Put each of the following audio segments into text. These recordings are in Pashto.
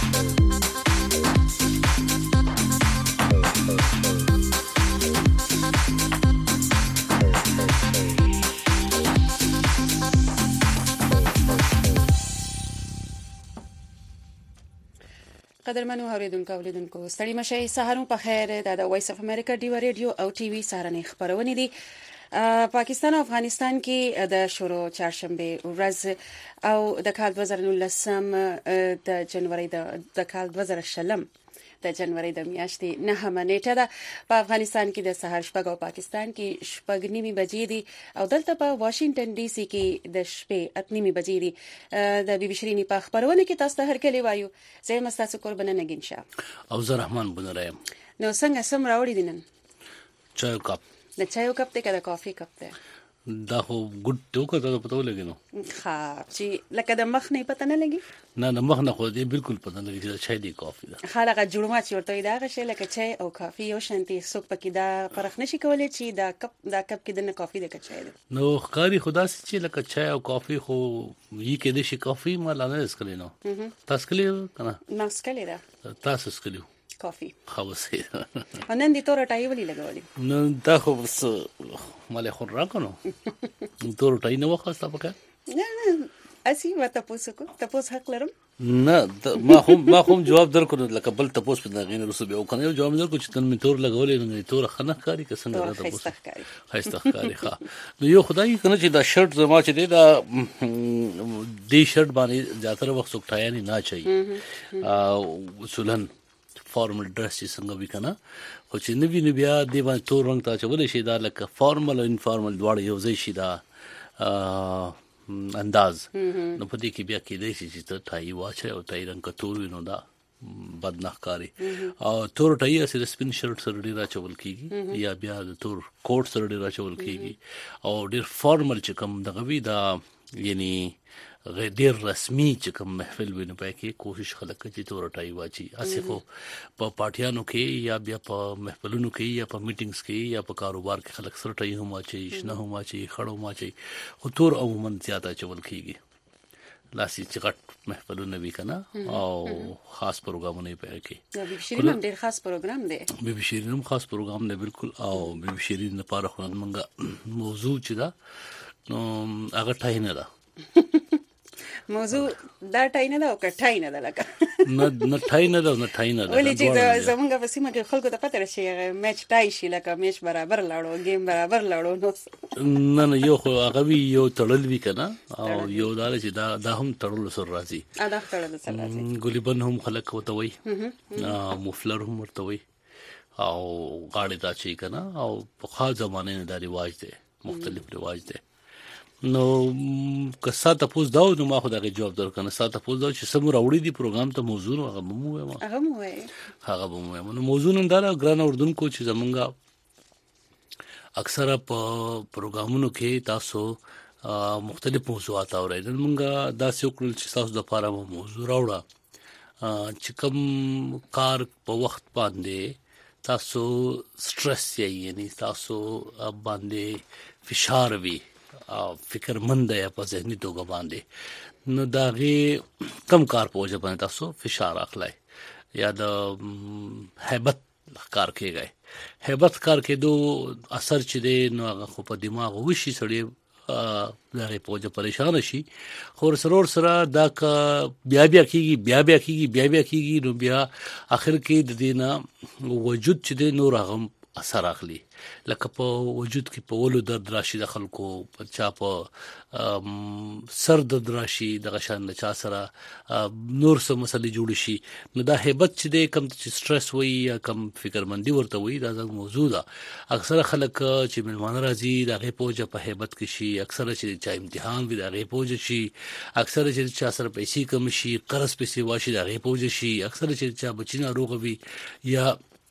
قدرمنو اوریدونکو اولیدونکو ستړي مشي سهارو په خیر د وایس اف امریکا ډیو ریډیو او ټي وي سهارنې خبرونه دي پاکستان او افغانستان کې د شروع چهارشنبه ورځ او د کال 2019 د جنوري د کال 2020 د جنوري د میاشتې 9 نیټه ده په افغانستان کې د سهار شپږ او پاکستان کې شپږ نیمه بجې دي او دلته په واشنگټن ډي سي کې د شپې 8 نیمه بجې دي د بي بي شيريني په خبرونه کې تاسو ته هر کلی وایو زه مستاسو قربانه نگین شه او زه رحمان بنرایم نو څنګه سم راوړی دینن چای کپ د چایو کپ ته کده کافي کپ ته دا خو ګډ ټوکه ته پته ولګی نو ها چې لکه د مخ نه پته نه لګي نه د مخ نه خو دې بالکل پته نه لګي چې چای دی کافي ده خلک جوړما چې ورته دا غشي لکه چای او کافي یو شانتي سوق پکې دا فرق نشي کولای چې دا کپ کې د کافي د چای ده نو ښکاری خدا سي چې لکه چای او کافي خو یي کې د شي کافي مال نه اسکلی نو تاسو کلی کنه ما اسکلی ده تاسو اسکلی کافي خاصه نن دي تور ټای ولې لګولې نو دا خو بس مال خو راکنو تور ټای نه وخاسته پکې نه اسی وته تاسو حق لرم نه ما هم جواب درکړو لکه بل تاسو په دغه نه رسوب او کنه جواب درکړو چې تن می تور لګولې نه تور خنه کاری کسنګ راته تاسو خاصه کاری ښه نو یو خدای کنه چې دا شرټ زما چې دا دی شرټ باندې زیاتره وخت سوکټایا نه چي اصولن فارمل ډرس چې څنګه وکنه خو چې نوی بیا دی باندې تور رنگ ته چول شي دا لکه فارمل او انفارمل دواړه یو ځای شي دا انداز نو په دې کې بیا کې دی چې ته ټای واچي او ټای رنگ کتور وینو دا بدنخکاری او تور ټای سره سپین شرټ سره ډیر راچول کیږي یا بیا د تور کوټ سره ډیر راچول کیږي او ډیر فارمل چې کوم دغه وی دا یعنی ډیر رسمي چې کوم محفل ویني پای کې کوشش خلک کوي چې تور ټای واچي اسې خو په پارټیانو کې یا بیا په محفلونو کې یا په میټینګز کې یا په کاروبار کې خلک سره ټای هم واچي شنه هم واچي خړو واچي خو تور عموما زیاته چول کیږي لاسي چې غټ محفلونه وی کنه او خاص پروګرامونه پای کې بي بي شيرين ډیر خاص پروګرام دی بي بي شيرين خاص پروګرام دی بالکل او بي بي شيرين لپاره خو موږ موضوع چې دا نو هغه ټای نه ده موضوع دا ټای نه دا او کټای نه ده لکه نه ټای نه ده نه ټای نه ده ولې چې زمونږ په سیمه کې خلکو ته پته راشي میچ ټای شي لکه میچ برابر لاړو گیم برابر لاړو نو نه یو خو هغه وی یو تړل وی کنه او یو دا چې دا هم تړل سر راځي دا تړل سر راځي ګلیبن هم خلک وته وي مفلر هم ورته وي او غاړه دا چی کنه او په خاص زمانه نه دا رواج دی مختلف رواج دی نو که ساته پوز داو نو ما خو دغه جواب درکنه ساته پوز داو چې سم راوړی دی پروګرام ته موضوع هغه مو نو موضوع نن دا ګران اردوونکو چې زمونږه اکثره په پروګرامونو کې تاسو مختلف موضوعات اورئ مونږه دا څوکل چې تاسو د لپاره موضوع راوړه چې کوم کار په وخت باندې تاسو سټرس یعنی تاسو باندې فشار وي فکر مند یا په ذهني توګه باندې نو داغه کم کار په وجه باندې تاسو فشار اخلای یا د هیبت کار کېږي هیبت کار کې دو اثر چې دی نو هغه خو په دماغ وشي سړی دغه په وجه پریشان شي خو سره دا کا بیا کیږي نو بیا اخر کې د دینه وجود چې دی نور هغه اثر اخلي لکه په وجود کې په ولو درد راشي د خلکو په چا په سر درد راشي د غشان د چا سره نور څه مسلې جوړ شي نو دا هیبت چې د کم سټرس وي یا کم فکرمندي ورته وي دا زموږ موضوع ده اکثر خلک چې ملمانه راځي د غي پوجا په هیبت کې شي اکثر چې چا امتحان وي د غي پوجا شي اکثر چې چا سره پیسې کم شي قرض پیسې واشي د غي پوجا شي اکثر چې چا بچینا روغ وي یا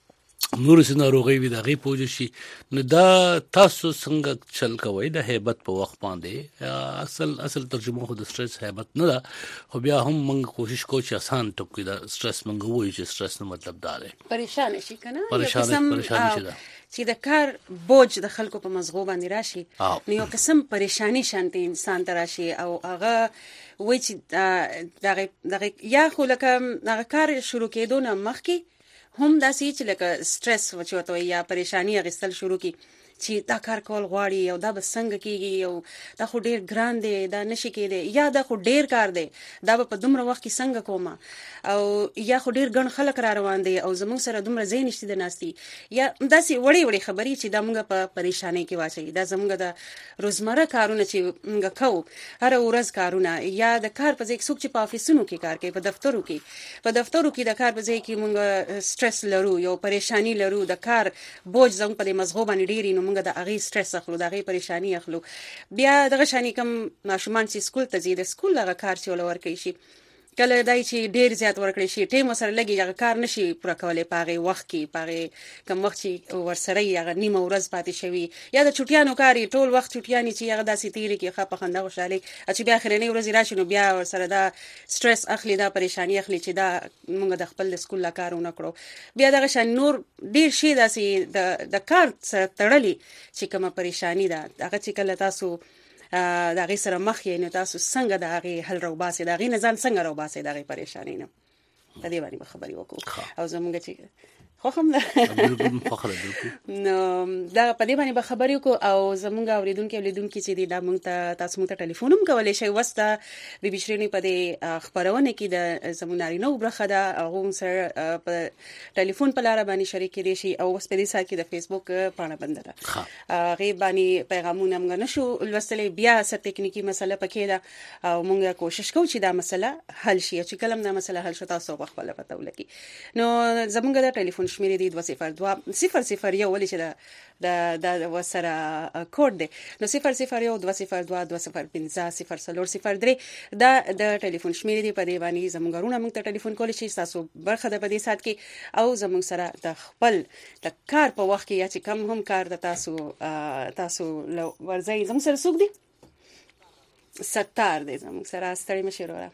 نور سي ناروغي وي دغه پوج شي نو دا تاسو څنګه چل کوي د هیبت په وخت باندې اصل ترجمه خو د سټرس هیبت نه ده خو بیا هم موږ کوشش کوو چې آسان ټکو دا سټرس موږ وایو چې سټرس نو مطلب دا دی پریشان شي کنه پریشان شي دا چې د کار بوج د خلکو په مزغو باندې راشي نو یو قسم پریشانی شانتي انسان ته راشي او هغه وای چې دغه یا خو لکه هغه کار شروع کېدو نه مخکې هم داسې چې لکه سټرس وچوته یا پریشانی غستل شروع کی چې دا کار کول غواړي او دا به څنګه کیږي او دا خو ډیر ګران دی دا نشي کېدی یا دا خو ډیر کار دی دا په دومره وخت کې څنګه کومه او یا خو ډیر ګڼ خلک را روان دي او زموږ سره دومره ځای نشته د ناستي یا داسې وړي خبرې چې دا موږ په پریشانی کې واچي دا زموږ د روزمره کارونه چې موږ کوو هر ورځ کارونه یا د کار په ځای کې څوک چې په افیسونو کې کار کوي په دفترو کې د کار په ځای کې موږ سټرس لرو یو پریشانی لرو د کار بوج زموږ په مزغو باندې ډیر نو موږ د هغه سټرس اخلو د هغه پریشانی اخلو بیا دغه شانی کم ماشومان چې سکول ته ځي د سکول هغه کار چې ولور کوي شي کله دای چې ډیر زیات ورکړي شي ټیم سره لګي هغه کار نشي پوره کولای پاغه وخت کې پاغه کم وخت چې ورسره هغه نیمه ورځ پاتې شوی یا د چټیانو کاری ټول وخت چټیانی چې هغه داسې تیری کې خپه خنده خوشاله چې بیا اخرنی ورځ راشي نو بیا ورسره دا سټرس اخلي دا پریشانی اخلي چې دا موږ د خپل سکول لا کارونه کړو بیا دغه شان نور ډیر شي داسې د کار سره تړلي چې کومه پریشانی ده هغه چې کله تاسو دا غي سره مخ یې نو تاسو څنګه دا غي حل روباسي دا غي نزان څنګه روباسي دا غي پریشانی نه په دې باندې خبرې وکړو او زموږ چې خو هم نو دا په دې باندې خبرې وکړو او زموږ اوریدونکو چې دا موږ ته تاسو موږ ته ټلیفون هم کولای شئ وسته د بشرینی په دې خبرونه کې د زموناري نو برخه ده هغه سره په ټلیفون په لار باندې شریک دي شي او اوس په دې سات کې د فیسبوک پاڼه بند ده غي باندې پیغامونه موږ نشو لوستلې بیا څه ټکنیکی مسله پکې ده او موږ کوشش کوو چې دا مسله حل شي چې کلم دا مسله حل شو تاسو په خپل پته ولګي نو زموږ د ټلیفون شمیرې دی 202 ولې چې دا وسره کوډ دی نو 0012022050003 دا د ټلیفون شمیرې دی په دې باندې زموږ غرونه موږ ته ټلیفون کولی شي تاسو برخه د پدې سات کې او زموږ سره د خپل د کار په وخت کې یا چې کم هم کار د تاسو ورځي زموږ سره سوق دی ستار دی زموږ سره ستړي مشوره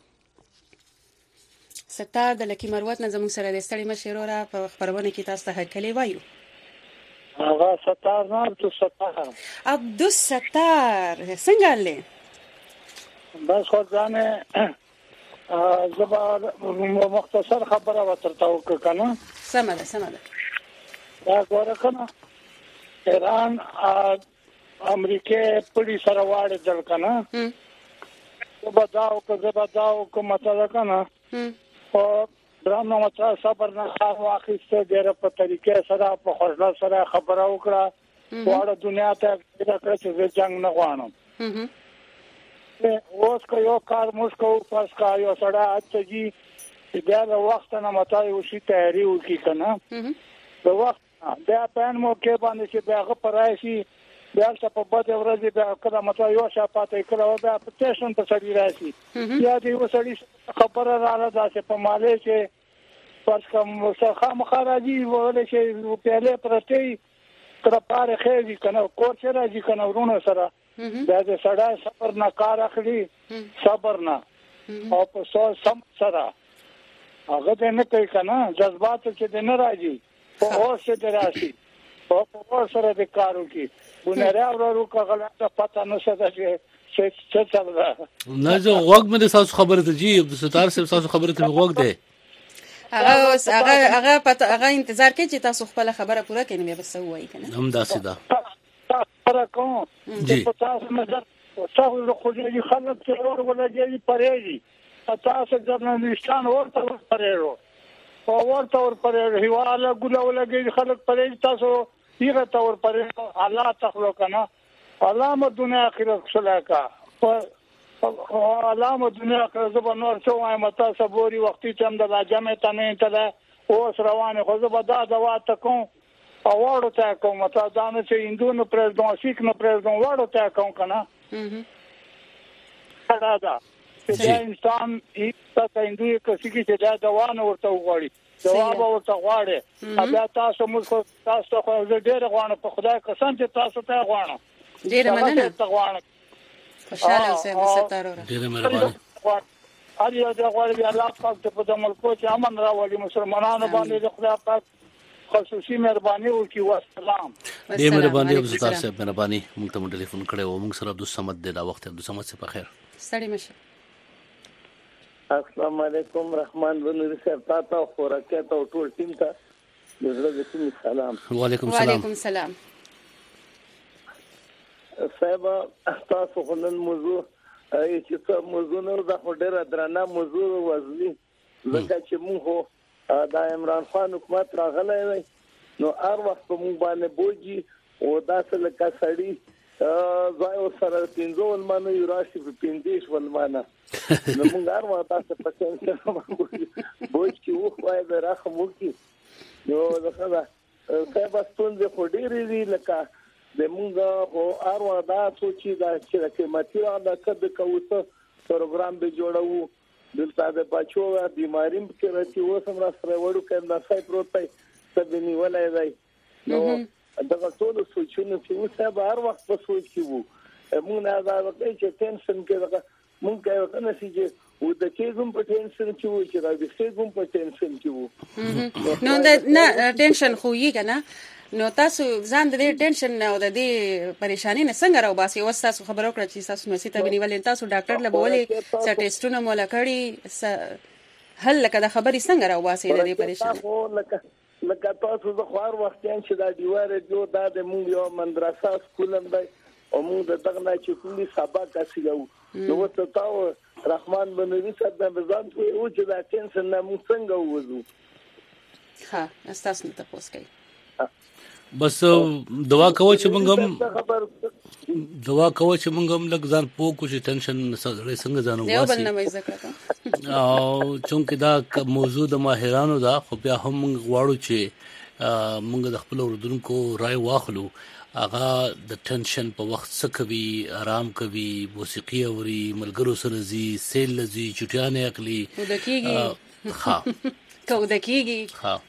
ستار د لکی مروت نه زموږ سره د ستړي مشوره په خبرونه کې تاسو ته هرکلی وایو هغه ستار نه عبد الستار څنګه لې بس خو ځانه زبر مختصر خبره وترته وکړه سم ده دا ګوره کنه ایران امریکای پولیس سره واړه ځل کنه زبداو کوم څه کنه او درنو ماته صبر نه خار واخیسته ډېر په طریقې سره په خورله سره خبره وکړه واړه دنیا ته کړه چې جنگ نه غواړم اوس کو یو کار مشکو پس کا یو سره اچي بیا د وخت نه ماته یو شي تیاری وکړي کنه د وخت بیا پن مو کې باندې چې بیا پرایشي بیا څه په بده ورځ بیا کله ماته یو شاپاته کړه بیا په ټیشن ته سړي راشي یا دې وسړي خبره رااله داسې په مالې چې پس کوم څه مخراجي ولې چې په له پرتې تر پاره خېږي کنه کور چې راځي کنه ورونه سره دا د سړی صبر نه کار اخلي صبر نه او په سم سره هغه دې نه کوي کنه جذبات چې دې نه راځي په اوس دې راشي او په سره د کارو کې ونره ورو کغله پتا نه څه چې څه څه نه زه وګ مې تاسو خبره ته جی عبد الستار صاحب تاسو خبره ته وګ دی هغه انتظار کوي چې تاسو خپل خبره پوره کړئ نو بس وایي کنه هم داسې ده سره کوم چې تاسو مزه تاسو خو دې خلک چې اور ولګي پرېږي تاسو ځنه ورته پرېږو او ورته پرېږو هیواله ګل ولګي خلک پرېږي تاسو یغه تور پرېږو الله تخلو کنه علامه دنیا اخرت سلاکا علامه دنیا اخرت زبر نور څو وایم تاسو بوري وختي تم د جامع تنه ته اوس روانه خو زبر دا دوا تکو اواړو ته کوم ته دانه چې هندونو پرېزدون سیک نو پرېزدون واړو ته کوم کنه دا چې دا انسان هیڅ تاسو کسي کې دا دوانه ورته وغواړي جواب ورته غواړي بیا تاسو موږ تاسو خو ډېر غواړم په خدای قسم چې تاسو ته غواړم ډېر مننه ته غواړم خوشاله اوسئ ستاره ډېر مهرباني هر یو د غواړي الله پاک ته په ملکو چې امن راولي مسلمانانو باندې د خدای پاک خصوصي مهرباني وکړي والسلام ډېر مهرباني عبدالستار صاحب مهرباني موږ ته ټلیفون کړی و موږ سره عبدالصمد دی دا وخت عبدالصمد صاحب په خیر ستړي مشه السلام علیکم رحمان بنوري صاحب تاسو خوراکه او ټول ټیم ته زړه سلام وعلیکم السلام صاحب تاسو خلل موضوع چې څه موضوع نه ده خو ډېر درنه موضوع وزني ځکه چې موږ دا عمران خان حکومت راغلی دی نو هر وخت موږ باندې بوجي او داسې لکه سړی ځای سره 15 ولمانه یو راشي په 15 ولمانه نو موږ هر وخت تاسو په څنګه بوج کې وخوای به راخم وکي نو دا صاحب ستونزې خو ډېرې دي لکه د موږ خو هر وخت دا چې دا چې قیمتي دا کده کوڅه پروګرام به جوړو دلته د بچو بیماری کې راځي اوس هم را سره وړو کله سای پروتای سبني ولای دی نو دا ټول سوچونه چې اوس به هر وخت په سوچ کې وو موږ نه دا وکړي چې ټینشن کې موږ کوي کنه چې و د کېږم په ټینشن کې وو چې دا د کېږم په ټینشن کې وو نو دا نه ټینشن خو یې کنه نو تاسو ځان د دې ټینشن او د دې پریشانی نه څنګه راو باسي او تاسو خبرو کړی چې تاسو نو سیته بنیول تاسو ډاکټر لبولې سټیسټونه مولا کړی هل لکه د خبري څنګه راو باسي د دې پریشانی لکه تاسو د خوار وخت چې دا دیواره جو دا د مونږ یو مدرسه سکول هم دی او مونږ د دغه چې کومي سبق اسیو نو ته تاسو رحمان بنوري صاحب د ځان ته او چې دا ټینشن نه مونږ څنګه وځو ها تاسو ته پوس کوي بس دوا کوي چې موږ هم لږ ځان پوکو چې ټینشن څنګه ځانو یو بل نه مې ذکر او چونکه دا موضوع د ماهرانو دا خو بیا هم موږ غواړو چې موږ د خپل اوردونکو رائے واخلو هغه د ټینشن په وخت څه کوي آرام کوي موسیقي اوري ملګرو سره زی سیل لزی چټیانه اخلي ودکیږي ها کودکیږي ها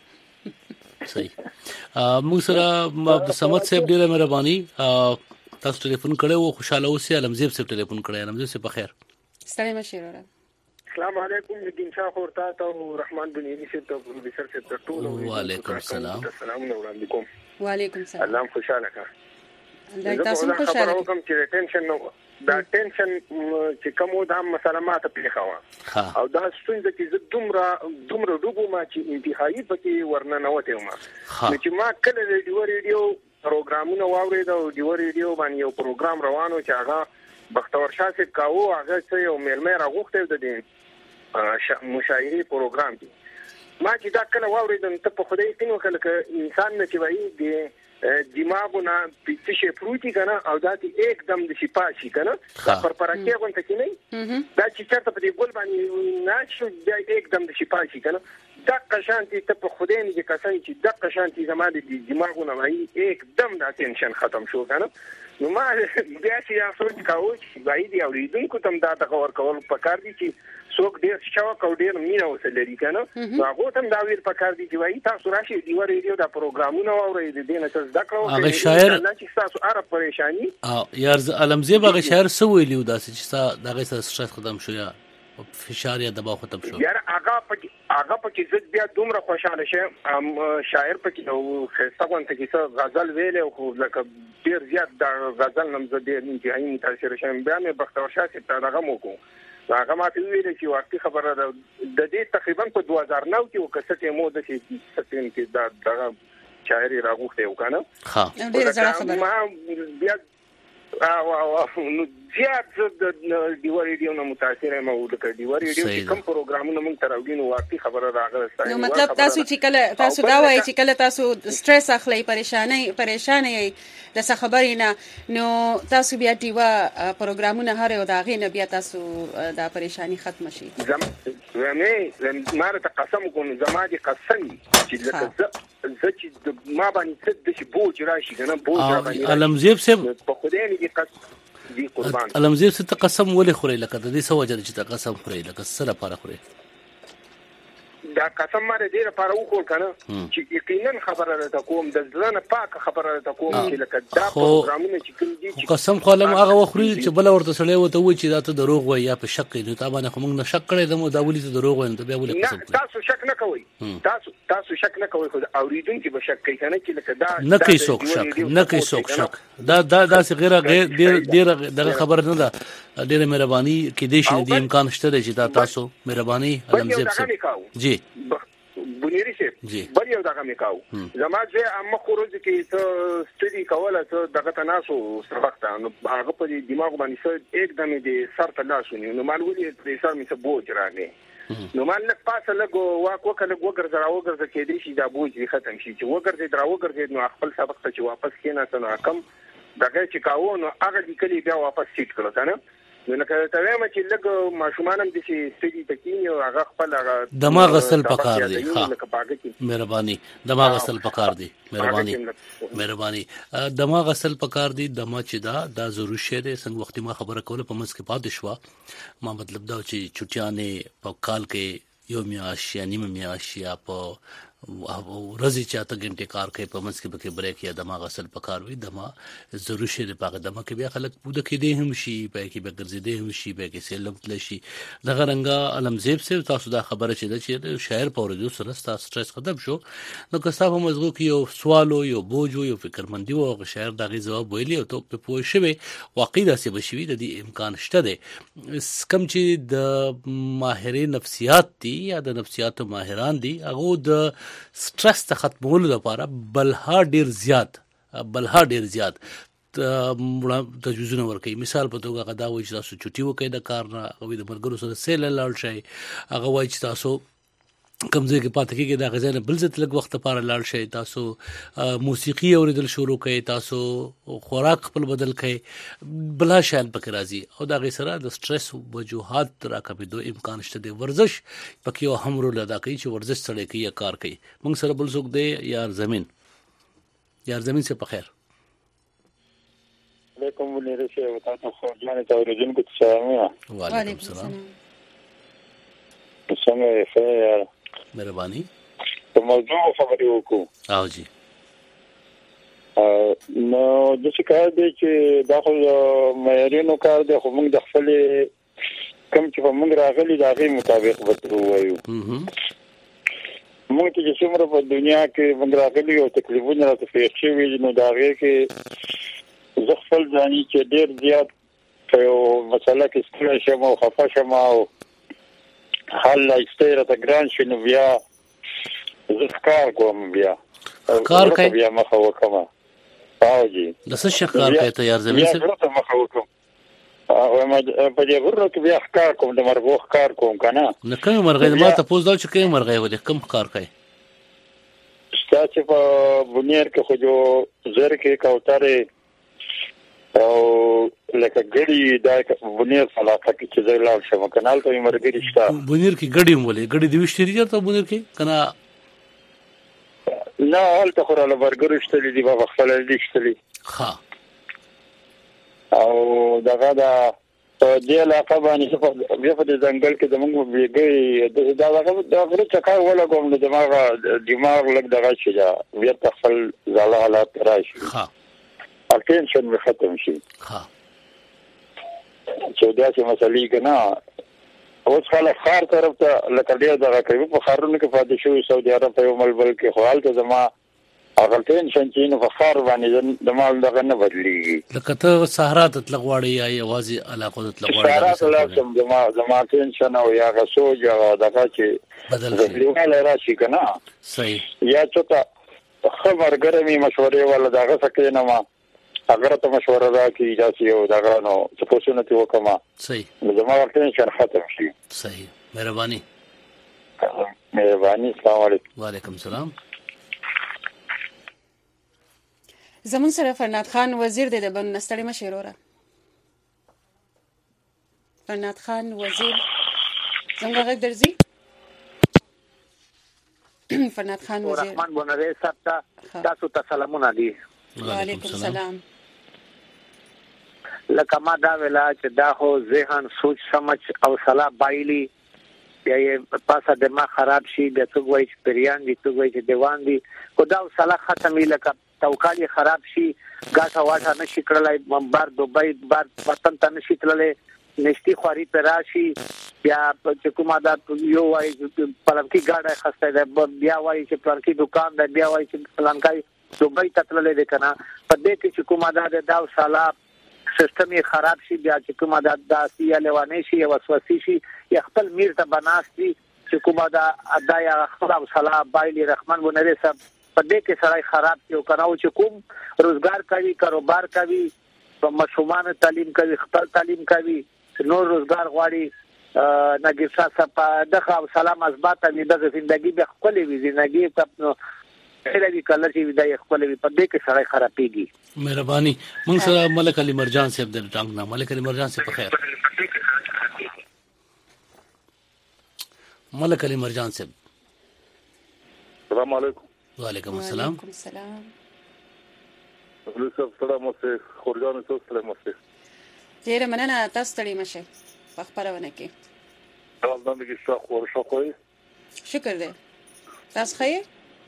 صحیح موږ سره عبدالصمد صاحب ډیره مهرباني تاسو ټلیفون کړو خوشاله اوسئ علمزیب صاحب ټلیفون کړی علمزیب صاحب په خیر ستړي مشه وروره السلام علیکم دین شاه خورتا ته رحمان بنوري صاحب ته پروفیسور صاحب ته ټول وعلیکم السلام السلام علیکم وعلیکم السلام الله خوشاله کا دا تاسو خوشاله کوم چې ټینشن نو دا ټینشن چې کوم د مسله ماته پیښوا او دا ستونزه چې دومره ډوبو ما چې انتهایی پکې ورننوته ما چې ما کله ریډیو پروګرامونه واورید او ریډیو باندې یو پروګرام روانو چې هغه بختور شاه صاحب کاوه هغه چې یو میلمه راغوښته د دې مشاعري پروګرام دی ما چې دا کله واوریدم ته په خدای کینو کله انسان نه چې وایي د دماغونه په څه پروتي کنه او دا چې एकदम د شپاشي کنه پر پرکه غونته کې نه دا چې چرته په دې ګل باندې ناشو دا एकदम د شپاشي کنه دا قشانتي ته په خدای نه کسان چې دا قشانتي زماده د دماغونه وایي एकदम دا ټینشن ختم شو کنه نو ما بیا چې یا سوچ کاوه چې وایي دی اوریدونکو تم دا تخور کول پکار دي چې څوک ډیر شاوک او ډیر مینه وسلري کنه نو هغه تم دا ویل پکار دي چې وایي تاسو راشي دی ریډیو دا پروګرامونه اورئ د دې نه تاسو دا کړو هغه شاعر چې تاسو عرب پریشانی یار علمزیب هغه شاعر سو ویلو دا چې دغه سره ختم شو یا فشار یا دباو ختم شو یار هغه پکې زد بیا دومره خوشاله شه شاعر پکې او خسته وانت کې غزل ویل او لکه ډیر زیات د غزل نمزه ډیر انتهایی متاثر شم بیا مې بختور شاه ته دغه موکو هغه ما ته ویل چې وختي خبره د دې تقریبا په 2009 کې وکړه مو د سیستم کې دا شاعري راغوښته وکنه ها ډیر زړه خبره ما بیا نو زیات د دیوار ریډیو نه متاثر یم او د دیوار ریډیو چې کوم پروګرامونه موږ تراوګینو واقعي خبره راغله نو مطلب تاسو چې کله تاسو دا وایي چې کله تاسو سټرس اخلي پریشانی د څه خبرې نه نو تاسو بیا دیوا پروګرامونه هر یو دا غینه بیا تاسو دا پریشانی ختم شي زمې ما ته قسم کوم زما دي قسم چې زه چې ما باندې څه د بوج راشي کنه بوج راغلی علمزیب صاحب په خدای نه دي قربان علمزیب څه قسم ولې خوري لکه د دې سوجه چې قسم خوري لکه سره لپاره خوري دا قسم ماره ډیر لپاره وکړ کنه چې یقینا خبره راته کوم د ځلنه پاک خبره راته کوم چې لکه دا پروګرامونه چې کوم دي قسم خو لم هغه وخوري چې بل ورته سړی وته و چې دا ته دروغ وای یا په شک نو تابانه خو موږ نه شک کړی دمو دا ولې ته دروغ وای ته بیا ولې قسم کوي تاسو شک نه کوئ تاسو شک نه کوئ خو اوریدونکو به شک کوي کنه چې لکه دا نه کوي څوک شک نه کوي څوک شک دا غیر ډیر دغه خبر نه ده ډیره مهرباني کې دې شي د امکان شته چې دا تاسو مهرباني علمزیب صاحب جی بنيري شه بل یو دغه میکاو زما چې اما خروج کې څه ستړي کوله څه دغه تناسو سبقته نو هغه په دماغ باندې څه एकदम دې سر ته لاسونی نو مالولي دې سر می څه بوج راغی نو مان لک پاسه لګو واکو کله وګرځه کې دې شي دا بوج ختم شي چې وګرځي نو خپل سبق ته چې واپس کېنه نو کم دغه چې کاوه نو هغه دې کلی بیا واپس سیټ کړو کنه نو لکه ته وایم چې لګ ماشومان هم د شي ستړي پکې او هغه خپل دماغ غسل پکار دی ها مهرباني دماغ غسل پکار دی مهرباني دماغ غسل پکار دی دماغ چې دا ضروري شه ده څنګه وخت ما خبره کوله په مس کې پاتې شو ما مطلب دا چې چټیانه په کال کې یو میاش یا نیمه میاش یا په ورځي چې اته غنټه کار کوي په منځ کې به بریک یا دماغ اصل پکار وي دماغ ضروري شي د پاګه دماغ کې بیا خلک پوده کې دي هم شي په کې به ګرځي دي هم شي په کې سلم تل شي دغه رنګه علمزیب سے تاسو دا خبره چې د شاعر پورې سره سټرس ختم شو نو که تاسو مزغو کې یو سوالو یو بوجو یو فکرمندي او شاعر دغه جواب ویلی او ته په پوه شوي واقعي داسې بشوي د دې امکان شته دی کم چې د ماهرین نفسیات دي یا د نفسیات ماهران دي هغه د سټرس ته ختمولو لپاره بلها ډیر زیات تجویزونه ورکوي مثال په توګه غدا وایي چې تاسو چټي وکړئ د کار نه او د مرګرو سره سیل لاړ شئ هغه وایي چې تاسو کمزې کې پاتې کېږي دا غزنه بل ځت لګ وخت لپاره لاړ شئ تاسو موسیقي اوریدل شروع کړئ تاسو خوراک خپل بدل کړئ بلا شان پکې راځي او دا غي سره د سټرس وجوهات راکبې دوه امکان شته دی ورزش پکې یو هم رول ادا کوي چې ورزش سره کوي یا کار کوي موږ سره بل څوک دی یار زمين سے په خیر علیکم ولې شه تاسو خو ځانه ته ورجن کو تسلام وعلیکم السلام څنګه خیر مهرباني په موضوع خبرې وکړو او جی نو د څه کار دی چې داخل معیارونو کار دی خو موږ د خپل کم چې په موږ راغلي د هغه مطابق وترو وایو موږ چې څومره په دنیا کې موږ راغلي او تکلیفونه راته پیښ شوي نو د هغه کې زه خپل ځاني چې ډېر زیات په مسله کې ستړی شم او خفه شم او حال لا استیره ته ګران شنو بیا زه کار کوم بیا کار کوي بیا مخه وکم او جی د څه شکار کوي ته یار زمين سره مخه وکم او ما په دې غره کې بیا کار کوم د مرغو کار کوم کنه نه کوم مرغې ما ته پوز دا چې کوم مرغې و دې کوم کار کوي ستاسو په بنیر کې خو جو زر کې کوتره او لکه ګړی دا بنیر علاقه کې چې زړه لاړ شم کنال ته مرګري شته بنیر کې ګړی مولې ګړی د وشتري ته بنیر کې کنه نه حالت خو له برګر شته دي په خپل لیشتلي ها او دغه دا دې علاقه باندې په ځنګل کې زموږ بیګي دا غره چکا ولا کوم د دماغ لګ دغه شي دا بیا خپل زاله حالات راشي ها اټینشن می ختم شي ها چې دا چې مسلې کنه اوس خلک خار طرف ته لکه ډیر دغه کوي په خارونو کې پاتې شوی سعودي عرب په ملبل کې خو حالت زما هغه ټینشن چې نو په خار باندې د مال دغه نه بدلېږي لکه ته صحرا ته تلغواړي یا یوازې علاقو ته تلغواړي صحرا ته لازم زما ټینشن او یا غسوج یا دغه چې بدل شي راشي کنه صحیح یا چې خبر ګرمي مشورې ولا دغه سکه نه ما اگر ته مشوره راکې اجازه یو دغه نو څه پوښتنه تی وکما صحیح زما ټینشن ختم شي صحیح مهرباني السلام علیکم وعلیکم السلام زمون سره فرناد خان وزیر د بن نستړی مشوره فرناد خان وزیر څنګه غږ درځي فرناد خان وزیر رحمان بونره صاحب تاسو ته سلامونه دي وعلیکم السلام لکه ما دا ویلا چې دا هو ذهن سوچ سمج او صلاح بایلی یا پاسه د ما خراب شي د څوک وایي چې پریان دي څوک وایي چې دیوان دي کو دا صلاح ختمي لکه توکل خراب شي ګاټه واټه نشي کړلای بار دوبای بار وطن ته نشي تللای نشتی خواري پر راشي بیا چې کومه دا یو وایي پلانکی ګاډه خسته ده بیا وایي چې پلانکی دکان ده بیا وایي چې پلانکای دوبای ته تللای دي کنه په دې کې چې کومه دا صلاح سیستم یې خراب شي بیا چې کومه دا داسي لوانه شي او وسوسه شي یا خپل میر ته بناستي چې کومه دا ادایا خراب صلاح بایلی رحمان بنره صاحب په دې کې سړی خراب کیو کناو چې کوم روزګار کوي کاروبار کوي په مشومان تعلیم کوي خپل تعلیم کوي نور روزګار غواړي نګیسا صاحب دغه سلام ازبات دې د ژوندۍ به خپل وی ژوندۍ په هلوی کله چې د خپل په دې کې سړی خرابېږي مهرباني موږ سره ملک علي مرجان صاحب د ټنګ نه ملک علي مرجان صاحب په خیر ملک علي مرجان صاحب السلام علیکم وعلیکم السلام السلام علیکم خورجان السلام علیکم ډیره مننه تاسو ته مشه په خبرونه کې دا د کې شاخ ورشو کوي شکر دې تاسو خیر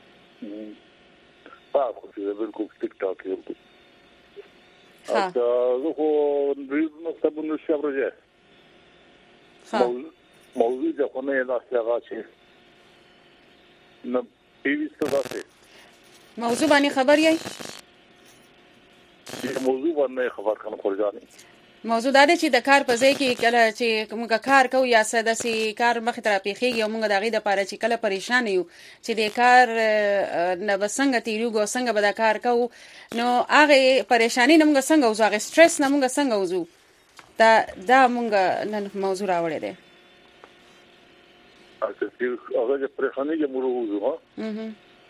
خو چې بالکل ټیک ټاک یو ها زه خو نو سبونو شابرجه ها موضوع د خونه لا څنګه چې نو پیوسته ده موضوع باندې خبر یې موضوع باندې خبر کنه خورجاني موضوع دا دی چې د کار په ځای کې کله چې موږ کار کوو یا سداسي کار مخ ته راپیخيږي او موږ دغه د پاره چې کله پریشان یو چې د کار نه بسنګ تیریږي څنګه به دا کار کوو نو هغه پریشانی نه موږ څنګه وزو هغه سټرس نه موږ څنګه وزو دا موږ نن موضوع راوړی دی چې هغه پریشانی کې موږ وزو ها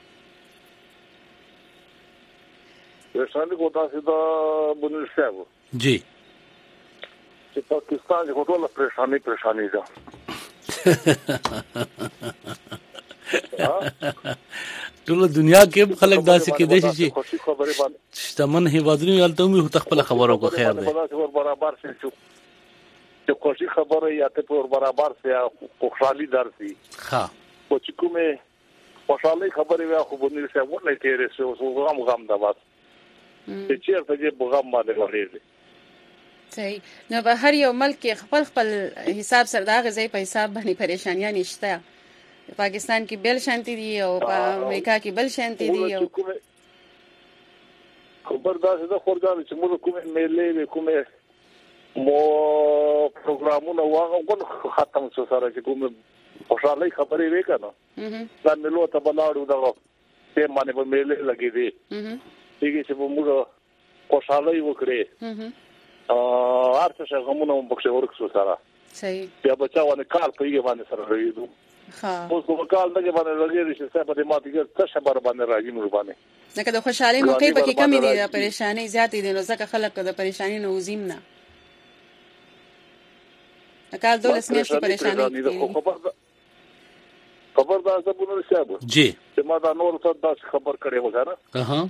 پریشانی کو تاسو دا بنل شاو جی چې پاکستان کې ټول پریشانی ده ټول دنیا کې خلک داسې کې دي چې ستمن هیوادونو یالته مو تخپل خبرو کو خیر ده برابر شي چې کوشي خبره یا ته پر برابر سي خوشحالي درسي ها او چې کومه خوشحالي خبره وي خو بنل شي ونه تیرې سو غم ده بس چې چیرته چې بغم باندې ورېږي صحیح نو به هر یو ملک خپل حساب سره دا غځي په حساب باندې پریشانیا نشته پاکستان کې بل شانتي دي او په امریکا کې بل شانتي دي او خبردار ده خورجان چې موږ کومه میلې کومه مو پروګرامونه واغه ختم شو سره چې کومه خوشاله خبرې وکړه دا ملو ته بلاړو دا په باندې په میلې لګې دي چې موږ خوشاله وکړي ارته څنګه مو پکې ورکسو سره صحیح بیا بچاونه کار په یوه باندې سره راځو ها اوس کوم کال دغه باندې راځي چې څه په دې ماته څه شبر باندې راځي مور باندې لکه د خوشحالي موقع پکې کمی دي د پریشانی زیاتې دي نو ځکه خلک د پریشانی نه وزیم نه کال دولس میاشتې پریشانی دي خبر دا زبونو شابه جی چې ما دا نور څه دا خبر کړي و کنه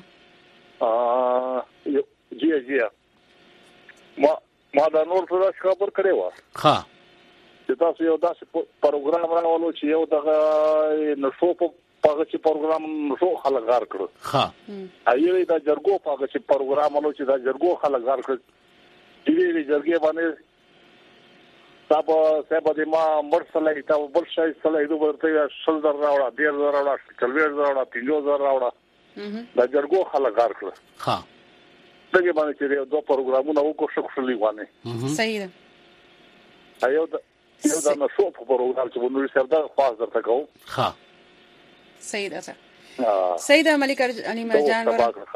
جی ما دا نور څه خبر کړي و ها چې تاسو یو داسې پروګرام راولو چې یو دغه نشو په هغه چې پروګرام نشو خلک غار کړو ها ایوه دا جرګو په هغه چې پروګرام ولو چې دا جرګو خلک غار کړو دې جرګې باندې تاسو دې ما مرسلې تاسو بل شي سره دوه ورته شل در راوړه ډیر راوړه کلویر راوړه 5000 راوړه دا جرګو خلک غار کړو ها دغه باندې چې دوه پروګرامونه وکړو شخصلي وانه صحیح ده ایو دا نو شو په پروګرام چې ونور سره دا خاص درته کوم ها صحیح ده سید ملک علي مرجان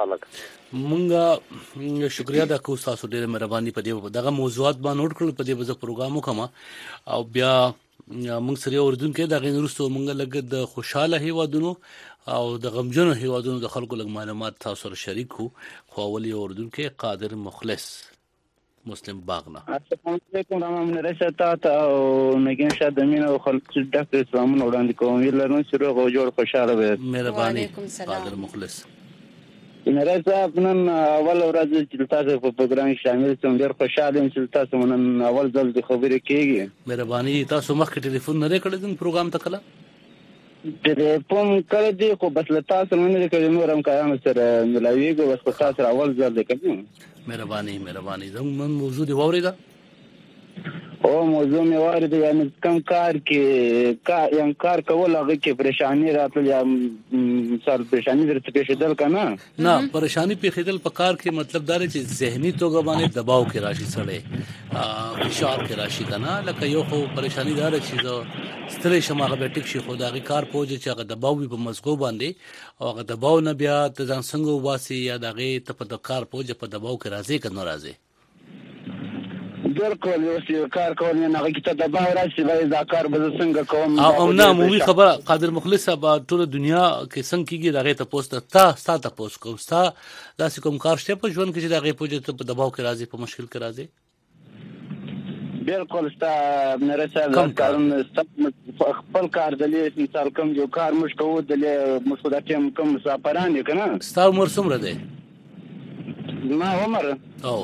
مونږه شکریا د کو تاسو ډیره مهرباني په دې دغه موضوعات باندې نوٹ کړل په دې وځ پروګرام وکما او بیا مونږ سره اوردون کې د غینرستو مونږ لګ د خوشاله هیوادونو او د غمجنو هیوادونو د خلکو لګ معلومات تاسو سره شریک خو اولی اوردون کې قادر مخلص مسلم باغنا السلام علیکم رحمان رشاد او نگین شاد امین او خلک ډاکټر اسلام وړاندې کوم یلرون سره غو جوړ خوشاله وي مهرباني قادر مخلص نری صاحب نن اول ورځ چې تاسو په پروګرام شامل شوم ډېر خوشاله یم چې تاسو نن اول ځل د خبرې کیږي. مهرباني تاسو مخکې ټلیفون نه کړی د پروګرام ته کله ټلیفون کړی دی خو بس له تاسو نه کړی نور هم کارانو سره ملاویږي بس په تاسو اول ځل دی کوم. مهرباني زموږ موضوع دی واورېده او موضوع می وارد یعنی کم کار کې یم کار کول هغه کې پریشانی راتل یا مثال پریشانی درته پیښیدل کنه نه پریشانی پیښیدل په کار کې مطلب دا چې ذهني توګه باندې دباو کې راشي سړی فشار کې راشي کنه لکه یو خو پریشانی دا چې ستړي شماغه به ټیک شي خو دا کار پوجي چې هغه دباو وي په مزګو باندې او هغه دباو نه بیا ته ځان څنګه واسي یا دغه ته په کار پوجي په دباو کې راځي کنه راځي بالکل یو کار کول نه هغه کې ته دباو راشي وای دا کار به څنګه کوم او نه عمومي خبره قادر مخلص صاحب ټول دنیا کې څنګه کیږي دغه ته پوسټ تا پوسټ کوم داسې کوم کار شته په ژوند کې چې دغه پوجي ته په دباو کې راځي په مشکل کې راځي بالکل ستا نرسه کارونه خپل کار دلی مثال کوم یو کار مشکو دلی مسعود ټیم کوم مسافران کنه ستا عمر څومره دی ما عمر او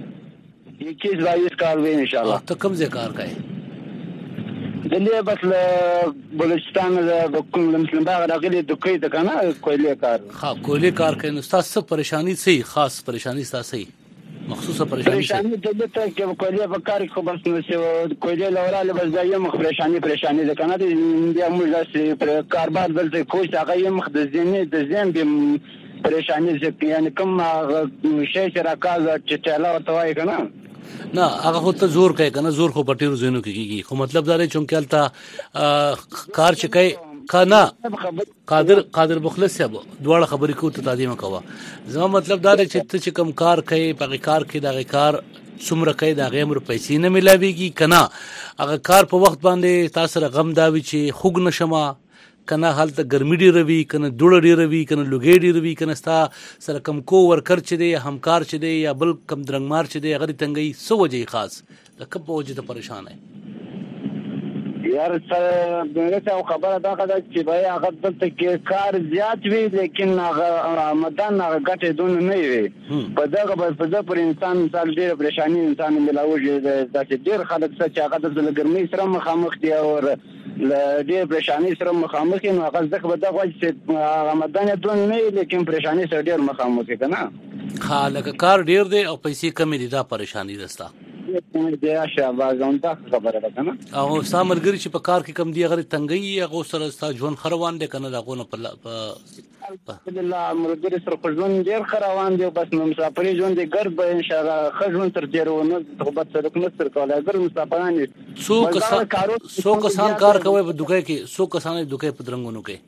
21 کال وی ان شاء الله ته کوم ځای کار کوي دلی بس بلوچستان د کوم مسلمان باغ راغلی د کوي د کنه کویلې کار کویلې کار کوي نو تاسو پریشانی سي خاص پریشانی تاسو مخصوصه پریشانی دلته کې کویلې په کار خو بس نو کویلې لوراله بس دا یم پریشانی ده کنه د موږ داسې کاربار دلته کوی هغه یم د ذهن پریشانی ځکه یعنی کوم شی چې راکاز چې چلا ورته وای کنه نه هغه خو ته زور کوي کنه زور خو پټیرو زینو کېږي خو مطلب دا دی چې کلتا کار چې کوي کنه قادر مخلص صاحب دواړه خبرې کو ته تادیمه کوه زما مطلب دا دی چې ته چې کوم کار کوي په کار کې دا کار څومره کوي دا غیر پیسې نه ملاويږي کنه هغه کار په وخت باندې تاسو غم داوي چې خوګ نشما کنه حالت ګرمي ډیره وی کنه دوړ ډیره وی کنه لوګي ډیره وی کنه ستا سره کم کو ورکر چي دي همکار چي دي یا بل کم درنګمار چي دي غری تنګي سو وجه خاص د کب وجه ته پریشان ہے یار سره دغه خبره دا غدا چې بای هغه دلته کې کار زیات وی لیکن هغه آمدن هغه ګټه دون نه وي په دغه پر انسان مثال ډیر پریشانی انسان ملاوي دا چې ډیر خلک چې هغه د ګرمۍ سره مخامخ دي او ډیر پریشانی سره مخامخ نو هغه ځکه به دغه چې آمدن دون نه لیکن پریشانی سره ډیر مخامخ کنه خالق کار ډیر دی او پیسې کم دي دا پریشانی رستا دې شاباز اونته خبره ده کنه او سامرګری چې په کار کې کم دی هغه تنګي هغه سره ستا ژوند خروان دي کنه داغه نه په الحمدلله مرګری سره ژوند ډیر خروان دي بس نو مسافرې ژوند دي ګرد به ان شاء الله خژون تر ډیرونه صحبت سره کوم تر کوله ګر مسافران څو کسان کار کوي په دوکې کې څو کسان دوکې په درنګونو کې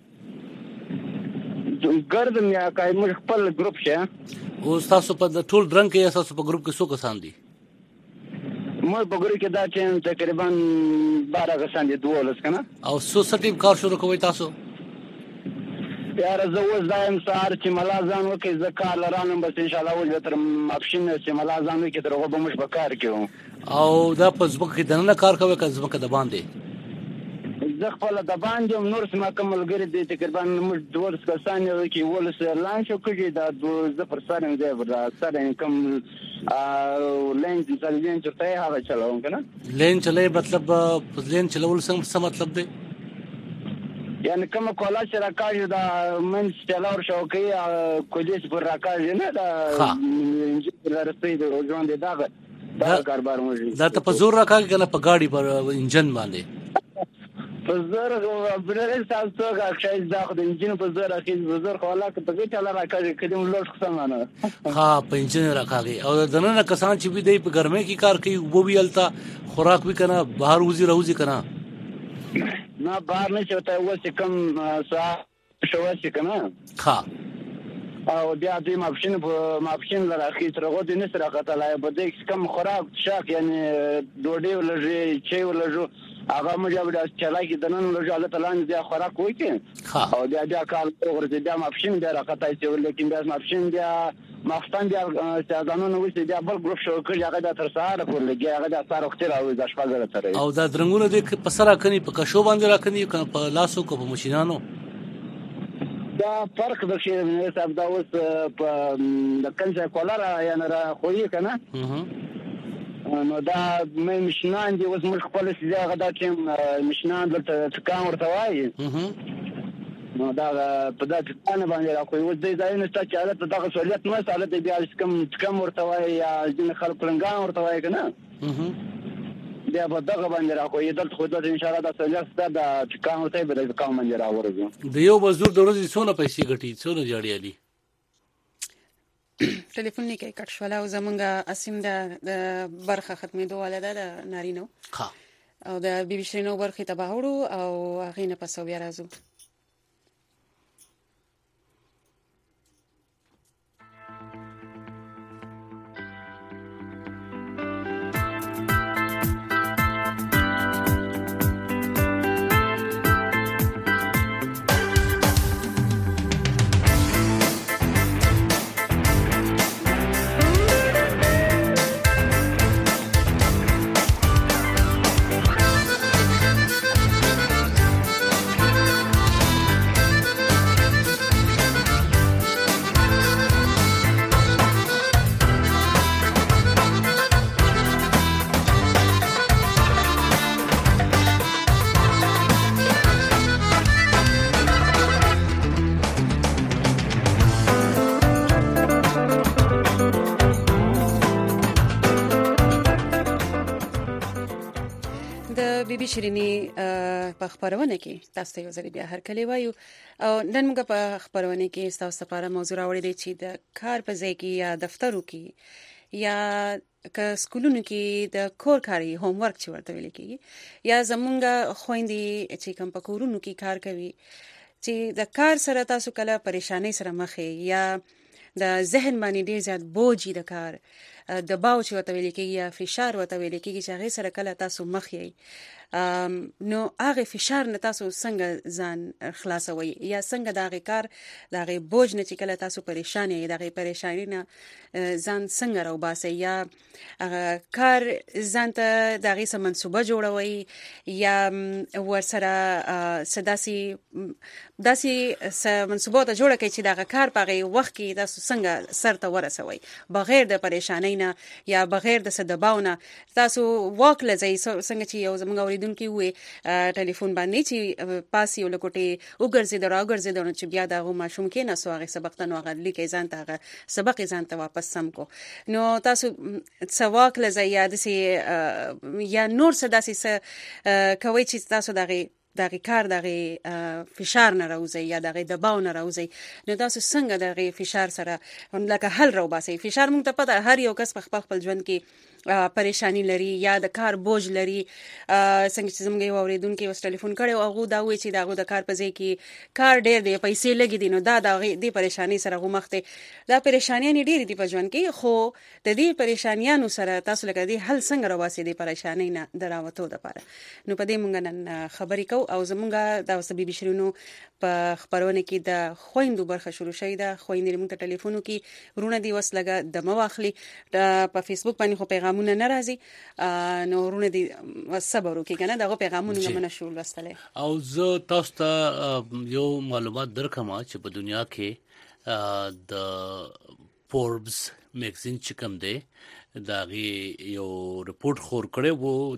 ګرد میا کای موږ خپل ګروپ شه او تاسو په ټول درنګ کې تاسو په ګروپ کې څو کسان دي مو په ګروپ کې دا چې تقریبا 12 کسان دي 12 کنه او سوسټیم کار شروع کوي تاسو یار زه اوس دایم سهار چې ملازان وکي زکار لرانم بس ان شاء الله ول تر ماپشین چې ملازان وکي تر غو مش بکار کیو او دا پس بک دنه کار کوي که زبکه د باندې زه خپل د باندې نور سم کومل ګری دي تقریبا مش 12 کسان یو کې ول سره لانچ کوي دا زه پر سره نه دی ور سره کوم لین چلته هغه چلاوم کنه لین چلے مطلب لین چلول څه مطلب دی یعنی کوم کولا چې راکاږي دا من چلاور شو کوي کولیس پر راکاږي نه دا انجن رسېد او ځوان دی دا کاربار موږي دا ته په زور راکاږي کنه په گاډي پر انجن باندې په زور برل تاسو راکاږي دا خو د انجن په زور راکاږي په زور خلا ته په چلا راکاږي کله لوټ خسمانه ها په انجن راکاږي او دنه کسان چې به دی په ګرمه کې کار کوي وو وی التا خوراک وی کنه بهر روزي کنه نه بار نه چوته وڅ کم شو چې کنه ها او بیا دې ماپشین لراخي تر غو دې نسره قتلای په دې کم خوراک شاک یعنی ډوډۍ ولږي چې ولږو هغه مجبور چلای کې دنن ولږه الله تعالی دې خوراک وکي او بیا کال ورته بیا ماپشین بیا راکتای چې ولیکن بیا ماپشین بیا مافتان بیا ځانونه وځي بیا بل ګروپ شو کړي هغه د تر سهار پورې لګي هغه د سهار وخت راوي د شپږ تر او دا درنګونه دې په سره کني په کښو باندې راکني په لاسو کو په ماشينانو دا فرق د شي نه صاحب دا اوس په د کنځه کولر یا نه خوې کنه نو دا مې مشنان دي اوس موږ خپل سیده غدا چې مشنان د تکان ورته وایي نو دا په دا تکان باندې راکوي اوس د ځای نه چې حالت دغه سہولت نه حالت بیا کم ورته وایي یا ځین خلک پلنګان ورته وایي کنه بیا په دغه باندې راکوي دلته خو د ان شاء الله د سہولت ستاسو د تکان ورته به د کم باندې راورځي د یو مزدور د ورځې څونه پیسې ګټي څونه جاړي علي ټلیفون نه کې کټ شول او زمونږه اسیم د برخه ختمېدو ولدا د نارینو او د بي بي شرینو برخه تباهړو او هغه نه پسو بیا راځو بي شرینی په خبرونه کې تاسو ته یو ځل بیا هر کله وایو او نن موږ په خبرونه کې تاسو لپاره موضوع راوړی دی چې د کار په ځای کې یا دفترو کې یا که سکولونو کې د کور کاری هوم ورک چې ورته ویل کېږي یا زمونږ خويندې چې کوم په کورونو کې کار کوي چې د کار سره تاسو کله پریشانی سره مخ یا د ذهن باندې ډیر زیات بوج د کار د باو چې وته ویل کېږي یا فشار وته ویل کېږي چې هغه سره کله تاسو مخ یې نو هغه فشار نه تاسو څنګه ځان خلاصوي یا څنګه دغه کار دغه بوج نه چې کله تاسو پریشان یې دغه پریشانی نه ځان څنګه راوباسي یا کار ځان ته دغه سم منسوبه جوړوي یا ورسره سداسي منسوبه ته جوړه کوي چې دغه کار په هغه وخت کې تاسو څنګه سر ته ورسوي بغیر د پریشانی نه یا بغیر د صدباونه تاسو واک لځي څنګه چې یو زموږ اوریدونکو وي ټلیفون باندې چې پاس یو لکوټي وګرځي دراوګرځي دونه چې بیا دغه ماشوم کې نه سو هغه سبق ته نو هغه لیکي ځان ته سبق ځان ته واپس سم کو نو تاسو سواک لځي یا د یا نور سداسي کوي چې تاسو دغه کار دغه فشار نه راوځي یا دغه دباو نه راوځي نو تاسو څنګه دغه فشار سره لکه حل راوباسي فشار موږ ته پته هر یو کس په خپل ژوند کې پریشانی لري یا د کار بوج لري څنګه چې زموږ اوریدونکو اوس ټلیفون کړي او هغه دا وایي چې دغه د کار په ځای کې کار ډېر دی پیسې لګي دي نو دا د پریشانی سره غومخته دا پریشانیاں ډېر دي په ژوند کې خو د دې پریشانیانو سره تاسو لکه دې حل څنګه راواسي د پریشانی نه دراوته لپاره نو په دې مونږ نن خبرې کوو او زمونږ د اوس بي بي شرینو په خبرونه کې د خويندو برخه شروع شوې ده خويندې موږ ته ټلیفونو کې ورونه دی وسلګه د مواخلي په فیسبوک باندې خو پیغامونه ناراضي نو ورونه دی صبر وکړي کنه دغه پیغامونه منه شول وستلې او زه تاسو ته یو معلومات درکم چې په دنیا کې د فوربس میگزین چې کوم دی داغي یو رپورت خور کړی وو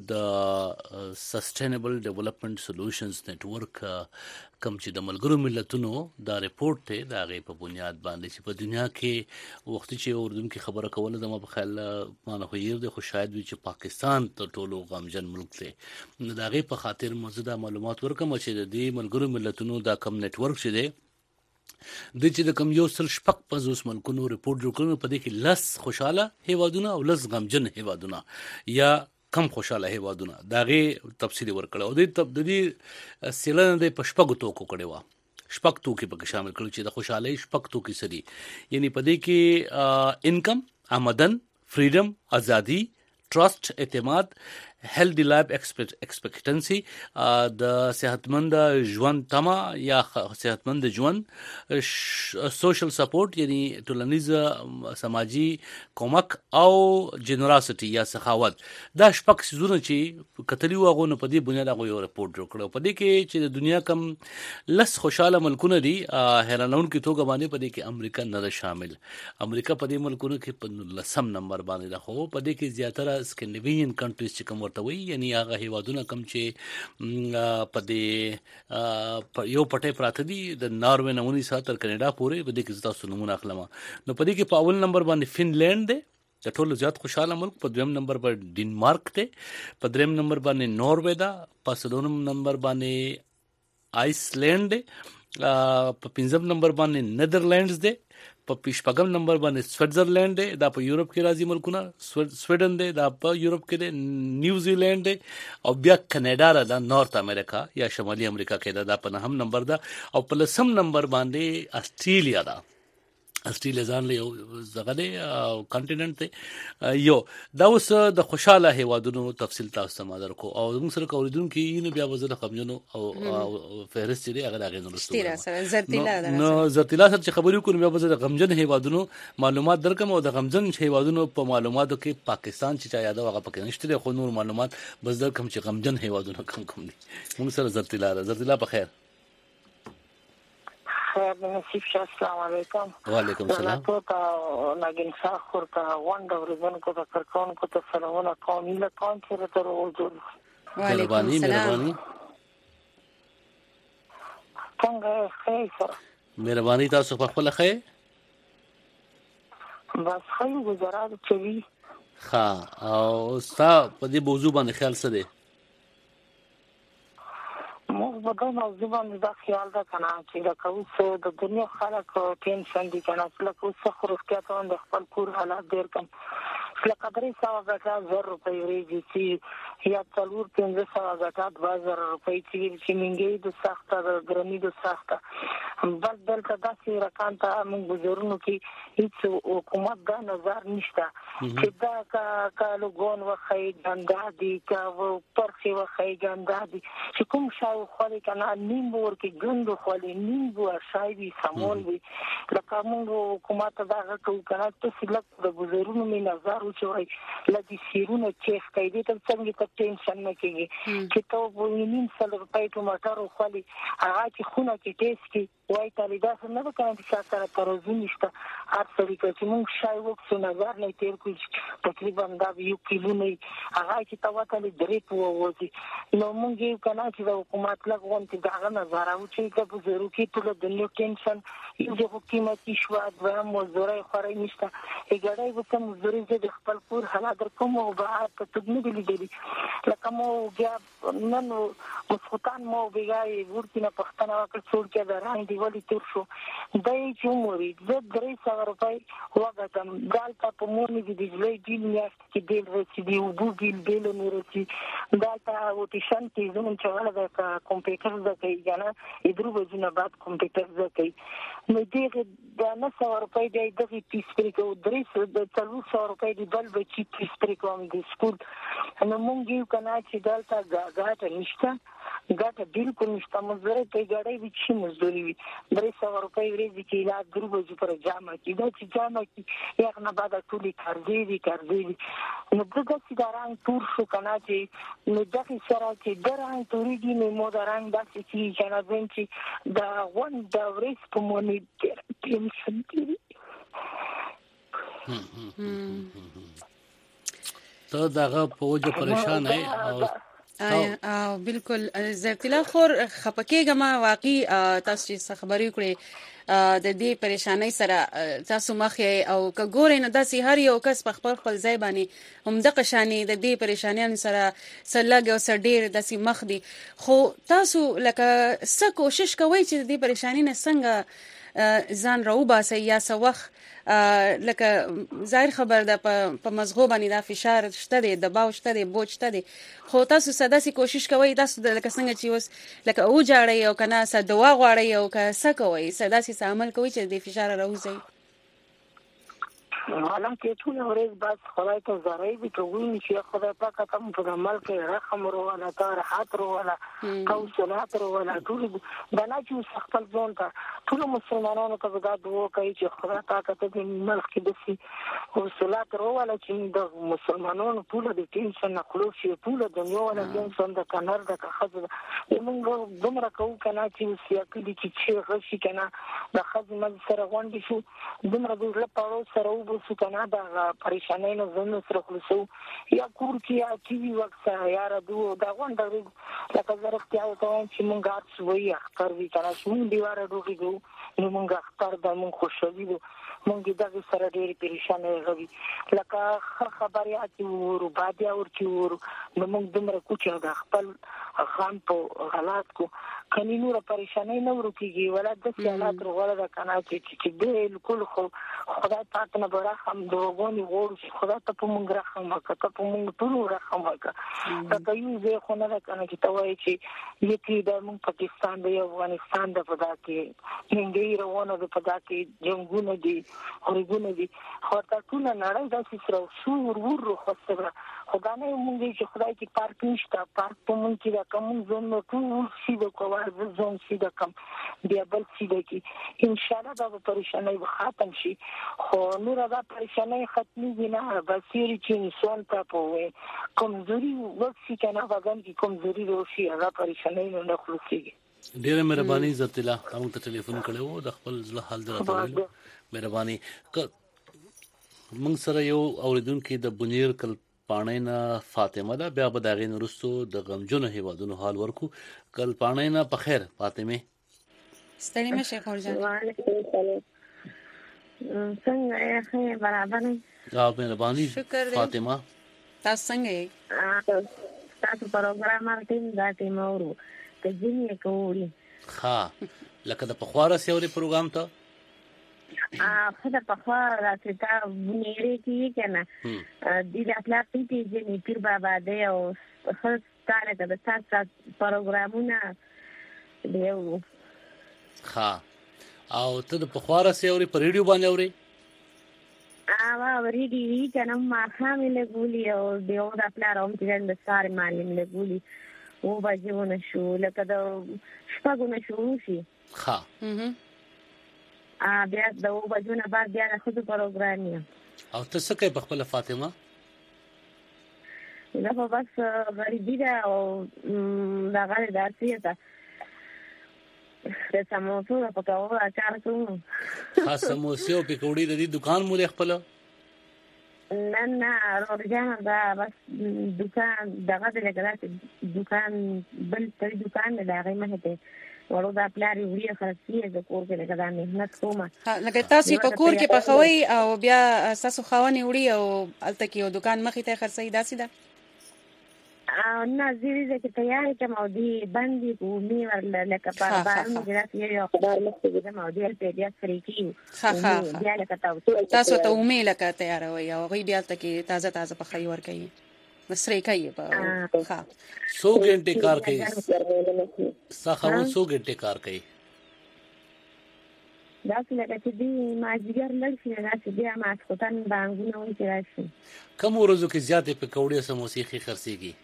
د سسټینبل ډیولپمنٹ سولوشنز نتورک کوم چې د ملګرو ملتونو دا رپورت ته داغي په بنیاد باندې چې په دنیا کې وخت چې اردوونکو خبره کوله د ما په خیال مانه خو یو د خو شاید وي چې پاکستان ته ټولو غمجن ملک دی داغي په خاطر موجوده معلومات ورکوم چې د دې ملګرو ملتونو دا کوم نتورک چې دی د چې د کم یو سل شپږ 50 ملکونو رپورت جوړ کړو په دې کې لس خوشاله هیوادونه او لس غمجن هیوادونه یا کم خوشاله هیوادونه داغه تفصیل ورکړو د دې سیلنه د پشپغ توکو کړي وا شپږ توکي په شامل کړو چې د خوشاله شپږ توکي سری یعنی په دې کې انکم آمدن فریډم ازادي ټرست اعتماد healthy life expectancy د صحتمند ژوند تمه یا صحتمند ژوند social support یعنی ټولنیز سماجی کومک او جنراسټي یا سخاوت دا شپږ سيزونه چې کتلی واغو نه په دې بنیاد هغه یو رپورت جوړ کړو په دې کې چې د دنیا کم لس خوشاله ملکونه دي حیرانون کې توګه باندې په دې کې امریکا نه شامل امریکا په دې ملکونو کې په لسم نمبر باندې ده خو په دې کې زیاتره سکینډینیوین کنټریز چې کوم ورته وي یعنی هغه هیوادونه کم چې په دې یو پټه پراته دي د ناروې نه ونی سره تر کینیډا پورې په دې کې تاسو نمونه اخلم نو په دې کې په اول نمبر باندې فنلند دی د ټولو زیات خوشاله ملک په دویم نمبر پر ډنمارک دی په دریم نمبر باندې نوروے دا په څلورم نمبر باندې آیسلند دی په پنځم نمبر باندې نیدرلینډز دی په شپږم نمبر باندې سویټزرلند دی دا په یورپ کې راځي ملکونه سویډن دی دا په یورپ کې دی نیوزیلند دی او بیا کینیډا دا نارت امریکا یا شمالي امریکا کې دا په نهم نمبر دا او په لسم نمبر باندې استرالیا دا استرالیا ځان له یو ځای دی او کانټیننټ دی یو دا اوس د خوشاله هیوادونو تفصیل تاسو ته درکو او موږ سره کوریدونکو یې نه بیا وزره خمجنو او فهرست دی هغه دغه نو زرتیلا سره چې خبرې کوو بیا وزره غمجن هیوادونو معلومات درکم او د غمجن هیوادونو په معلوماتو کې پاکستان چې یاد هغه پکې نشته خو نور معلومات بس درکم چې غمجن هیوادونو کم دي موږ سره زرتیلا په خیر نصیب شاه السلام علیکم وعلیکم السلام تو تا ناګین شاخور تا وانډ ورزن کو تا کرکون کو تا سلامونه کوم له کوم چې تر وجود وعلیکم السلام څنګه خیر مهرباني تاسو په خپل خیر بس خیر گزارات چوي ها او ستا په دې موضوع باندې خیال څه دی موږ په دغه موضوع باندې دا خیال دا کنه چې دا کوڅه د دنیا خلک ټینشن دي کنه چې کوڅه خروجته ته د خپل کور حالات ډیر کم لکه 300,000 روپۍ ریږي چې یا 400,000 2000 روپۍ چې منګي د سخته د ګرمي د سخته بل دلته داسې رقم ته موږ گزارونو کې هیڅ حکومت دا نظر نشته چې دا کالوګون وخی ګندادي کا پرخي وخی ګندادي چې کوم شاو خوري کنه نیمبو ورکې ګندو خوري نیمبو شایوي سمول وي لکه موږ حکومت دا غوښتو کنه چې لکه د گزارونو می نظر وچوي لدی سیرونه چیک کوي ته څنګه ته ټینشن نه کیږي چې ته وینین سل روپۍ ټماټر خوري هغه چې خونه کې ټیسټ کی وای طالبا څنګه به کوم چې سره ترازو نشته هر څه چې موږ شای وکړو نظر نه تیر کوی تقریبا دا یو کیلو نه هغه چې تاسو ته درې په وځي نو موږ یو کنه چې د حکومت لغون ته دا نظر او چې د بزرګو کې ټول د نو ټینشن یو حکومتي شو د مزدوري خوري نشته ایګړای وته مزدوري د خپل کور حالات در کوم او به ته تدنی دي لکه مو بیا نن مسخوتان مو بیګای ورتنه پښتنه وکړ څوک کې دران دی ولی تر شو دای چې موري د 300 روپۍ وګټم دالته په مورني دي لې بیل میاشت کې بیل رسې دی او بو بیل نه رسې دالته او تشن کې زمون چې ولا د کمپیوټر د کوي نه ادرو بجنه بعد کمپیوټر د کوي نو دغه د 900 روپۍ دی دغه پیس پرې کو 300 روپۍ دی بل به چې پیس پرې کوم د سکول نو مونږ یو کنه چې دالته غاټه نشته ګټه بالکل نشته مزدوري په ګړې وی چې مزدوري وي 300 روپۍ ورځي کې لا ګروپ چې پر جامه کې دا چې جامه کې یو نه بعد ټولي کارځي نو دغه چې داران تور شو کنه چې نو دغه سره چې دران توريږي نو مو داران داسې چې جنازین چې دا وان دا ورځ په مونږ ټینشن کې ته دغه په وجه پریشان یې او بالکل زرتیلا خور خپکیګه ما واقعي تاسو چې خبرې کړې د دې پریشانای سره تاسو مخ او کګورې نه داسې هر یو کس په خپل ځای باندې هم د قشانی د دې پریشانیان سره سلګ او سډیر داسې مخ دي خو تاسو لکه څه کوشش کوئ چې د دې پریشانی نه څنګه ځان راو باسي یا سوخ لکه ظاهر خبر ده په مزغو باندې دا فشار شته دی دباو شته دی بوج شته دی خو تاسو سداسي کوشش کوئ تاسو د لکه څنګه چې اوس لکه او جاړی او کنه سد دوا غواړی او که څه کوئ سداسي عمل کوئ چې د فشار راوځي حالانکه ټول ورځ بس خدای ته زارۍ دي کوي چې خدای پاک تم په عمل کې رحم ورولا تا راحت ورولا او صلات ورولا ټول دا نه چې خپل ځان ته ټول مسلمانانو ته دا دعا کوي چې خدای پاک ته دې ملک کې دسي او صلات ورولا چې د مسلمانانو ټول د ټینشن نه خلاص شي ټول دنیا ولا ټینشن د کنار د خزه موږ دومره کوو کنه چې سیاقي دي چې غشي کنه د خزه مل سره غونډي شو دومره د لپاره سره وبسو کنه د پریشانۍ نه زنه سره خلاصو یا کور کې یا ټي وي وخت یا رادیو دا غونډه لکه زرفتیا او ته چې مونږ اڅوي اختر وی کنه چې مونږ دیواره ډوګي ګو نو مونږ اختر د مونږ خوشالي وو مونږ د سره ډېر پریشانه غوي لکه خبري اتی ورو بادیا ورچی ورو نو مونږ دمر کوچه د خپل خان په حالات کو کني نور پریشانه نه ورکیږي ولا د حالات ولا د کنه چې بالکل خو خدای پاک نه برخم دوغونی غوړ خدای ته په مونږ رحم وکړه په مونږ ټول رحم وکړه دا یو ځای خو نه کنه چې توای چې یکی د مونږ پاکستان د افغانستان د پدا کې هندي روانه د پدا کې جنگونه دي اورګونه دي خو تا ټول نړۍ د سره شو ورور خو خدای نه مونږ چې خدای کې پارکینګ شته پارک په مونږ کې دا کوم زون نو ټول شي د کوار زون شي د کم بیا بل شي د کې ان شاء الله دا پریشانای ختم شي خو نور دا پریشانای ختمي نه بسیر چې انسان ته په کمزوري وخت کنه وګم کې کمزوري وشي هغه پریشانای نه خلاصيږي. ډیره مهرباني عزت الله تاسو ته ټلیفون کړو د خپل ځله حال درته مهرباني موږ سره یو اوریدونکو د بنیر کل پانینا فاطمه دا بیا به داغې نورستو د غمجن هیوادونو حال ورکو کل پانینا په خیر فاطمه ستړي مشه خورجان وعلیکم السلام څنګه یې خیر برابر یا مهرباني فاطمه تاسو څنګه یې تاسو پروګرام ارتیم دا ټیم اورو کجنی کوي ها لکه د پخواره سیوري پروګرام ته خدا پخواره راځي تا بنيري کې کنه د اخلاق ټي جی پیر بابا دی او خاص کار د تاسو پروګرامونه دیو ها او ته د پخواره سیوري په ریډیو باندې اوري ریډیو کنه ما خامل ګولي او دیو د خپل چې د ساري معلم له ګولي او باجونه شو لکه د شپږونه شو شي ها بیا د او باجونه بعد بیا د خود پروګرام او ته څه کوي په خپل فاطمه دا په بس غریبی دا او دا غړي داسې ده د سموسو په کاوه اچار کوم خاصه موسیو په کوړی د دې دکان مول خپل نه ورجانا دا بس دکان دغه د لګرات دکان بل تر دکان نه هغه مه ته ورو دا پلاری وړي خرڅي د کور کې لګا د مهنت کومه لکه تاسو په کور کې پخوي او بیا تاسو خاوني وړي او الته کې یو دکان مخې ته خرڅي داسې ده نه زیری چې تیار کوم او دی باندې کومي ورل لکه په باندې راځي یو خبر مخکې د مودیل په بیا سریکی بیا لکه تاسو ته امید لکه تیار وي او غي بیا ته کې تازه په خي ور کوي مسرې کوي په ها 100 غنټه کار کوي سخاون 100 غنټه کار کوي دا څنګه چې دی ماجګر لړشي نه چې بیا ما څوتن باندې نو چې راشي کوم ورځو کې زیاتې په کوړې سم موسیقي خرڅيږي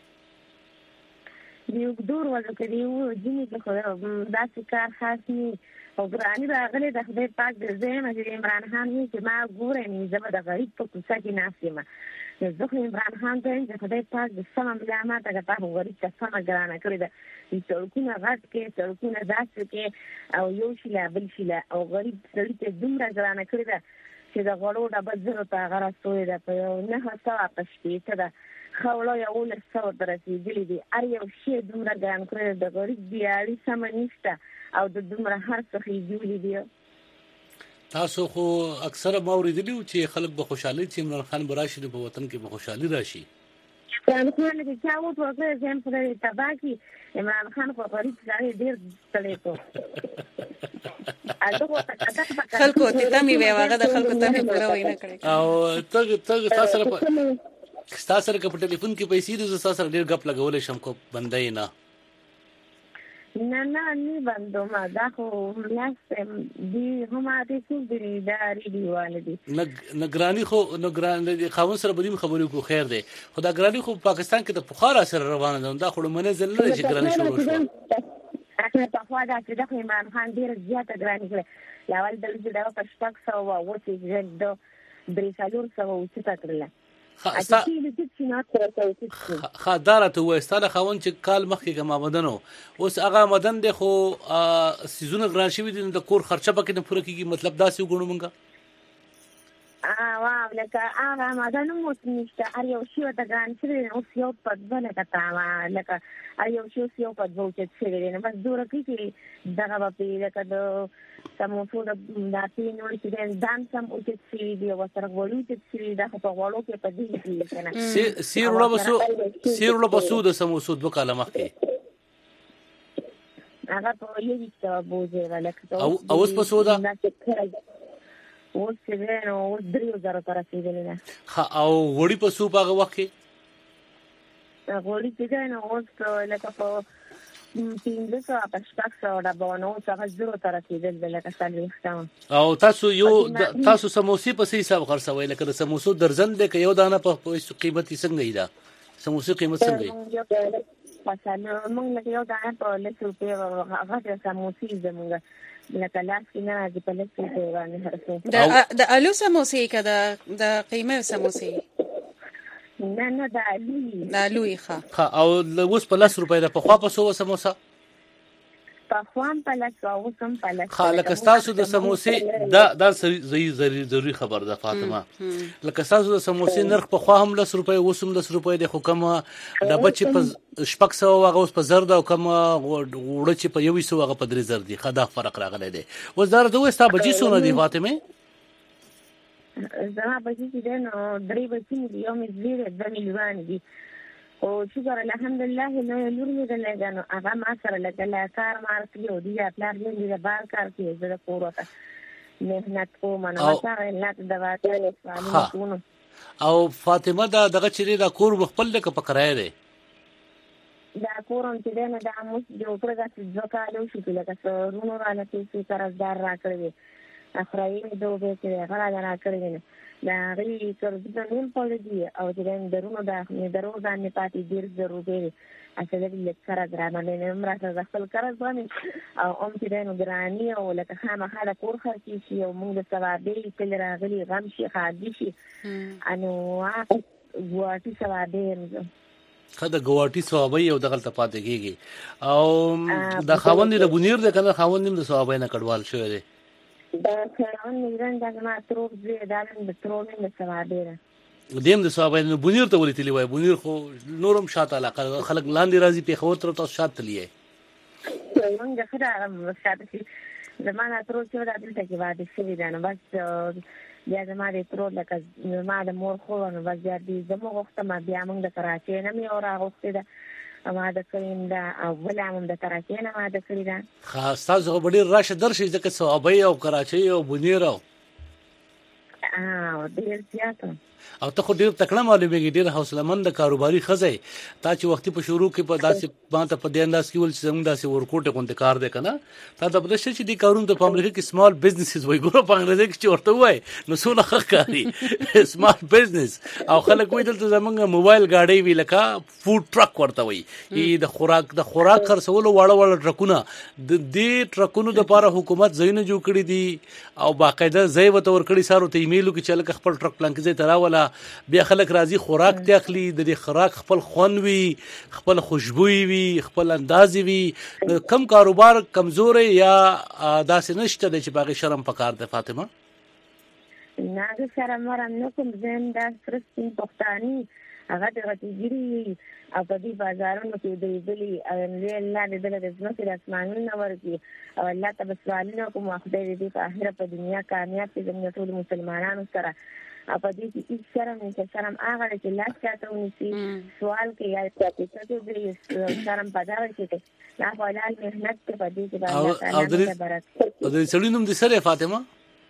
یو دور ولکه یو جنې په خو دا کار خاص نه او ګرانی راغله د خدای پاک د زما چې عمران خان چې ما ګورې نه زما د غریب په کوڅه کې ناسیمه زه عمران خان ته چې خدای پاک د سم ملامت هغه په غریب ته سم ګرانه کړی دا څوکونه غټ کې څوکونه داسې کې او یو شي لا بل شي لا او غریب سړی ته دومره ګرانه کړی دا چې د غړو د بزرو ته غره سوې ده په یو نه هڅه پښتې ته دا خولو یو له څو درسېږي دي ار یو شی دومره ګران کړی د غریب دیالي سم نشته او د دومره هر څه جوړې دي تاسو خو اکثره موریدلی چې خلک به خوشحالي چې عمران خان براشي په وطن کې به خوشحالي راشي څنګه کوي چې چا وو ورته زم په تباکی عمران خان په غریب ځای ډیر تلې کو خلکو ته تمي وی واغه د خلکو ته پوره وینه کړی او ته تاسو سره په ټلیفون کې پیسې د تاسو سره ډیر غپ لګولې شم کو بندای نه نه بندوم دا خو لاس دی هم اته څو دی دا ریډیو دي نگرانی خو نگرانی خاون سره بدیم خبرې کو خیر دی خدا ګرانی خو پاکستان کې د بخار اثر روانه ده دا خو منځل نه شي ګرانی شروع شو اته په خوا دا چې د عمران خان ډیر زیاته ګرانی کړه لاول د دغه په شپږ سو او چې د بریسالور سو او څه تکړه خدارته وستاله خاون چې کال مخکې کما مدنو اوس هغه مدن د خو سيزونه ګران شوی دي د کور خرچه پکې نه پوره کیږي مطلب دا سی وګڼو مونږه واو لکه هغه مدن مو نشته ار یو شی ته ګران شوی اوس یو پدونه کته لکه ار یو شی یو پدوه چې شوی نه بس دوره کې دغه په لکه د سموسو د داتینو چې دان سم او چې دی وسره غوړی چې دا په غوړو کې پدې کې کنه سیرولو بسو د سموسو د کاله مخکې هغه په یوه څه بوزي ولکه او اوس په سودا اوس چې نو 3000 تر رسیدلې او غوړی په سو په وخت کې غوړی چې نو اوس لکه په 300 پښتاکسو دا بونو څنګه زرو تر رسیدل لکه څلويختم او تاسو سموسي په سي حساب خرڅوي لکه د سموسو درزن د یو دانه په قیمتي څنګه دی دا سموسي قیمت څنګه دی مثلا موږ له یو دانه په لکه په هغه سموسي زموږ لکه لاس کې نه دي په لکه کې باندې هرڅه د الو سموسي کده د قیمه سموسي نه دا لوی ښه او اوس په 10 روپۍ د په خوا په سو سموسا په خوان په لاسو او سم په لاسو خلک تاسو د سموسي دا ضروري خبر ده فاطمه لکه تاسو د سموسي نرخ په خوا هم 10 روپۍ وسم 10 روپۍ د حکومه د بچي په شپږ سو هغه اوس په زر ده او کوم وړه چې په 100 هغه په 3000 دي خدا فرق راغلی دی اوس دا ته وستا بچي سونه دي فاطمه زما بچی چې نو درې بچی دي یو مې زیره د مليون دي او شکر الحمدلله نو لور مې دلته نو هغه ما سره لګل کار مارتي او دی خپل دې بار کار کوي زه کور وکړه مهنت کوم نو سره نه د واټن اسوالونه او فاطمه دغه چې دا کور خپل لکه پکړای دی دا کورم چې نه د اموس د پرګه چې ځکه له شو کې لکه سرونو را لته چې قرضدار راکړي اخرای دوه چې غلا نه کړی دا غي کړه د نیم په دې او چې درونو دا نه درو ځان پاتې ډیر ضروري اصل دې لکه درانه نه مرسته ځخل کړه ځانې او چې نو ګرانی او لکه خامخا د کور خرڅي شي او موږ د ثوابې کله راغلي غم شي خادي شي انو واټي ثوابې خدای ګواټي ثوابې او دغه ته پاتې کیږي او د خاوند د بنیر د کنه خاوند د ثوابې نه کډوال شوی دی دا کارون میران دا ما تروب زی دالن د ترومن د ثوابې دیم د ثوابې بنیر ته ولې تلی وای بنیر خو نورم شاته علاقه خلک لاندې راځي په خور تر تاسو شاته تلیه څنګه خدای شاته زمانه تروب چې دا دلته کې واده شوی دا نو بس بیا زماره تروب لکه ما د مور خو نو بس بیا دې زموږ وخت ما بیا موږ د کراچۍ نه مې اور هغه دا ما د کین دا اول هم د کراچۍ نه ما د کړی دا خاص تاسو غوډیر راشه درشي ځکه صحابه او کراچۍ او بنیر او ډیر زیاته او ته خو ډیر تکړه معلومیږي ډیر حوصله مند کاروباري خزه تا چې وختي په شروع کې په داسې ماته په دې انداز کې ول چې زموږ داسې ورکوټه کوم کار دی کنه تا د بلشه چې دي کارونه په امریکا کې سمال بزنسز وای ګورو په انګریزي کې چې ورته وای نو څونه ښکاري سمال بزنس او خلک وای دلته زمونږ موبایل گاډي وی لکه فود ټرک ورته وای د خوراک خرڅولو واړه ټرکونه د دې ټرکونو د لپاره حکومت زینه جوړ کړی دي او باقاعده ځای وته ور کړی سارو ته ایمیلو کې چې لکه خپل ټرک پلان کې ځای تراوله بیا خلک راځي خوراک ته اخلي د دې خوراک خپل خون وي خپل خوشبوئی وي خپل انداز وي کم کاروبار کمزور یا داسې نشته چې باغی شرم پکار ده فاطمه نه شرم ورم نه کوم زم دا فرستین پښتاني هغه د غټیګری او په دې بازارونو کې د دې الله دې د ځمکې د اسمانونو ورکی او الله تبارک وتعالى کوم خدای دې په آخرت په دنیا کامیاب کړي زموږ ټول مسلمانانو سره په دې کې هیڅ شرم هغه چې لاس چاته ونیسي سوال کې یا څه دې شرم پیدا وکړي نه حلال مهنت په دې کې باندې برکت او دې سړی نوم دې سره فاطمه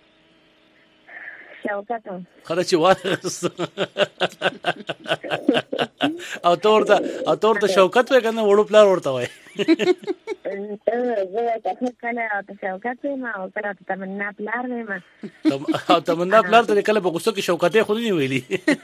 شوکت خره چې واغست او تورته شوکت وکنه وړو پلار ورته وای زه ته کله ته شوکت ما او کله ته تمنا پلار ما او تمنا پلار ته کله په غوسه کې شوکتې خو نه ویلي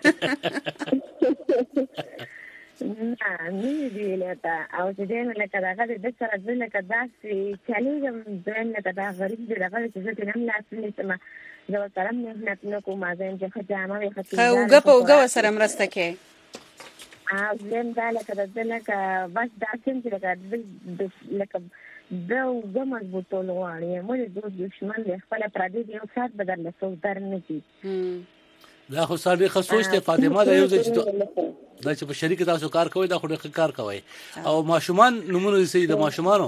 نه دی لته او چې دین لکه دا د سره د لکه داسې چاليږم دین لکه دا غریب دی هغه چې زه تنم لاسنی سم زه سره مهنت نکوم ځم چې خجامه وي خو وګه سره مرسته کوي زم دا لکه د لکه بس داسې چې لکه دا وګه مضبوطول غواړي موږ د دشمن له خپل پردي یو سات بدل له سودار نه کی دا خو سړي خصوص ته فاطمه دا یو چې په شریک تاسو کار کوي دا خو ډېر کار کوي او ماشومان نمونه دي د ماشومانو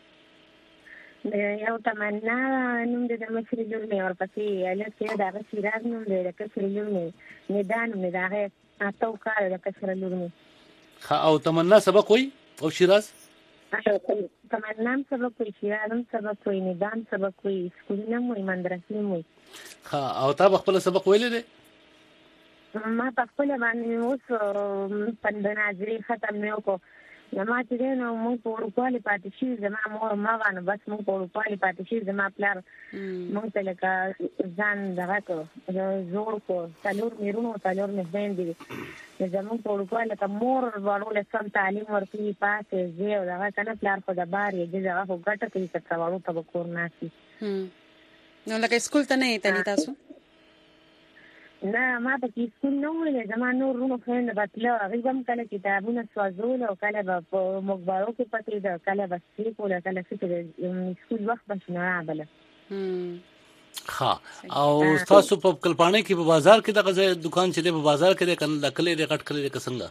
یو تمنا نوم د مشر لور مې ورپسې الکه دا شیراز نوم دی د کسر لور مې میدان مې دا تاسو کار د کسر لور مې او تمنا سبق وي او شیراز تمنا سبق وي شیراز سبق وي میدان سبق وي سکولونه مې مدرسې مې او تاسو خپل سبق ویل دي ما په خپل باندې اوس پندناځري ختم نه وکړ ما چې نو موږ په اروپا پاتې شي زما مور ما باندې بس موږ په اروپا پاتې شي زما پلار موږ ته لکه ځان دغه کو زوړ کو څلور میرونو څلور مې دي زموږ په اروپا لکه مور ورو له سم تعلیم ورکړي پاسه زه دغه کنه پلار خو د بار یې دغه خو ګټه کوي چې څوارو ته وکور ناسي نو لکه سکول ته نه تللی تاسو نه ما په کې سکول نه ویل زما نور ورونو خو بتله هغه هم کله کتابونه سوازول او کله په مخبارو کې پاتې ده کله بس کې کوله کله چې سکول وخت بشنه عمله او تاسو په کلپانه کې په بازار کې دغه دکان چې په بازار کې د کله د غټ کله د څنګه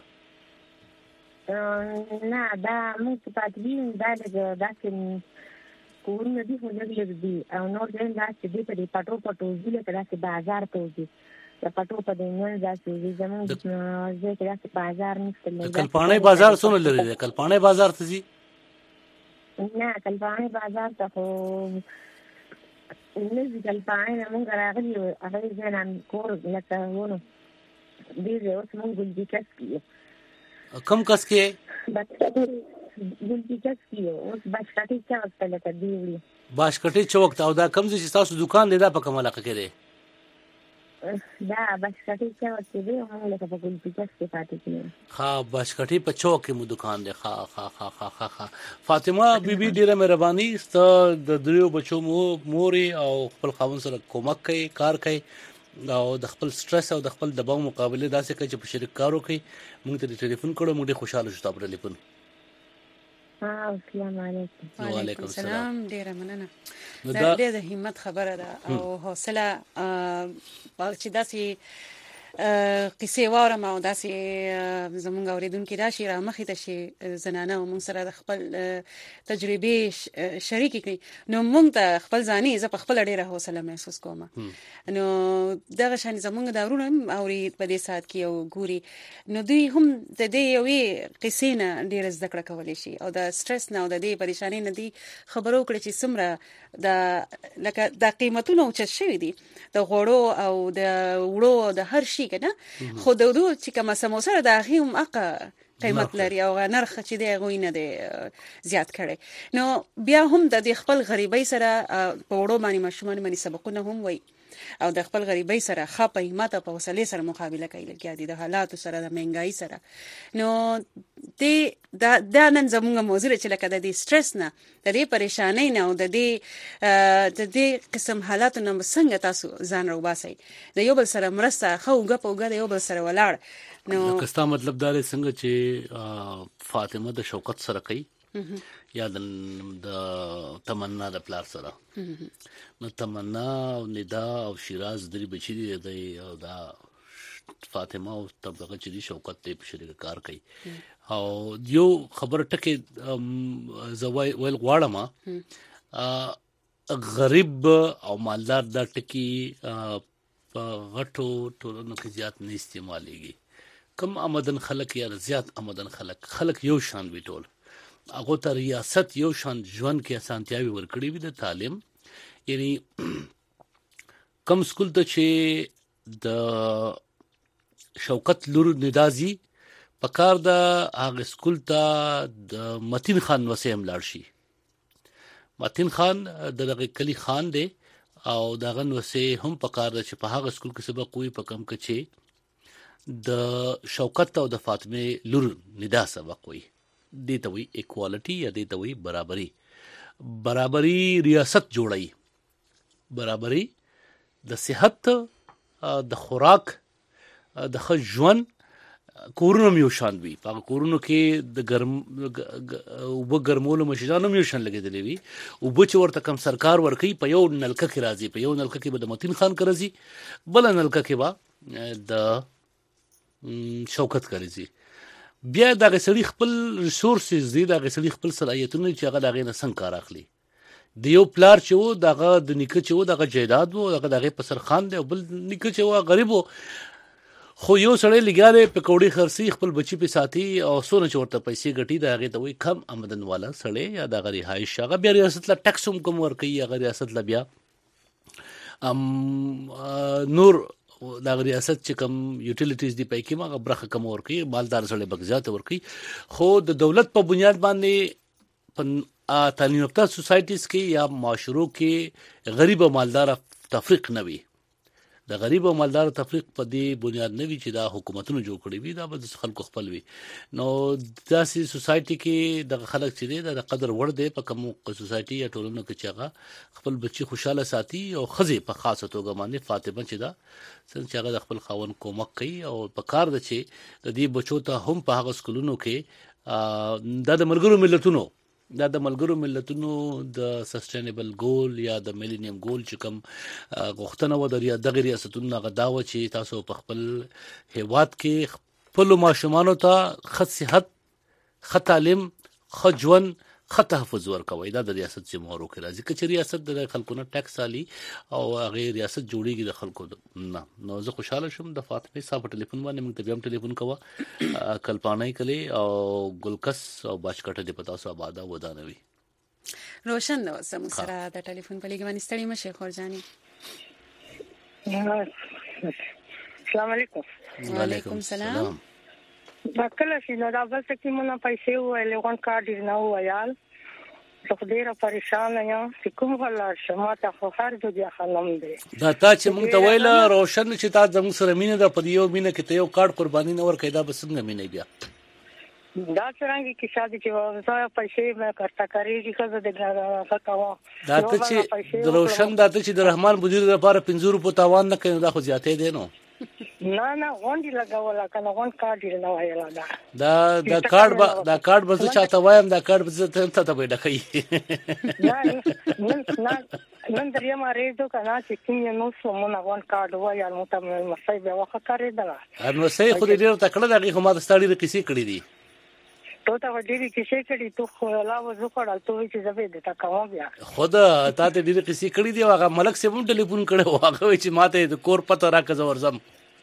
نه دا موږ پاتې دا داسې کورونه دي خو لږ دي او نور ځین داسې دي په پټو ځله په داسې بازار ته وځي د پټو په دنیا داسې زموږ زه کې داسې بازار نشته د کلپانه بازار څونه لري د کلپانه بازار ته ځي نه کلپانه بازار ته خو نزدیک کلپانه موږ راغلي هغه ځان کور لکه ونه دې اوس موږ ګلدي کس کیو کم کس کې ګلدي کس کیو اوس باشکټي چوک ته لکه دی باشکټي چوک ته او دا کم چې تاسو دکان دی دا په کومه علاقه کې دی دا باشکټي چوک کې دی موږ لکه په ګلدي کس کې پاتې کیږو باشکټي په چوک کې مو دکان دی فاطمه بیبي ډیره مهرباني ست د دریو بچو موري او خپل خاوند سره کومک کوي کار کوي او د خپل سټرس او د خپل دباو مقابله داسې کوي چې په شریک کارو کوي موږ ته ټلیفون کړو موږ ډېر خوشاله شو تاسو ټلیفون السلام علیکم وعلیکم السلام ډیره مننه دا ډیره همت خبره ده او حوصله چې داسې قصې وارم او داسې زمونږ اوریدونکو دا شي را مخې ته شي زنانه او موږ سره د خپل تجربې شریک کړي نو موږ ته خپل ځاني زه په خپل ډیره حوصله محسوس کوم نو دغه شان زمونږ دا ورونه اورید په دې سات کې او ګوري نو دوی هم د دې یوې قصې نه ډیره زده کړه کولی شي او د سټرس نه او د دې پریشانی نه دي خبرو کړي چې څومره لکه د قیمتونو اوچت شوي دي د غوړو او د وړو د هر شي کنه خو د دوی چې کومه سموسه د هغه هم اقا قیمت لري او نرخ چې دی غوي نه دی زیات کړي نو بیا هم د خپل غریبۍ سره په وړو باندې ماشومان باندې سبقونه هم وای او د خپل غریبۍ سره خپه ماته په وسلې سره مقابله کوي لکه د حالاتو سره د مهنګای سره نو دا نن زموږ موضوع چې لکه د سټرس نه د دې پریشانۍ نه او د دې قسم حالاتو نه څنګه تاسو ځان راوباسئ د یو بل سره مرسته خو غپوګه د یو بل سره ولاړ نو کستا مطلب دا دی څنګه چې فاطمه د شوکت سره کوي یا د تمنا د پلار سره نو تمنا او ندا او شیراز درې بچی دي او دا فاطمه او طبقه چې شوکت ته په شریک کار کوي او یو خبر ټکي زوای ویل غواړم غریب او مالدار دا ټکی په غټو ټولنو کې زیات نه استعمالېږي کم آمدن خلک یا زیات آمدن خلک یو شان وي ټول هغه ته ریاست یو شان ژوند کې اسانتیاوي ورکړي وي د تعلیم یعنی کم سکول ته چې د شوکت لور ندازي پکار د هغه سکول ته د متین خان وسیم لاړ شي متین خان دغه کلی خان دی او دغه نوسه هم په کار چې په هغه سکول کې سبق وي په کم کې چې د شوکت او د فاطمه لور ندا سبق وي دې ته وي ایکوالټي یا دې ته وي برابري ریاست جوړي برابري د صحت د خوراک د ښه ژوند کورونو یو شان وي په کورونو کې د ګرمولو مشینانو یو شان لګېدلې وي او به چې ورته کم سرکار ورکوي په یو نلکه کې راځي په یو نلکه کې به د متین خان کې راځي بل نلکه کې به د شوکت کې راځي بیا دغه سړي خپل ریسورسز دي دغه سړي خپل صلاحیتونه چې هغه دغه نه څنګه کار اخلي د یو پلار چې وو دغه د نیکه چې وو دغه جیداد وو دغه په سر خان دی او بل نیکه چې وو غریب وو خو یو سړی لګیاله پکوړی خرسي خپل بچی په ساتي او سونه چورته پیسې ګټي دا هغه ته وي کم آمدن والا سړی یا د غری هاي شغه بیا ریاست لا ټیکس هم کوم ور کوي یا ریاست لا بیا نور دا ریاست چې کوم یوټیلیټیز دی پای کې ما برخه کوم ور کوي مالدار سړی بغزات ور کوي خو د دولت په بنیاد باندې تعلیم یافته سوسایټیز کې یا معاشرو کې غریب او مالدار تفریق نه وي د غریب او مالدار تفریق په دې بنیاد نه وي چې دا حکومتونو جوړ کړی وي دا به خلکو خپل وي نو داسې سوسایټي کې د خلک چې دی د قدر وړ دی په کوم سوسایټي یا ټولنو کې چې هغه خپل بچي خوشاله ساتي او خزي په خاصه توګه باندې فاطمه چې دا څنګه چې هغه د خپل خاوند کومک کوي او په کار د چې د دې بچو ته هم په هغه سکولونو کې د ملګرو ملتونو د سسټینبل ګول یا د میلینیم ګول چې کوم غوښتنه و د دغه ریاستونو غداوه چې تاسو په خپل هیواد کې خپل ماشومانو ته ښه صحت ښه تعلیم ښه ژوند ښه تحفظ ورکوي دا د ریاست ذمہارو کې راځي چې ریاست د خلکو نه ټیکس علي او هغه ریاست جوړیږي د خلکو نه نو زه خوشاله شوم د فاطمه صاحب ټلیفون باندې موږ ته بیا ټلیفون کوه کلپانای کلی او ګلکس او باجکټه د پتا سو آباده ودانوي روشن نو سم سره د ټلیفون په لګي باندې ستړي مشه خورجاني السلام علیکم وعلیکم السلام کله چې نو دا بل څه کې مونږ پیسې وایلې غون کارډ نه وایال زه ډیره پریشان یم چې کوم غلا شماته خو هر دوی خلم دی دا تا چې مونږ ته ویله روشن چې تا زموږ سره مینه د پدیو مینه کې ته یو کارت قرباني نه ور کیدا بس څنګه مینه بیا دا څنګه کې شادي چې وځه پیسې مې کارته کوي چې څه د غاکوا دا ته چې د روشن دا ته چې د رحمان بوجیر لپاره 50 روپو تاوان نه کوي دا خو زیاتې دی نو نه غونډي لګاوله کنه غون کارډ نه وایلا دا کارډ به زه چاته وایم دا کارډ به زه ته به ډکې نن دریا ما ریډو کنه چې کینې نو سمونه غون کارډ وایل مو ته مسای به وخت کړی دا نو سې خو دې ډیر تکړه دغه خو ما د ستړي د کیسې کړې دي ته ډېری کیسې کړې ته خو لا وځو کړل ته چې زبې د تا کوم بیا خدا تا ته ډېری کیسې کړې دی هغه ملک سے مون ټلیفون کړو هغه چې ماته د کور پته راکځ ورزم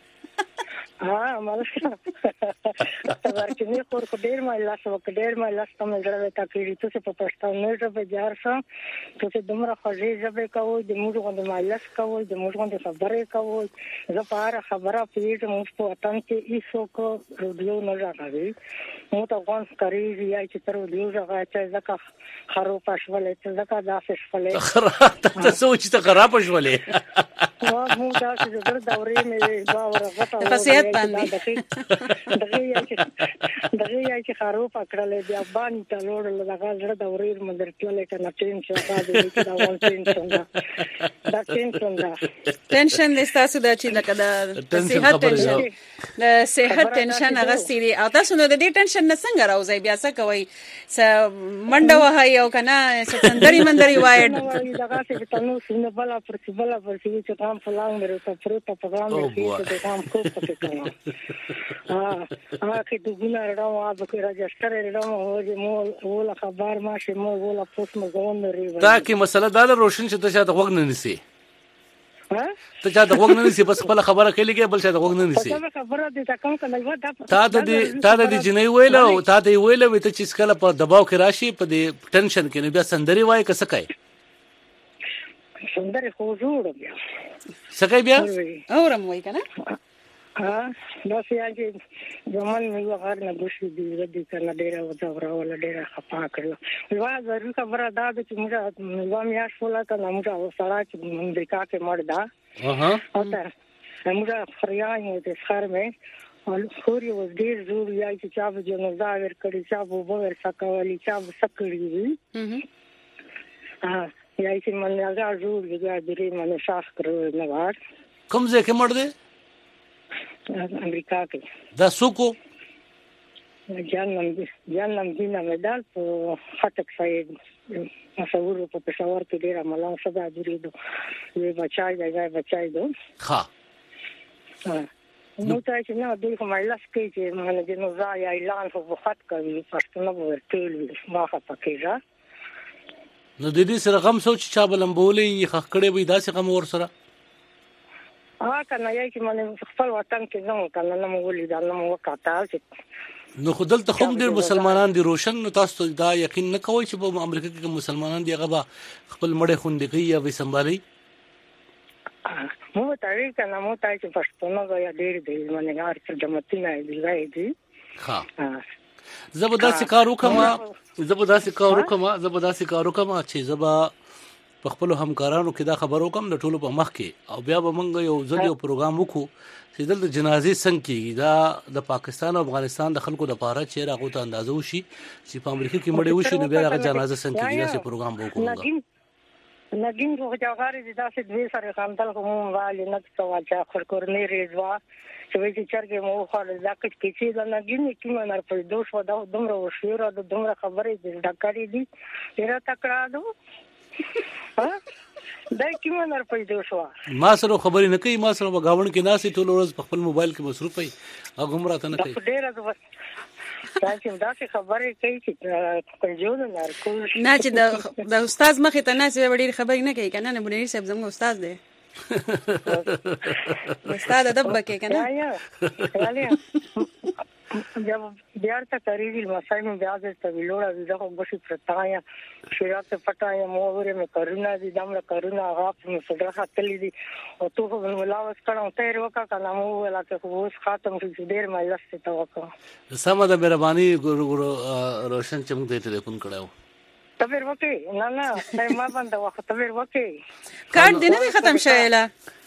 ملک ورته نه کور کو ډېر ما لاس ته مې درته تا کړې ته په پښتو نه زبې جار سم ته دمر خوځې زبې کوو د موږ غوډه مالس کوو د موږ غوډه خبرې کوو زه په هر خبره پیډ موږ په وطن کې ایسو کو رودیو نه راغلی مو ته غون کوي یا چې تر رودیو ځای چې زکه خرو پښولې چې زکه داسې شولې ته سوچ ته خراب شولې مو دا چې د دورې مې دا ورغته فسیات باندې دغه یا چې خرو پکړلې بیا باندې ته لوړل دغه زړه دورې مندر تللې کنه ټین چې هغه دې دا وان ټینشن لستاسو د چې لکه د صحت ټینشن هغه سری او تاسو نو د دې ټینشن نه څنګه راوځي بیا څه کوي منډه وهاي او کنه سندري وای دغه چې تاسو سونه بلا پر چې تاسو فلان مې ته پروت پروګرام کې چې تاسو کو پکې کنه کې دغه راو هغه کې راجستر راو هو مو ولا خبر ما شي مو ولا پوس مزون لري دا کې مسله دا روشن چې ته شاته وګ نه نسی ته چا د وګ نه نسی بس خپل خبره کوي کې بل شاته وګ نه نسی خبره دې تا کوم کنه تا د جنې ویلو تا دې ویلو ته چې کله په دباو کې راشي په دې ټنشن کې نو بیا سندري وای کسه کوي سندري خو جوړ بیا څنګه بیا اورم وای کنه دا سياجي زمان مې وغار نه ګوشي دی ودی کنه ډیره وځوره ولا ډیره خپا کړل وا ضرور خبره دا چې موږ نظام یا شولا کنه موږ سره چې امریکا کې مردا او موږ خریان دې خر مې او خوري و ډیر زور یا چې چا به جنازه ور کړی چا به ور سکاولي چا به سکړی یا چې من هغه زور یې دې من شاخ کړو نه وار کوم ځای کې مړ دی امریکا کې دا سوکو جانم دینا مدال په خټک سید مشهور په پېښور کې ډیر ملان صدا جوړېدو یې بچای دو ها نو ته چې نه دوی کومه لاس کې چې موږ د نو ځای اعلان په خط کوي پښتون ورتل ما خپکېږه نو د دې سره غم سوچ چا بلمبولې خخ کړي وي داسې غم ور سره کنه یای چې مونږ خپل وطن کې نو کنه نو ولې دا نو وکړه نو خدل ته هم ډیر مسلمانان دي روشن نو تاسو دا یقین نه کوئ چې په امریکا کې مسلمانان دي هغه خپل مړې خوندې کوي یا وي سمبالي مو ته وی کنه مو ته چې پښتون غویا ډیر دی مونږ هر څه د متینه دی لای دی زبردست کار وکما چې زبا په خپل همکارانو کې دا خبرو کوم د ټولو په مخ کې او بیا به موږ یو ځل یو پروګرام وکړو چې دلته جنازې څنګه کېږي دا د پاکستان او افغانستان د خلکو د پاره چې راغو ته اندازه وشي چې په امریکا کې مړې وشي نو بیا هغه جنازه څنګه کېږي دا پروګرام وکړو نګین کو جوغاري د داسې دوی سره خاندل کوم والی نه څه واچا خورکورنی ریزوا چې وایي چې چرګې مو خو دا کې چې دا نګین کې منر په دوش ودا دومره وشيره د دومره خبرې د ډکړې دي ډیره تکړه دو دا کیمه نر پیدا شو ما سره خبرې نه کوي ما سره غاون کې ناسي ټول ورځ په خپل موبایل کې مصروف وي هغه هم راته نه کوي ډېر دا چې دا خبرې کوي چې کنجوز نه کوي نه چې د استاد مخې ته ناسي وړي خبرې نه کوي کنه نه بنري صاحب زموږ استاد دی استاد ادب کې کنه جب بیار تا کریږي مسای مې بیا د تبلوړه زه هم بشي پرتایا شیرات پټایا موره مې کرونا دي دمره کرونا غاپ مې صدر خاتلې دي او ته هم ملاوس کړم ته روکا کنه مو ولا ته اوس خاتم چې ډیر مې لاسته تا وکړه سم د مهرباني روشن چې موږ ته ټلیفون کړو تبر وکي نه ما باندې وخت تبر وکي کارت دې نه ختم شایله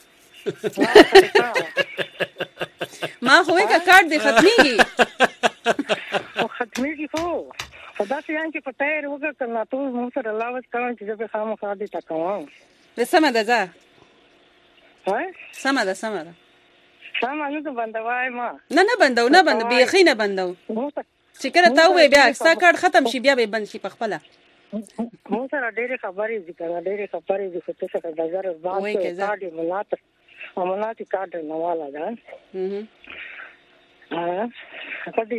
ما خو یې کارت دې ختميږي او ختميږي خو خدا ته یان چې پټه روګه کنا ته مو سره لاوت کوم چې به خامخا دې تکوم سمه ده ځه هاي سمه ده سمه نه ته بندوای ما نه بندو بیخي نه بندو چې کړه تا وې بیا ستا کارت ختم شي بیا به بند شي په خپل مو سره ډېر خبرې دي چې څه څه د زر باندې کارت اماناتي کارت نه والا ده کدی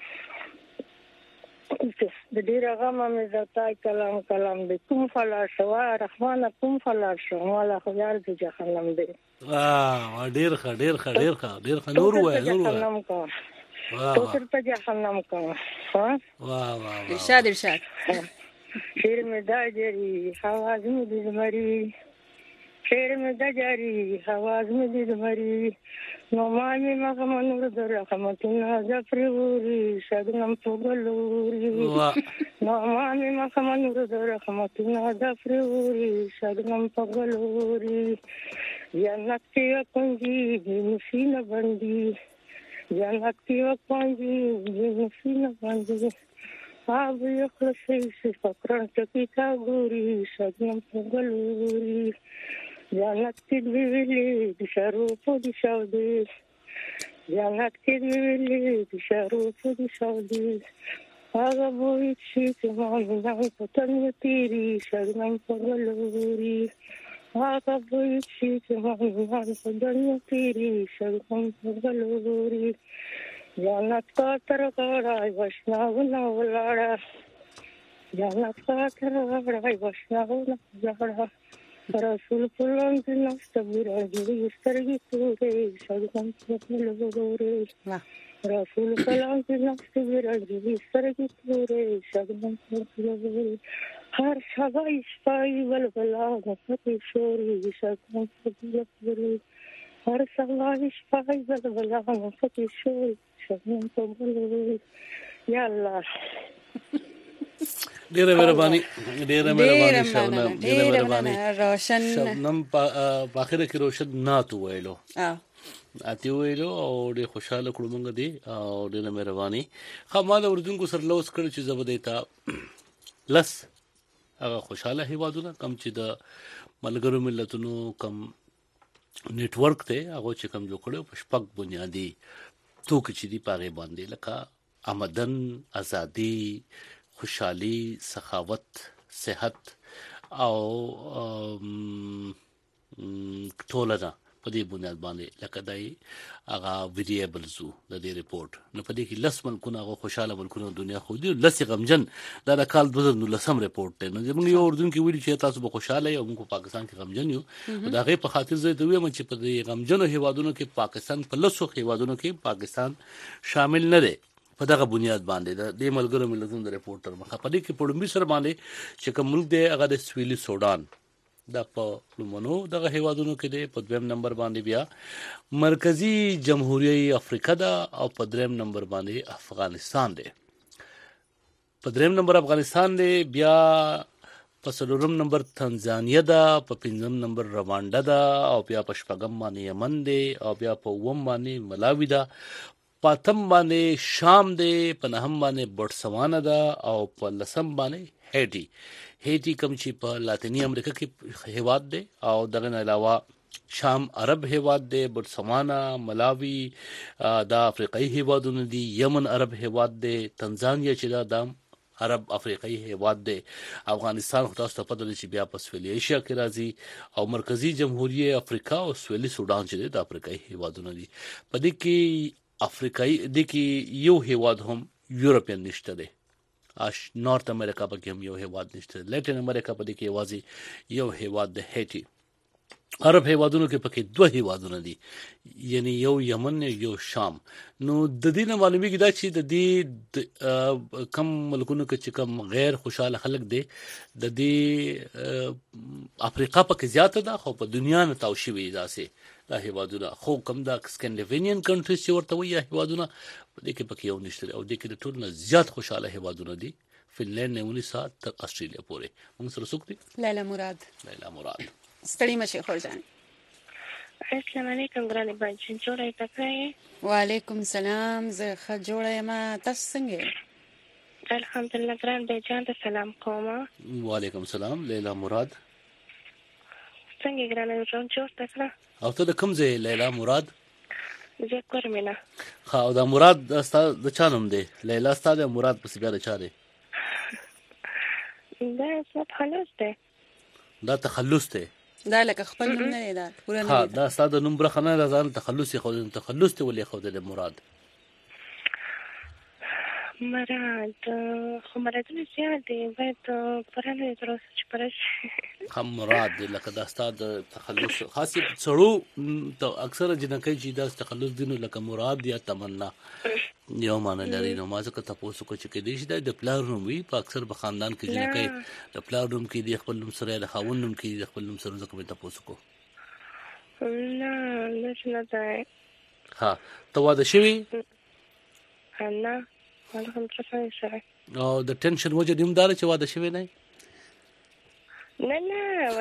د ډیر غم مې زتای کلام دې کوم فلا شوا رحمان کوم فلا شوا والا خو یار دې جهنم دې ډیر ښه نور وای تو تر په جهنم کا واه ارشاد شیر مې دا جری حواز مې دې مری شیر مې دا جری حواز مې دې مری نو مامي مغه نور در رحمتنا زفروري شګنم پوغلوري نو مامي مغه نور در رحمتنا زفروري شګنم پوغلوري جنت کې کنجي دې سینه باندې جنت کې کنجي دې سینه باندې آب یخلصي فکران ټکی تا ګوري شګنم پوغلوري جنت کې ویلي د شروع د شاودي جنت کې ویلي د شروع د شاودي هغه وایي چې ما نه پتن تیری شګنم پغلوري هغه وایي چې ما نه پتن تیری شګنم پغلوري جنت کا تر غړای وښناونه ولاړه جنت کا تر غړای وښناونه ولاړه رسول پلان د نستبر اجي سترګې تورې شګم پغلوري رسول پلان د نستبر اجي سترګې تورې شګم پغلوري هر شګای سپای ولولا په شوري شګم پغلوري ورسالة شفاي بلا فتي شوي شمين طبول يا الله. ډیره مهرباني روشن شبنم په اخر کې روشن ناتو ویلو اتی ویلو او ډېر خوشاله کړو موږ دي او ډېر مهرباني خامل اردوونکو سره لوس کړ چې زبدیتا لس هغه خوشاله هیوادونه کم چې د ملګرو ملتونو کم نیټ ورک ته هغه چې کم جوړ کړو په شپږ بنیادی توک چې دی پاغه باندې لکه آمدن، ازادي، خوشحالي، سخاوت، صحت او ټولنه په دې بنیاد باندې لکه دای هغه ویریبلز د دې ریپورت نو په دې کې لس ملکونه هغه خوشاله ملکونه دنیا خو دي لس غمجن دا د کال 2019 ریپورت دی نو موږ یو اردن کې ویل چې تاسو به خوشاله یو موږ په پاکستان کې غمجن یو دا غي په خاطر زه دوی چې په دې غمجنو هیوادونو کې پاکستان په لسو هیوادونو کې پاکستان شامل نه دی په دغه بنیاد باندې د ملګرو ملتونو د ریپورت تر مخه په دې کې پړمبي سره باندې چې کوم ملک دی هغه د سویلي سودان دا په لومونو دغه هیوادونو کې دی په دویم نمبر باندې بیا مرکزی جمهوریت افریقا دا او په دریم نمبر باندې افغانستان دی په دریم نمبر افغانستان دی بیا په څلورم نمبر تنزانیا دا په پنځم نمبر روانډا دا او بیا په شپږم باندې یمن دی او بیا په اووم باندې ملاوی دا پاتم باندې شام دی په نهم باندې بوتسوانا دا او په لسم باندې هیټي کوم چې په لاتینی امریکا کې هیواد دی او دغه نه علاوه شام عرب هیواد دی بوتسوانا ملاوی دا افریقایي هیوادونه دي یمن عرب هیواد دی تنزانیا چې دا عرب افریقایي هیواد دی افغانستان خو تاسو ته پته دی چې بیا په سویلي ایشیا کې راځي او مرکزی جمهوریت افریقا او سویلي سودان چې د افریقایي هیوادونه دي په دې کې افریقایي د کې یو هیواد هم یورپین نشته دی نارت امریکا په کې هم یو هیواد نشته لیټن امریکا په دې کې وازي یو هیواد د هیټي عرب هیوادونو کې پکې دوه هیوادونه دي یعنی یو یمن یو شام نو د دې نه معلومیږي دا چې د دې کم ملکونو کې چې کم غیر خوشاله خلک دي د دې افریقا پکې زیاته ده خو په دنیا نه توشي داسې دا هیوادونه خو کم دا سکینډینیوین کنټریز چې ورته وایي هیوادونه په دې کې پکې یو نشته او دې کې د ټول نه زیات خوشاله هیوادونه دي فنلند نه ونی سات تر استرالیا پورې موږ سره څوک دي لیلا مراد ستړي مشه خورجان السلام علیکم ګرانې بچی جوړه تکړه وعلیکم سلام زه ښه جوړه یم تاسو څنګه الحمدلله ګران دی جان ته سلام کوم وعلیکم سلام لیلا مراد څنګه ګرانې جوړ تکړه او ته د کوم ځای لیلا مراد زه کورمنه ها او دا مراد د چا نوم دی لیلا ستاسو مراد پس بیا د چا دی دا تخلص دی دا تخلص دی دا لکه خپل نوم نه دی دا پوره نه ها دا ستاسو نوم برخه نه راځي تخلص خو تخلص ته ولې خو د مراد مراد خو مرادونه زیات دي باید پرانه ترڅ چې پرش هم مراد لکه دا ستاسو تخلص خاصه څړو اکثر جنکې چې دا تخلص دینو لکه مراد یا تمنا یو معنی لري نو ما ځکه تاسو کو چې کې دې شي د پلار نوم وي په اکثر په خاندان کې جنکې د پلار نوم کې د خپل نوم سره د خاوند نوم کې د خپل نوم سره ځکه تاسو کو نه ده ها ته واده شوی نه او د ټینشن وجه دیم دار چې واده شوی نه نه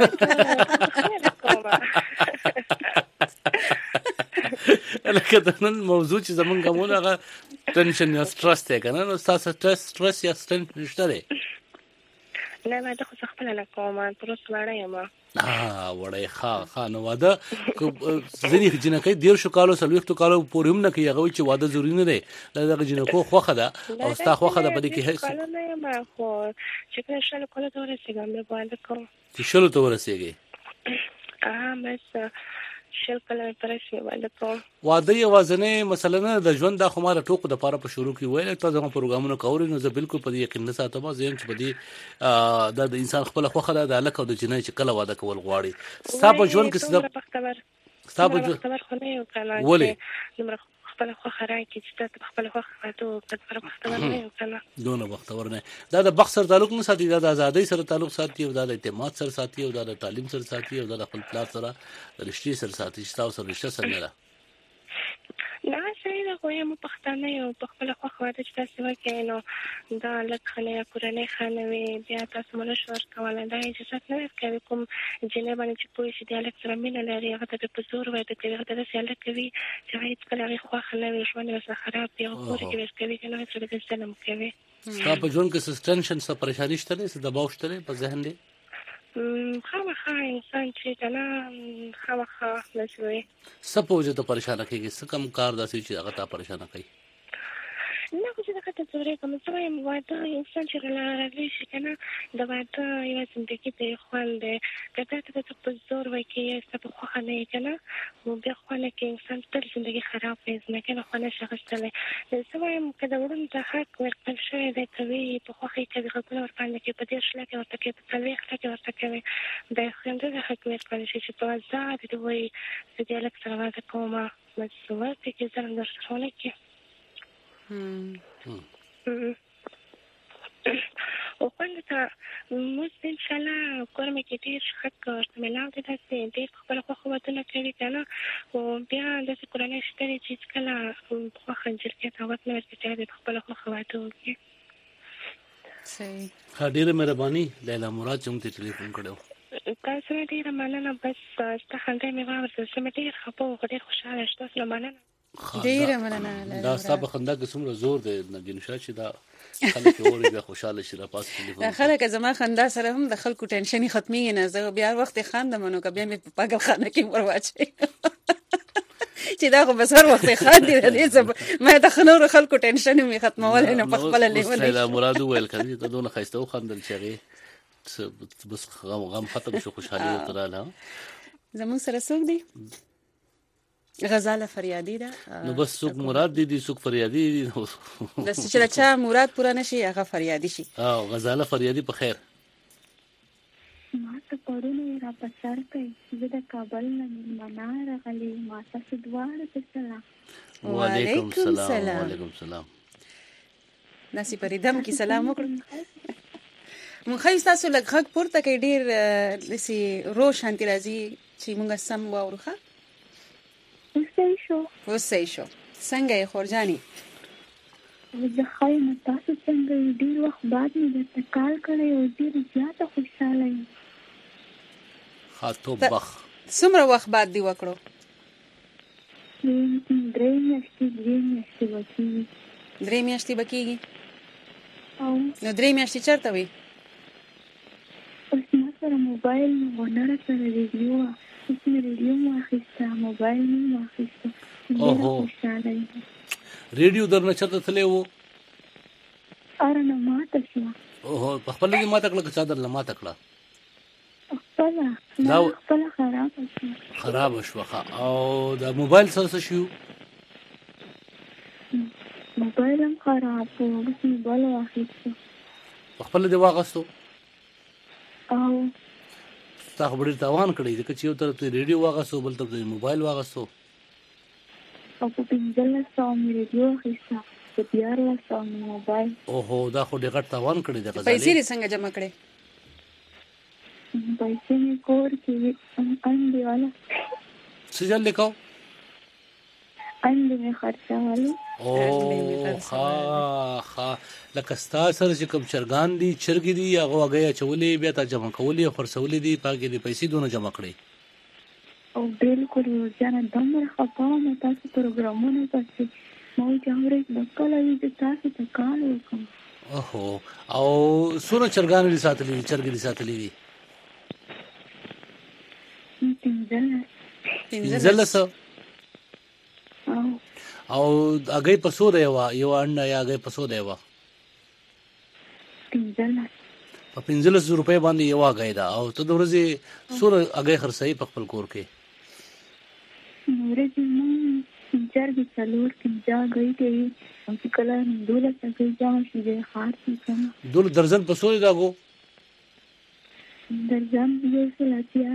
لکه د نن موضوع چې زمونږ کومه هغه ټینشن یا سټرس ته کنه نو تاسو سټرس یا سټرس نشته دی نه ما ته خو خپل نه کوم تر څو وړه یم وړه ښه نو واده ځینې جنکې ډیر شو کالو سلويختو کالو پورې هم نه کوي هغه چې واده ضروري نه دی دغه جنکو خوخه ده او ستا خوخه ده په دې کې هیڅ نه ما خو چې شل کول ته ورسېږم نه باندې کوم چې شل ته ورسېږي بس شل کله پرېږي باندې کوم واده یوازنه مثلا د ژوند د خمار ټوکو د پاره په شروع کې ویل ته زموږ پروګرامونه کوي نو زه بالکل په دې یقین نه ساتم زم چې په دې د انسان خپل خوخه د الک او د جنۍ چې کله واده کول غواړي ستاسو ژوند کې ستاسو ولې خپل خوخه راکې چې ته خپل خوخه فاتو په خپل وخت ورنه کنه دونه وخت ورنه دا د بخ سره تعلق نه ساتي دا د ازادۍ سره تعلق ساتي او دا د اعتماد سره ساتي او دا د تعلیم سره ساتي او دا د خپل پلار سره رښتې سره ساتي چې تاسو سره رښتیا سره نه نه صحیح ده خو یم پښتانه یو په خپل خوښ واده چې تاسو وکړئ نو دا لږ خانه یا کورنۍ خانه وي بیا تاسو مله شور کولی دا اجازت نه ورکوي کوم جنۍ باندې چې پوه شي د هلک سره مینه لري هغه ته په زور واده کوي هغه ته داسې هلک کوي چې هغه هېڅکله هغې خوښه نه وي ژوند یې ورسره خراب وي هغه کور کې ورکوي که نه هغې سره د ظلم کوي ستا په ژوند کې څه ټنشن څه پریشاني شته دی څه دباو شته دی په ذهن دی خامخا انسان چې کنه خامخا نشوي څه په وجه ته پریشانه کېږي څه کم کار داسې چې هغه تا پریشانه کوي نه خو چې دغه ته زورې کوم څه وایم واده انسان چې راغلی شي که نه د واده یوه زندګي ته یې خوند دی که تا ته ته په زور وایي که یا ستا په خوښه نه یې که نه نو بیا خوند کې انسان تل زندګي خراب کړي ځمکې نه خوند نشي اخیستلی زه وایم که د وړوند ته حق ورکړل شوی دی کوي په خوښه یې کوي غږونه ورباندې کوي په 10 لکه ورته کوي په 40 لکه ورته کوي د خویندو د حق ورکړل شي چې په ازاد دې وایي زه دې هلک سره واده کومه بس ورته کې ظلم درسره ونه کړي او خوند ته موږ انشاءالله کور مې کې ډېر ښه ورته میلاو دی داسې ډېر په خپله خوښه ودونه کوي که نه خو بیا داسې کورنۍ شته دی چې هېڅکله خوښه جرګې ته غوږ نه ورکړي چې هغه په خپله خوښه واده وکړي صحیح ډېره مهرباني لیلا مراد چې موږ ته ټلیفون کړی تاسو نه ډېره مننه بس ستا خندا مې واورېدل زه مې ډېر خفه وم خو ډېر خوشحاله شوم تاسو نه مننه ډېره مننه دا ستا په خندا کې څومره زور دی نګینشا چې دا خلک اوري بیا خوشاله شي را پاس ټلیفون خلک زما خندا سره هم د خلکو ټینشن ختمي نه زه بیا وخت خاندم نو بیا مې په پاگل خانه کې ورواچي چې دا خو بس هر وخت خاندي دې ما د خنور خلکو ټینشن مې ختمول نه په خپل لیول لا مراد ویل کړي ته دونه خسته و خندل چې بس غم ختم شو خوشحالي وتراله زمون سره څوک دی غزاله فریادی ده نو بس څوک مراد دي څوک فریادی دي د چې چا مراد پوره نشي هغه فریادی شي غزاله فریادی په خیر ما ته پرونه را پسر کوي زه د کابل نه منار غلي ما تاسو دواړه په سلام وعلیکم السلام وعلیکم السلام ناسی پریدم کی سلام وکړم مونږ تاسو لږ غږ پورته کې ډیر لسی روشانتي راځي چې مونږ سم واورخه وسې شو څنګه یې خورجاني زه خایم تاسو څنګه ډیر وخت بعد مې د کال کړی او ډیر زیاته خوشاله یم خاطو بخ څومره وخت بعد دی وکړو درې میاشتې بکیږي نو درې میاشتې چرته وي اوس ما سره موبایل ونه سره ریډیو اوس مې ریډیو مو اخیسته موبایل مې واخیسته ریډیو درنه چرته تللی و ارنه ماته شوه په خپله دې ماته کړه که چا درله ماته کړه خپله خرابه شوه او د موبایل څه شو موبایل هم خراب و اوس موبایل واخیسته په خپله دې واغستو او تا خو ډېر تاوان کړی ځکه چې یو طرف ته ریډیو واغستو بل طرف ته موبایل واغستو او په 1500 مې ریډیو اخیسته په 1400 مې موبایل اوهو دا خو ډېر غټ تاوان کړی دی غزالې پیسې یې څنګه جمع کړې پیسې مې کور کې انډې والا څه چل لیکاو انډې مې خرڅولو ښه لکه ستا سره چې کوم چرګان دي چرګې دي هغه هګۍ اچولې بیا تا جمع کولې او خرڅولې دي په هغې دې پیسې دونه جمع کړې او بالکل جانه دومره خفه وم تاسو پروګرامونه پسې ما وایي چې اورېد به کله وي زه تاسو ته کال وکړم اوهو او څومره چرګان دي ساتلي دي چرګې دي ساتلي دي 15 او هګۍ په څو دی یو انډه یا هګۍ په څو دی 15 په 1500 روپۍ باندې یو هګۍ ده او ته د ورځې څومره هګۍ خرڅوي په خپل کور کې ورځې مونږ چرګې 4 15 هګۍ کوي او چې کله 12 هګۍ جمع شي د ښار کې کوم درځن په څو دی داګو درځن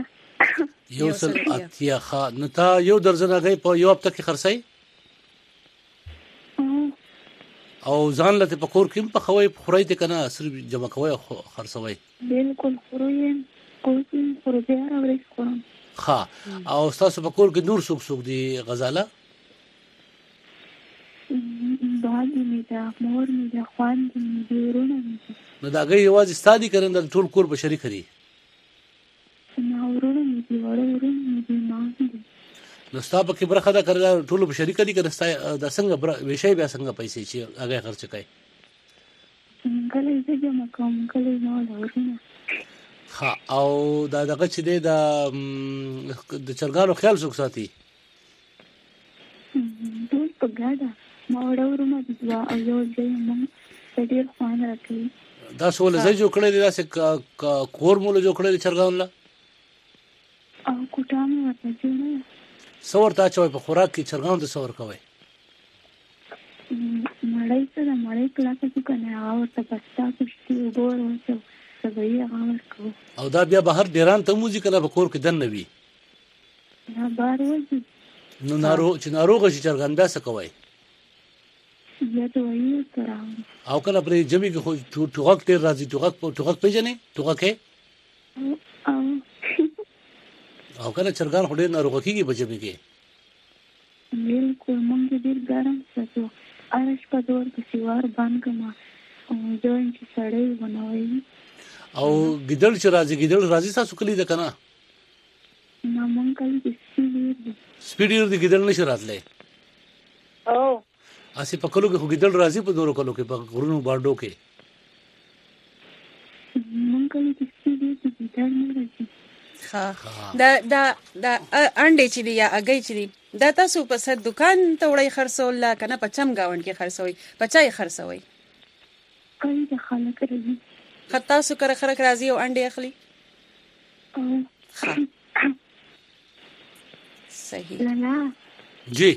180 ښه نو تا یو درځن هګۍ په یو هفته کې خرڅوي او ځان لته پکور کې په خوي خوري ته کنه صرف جمع کوي خرڅوي بالکل خوري کوم خوري راوړي کوم ها او تاسو پکور کې نور څوک دي غزاله باندې می دا مور می دا خوان دي ورونه نو دا غي یوازې ستادي کړي د ټول کور په شریک دي نو ورونه می دي ورونه می دي ما نو ستاسو کې برخه دا کړل ټول په شریک دي کړه دا څنګه وشي بیا څنګه پیسې چې هغه خرچ کوي کله چې جمع کوم کله نو ورونه ها او دا دغه چې د چرګانو خیال څوک ساتي ټول په ګاډه ما ورونه دي او یو ځای مونږ ډېر خوان راکړي دا سوال زې جوړ کړی دا څه کور مول جوړ کړی چرګان لا او کوټامه ورته جوړه څور تا چوي په خوراک کې چرګان د څور کوي مړای سره مړای کلاس کې کنه او ته پستا کوشتي وګورم څه به یې هغه کو او دا بیا بهر ډیران ته موزیک نه په کور کې دن نوي نه بار وځي نو ناروغ شي چرګان بیا څه کوي یا ته وایي تر او کله پرې جمی کې خو ټوغک ډیر راځي ټوغک پیژنې ټوغک او کله چرګان خو ډیر ناروغ کیږي په جمی کې بالکل مونږ ډیر ګرم ساتو ارش په دور کې سیوار باندې کما او ځوان چې سړی ونوي او ګډل چې راځي تاسو کلی ده کنه نو مونږ کلی سپیډیر دی ګډل نشي راتلې او اسی په کلو کې خو ګډل راځي په دورو کلو کې په غرونو باندې کې مونږ کلی سپیډیر دی ګډل نه راځي ها دا انډې چې دی یا اگې چې دی دا تاسو په صد دکان ته وړي خرڅول لا کنه په چم گاوند کې خرڅوي پچای خرڅوي کله د خلک راځي خطا سو کر خلک راځي او انډې اخلي صحیح لالا جی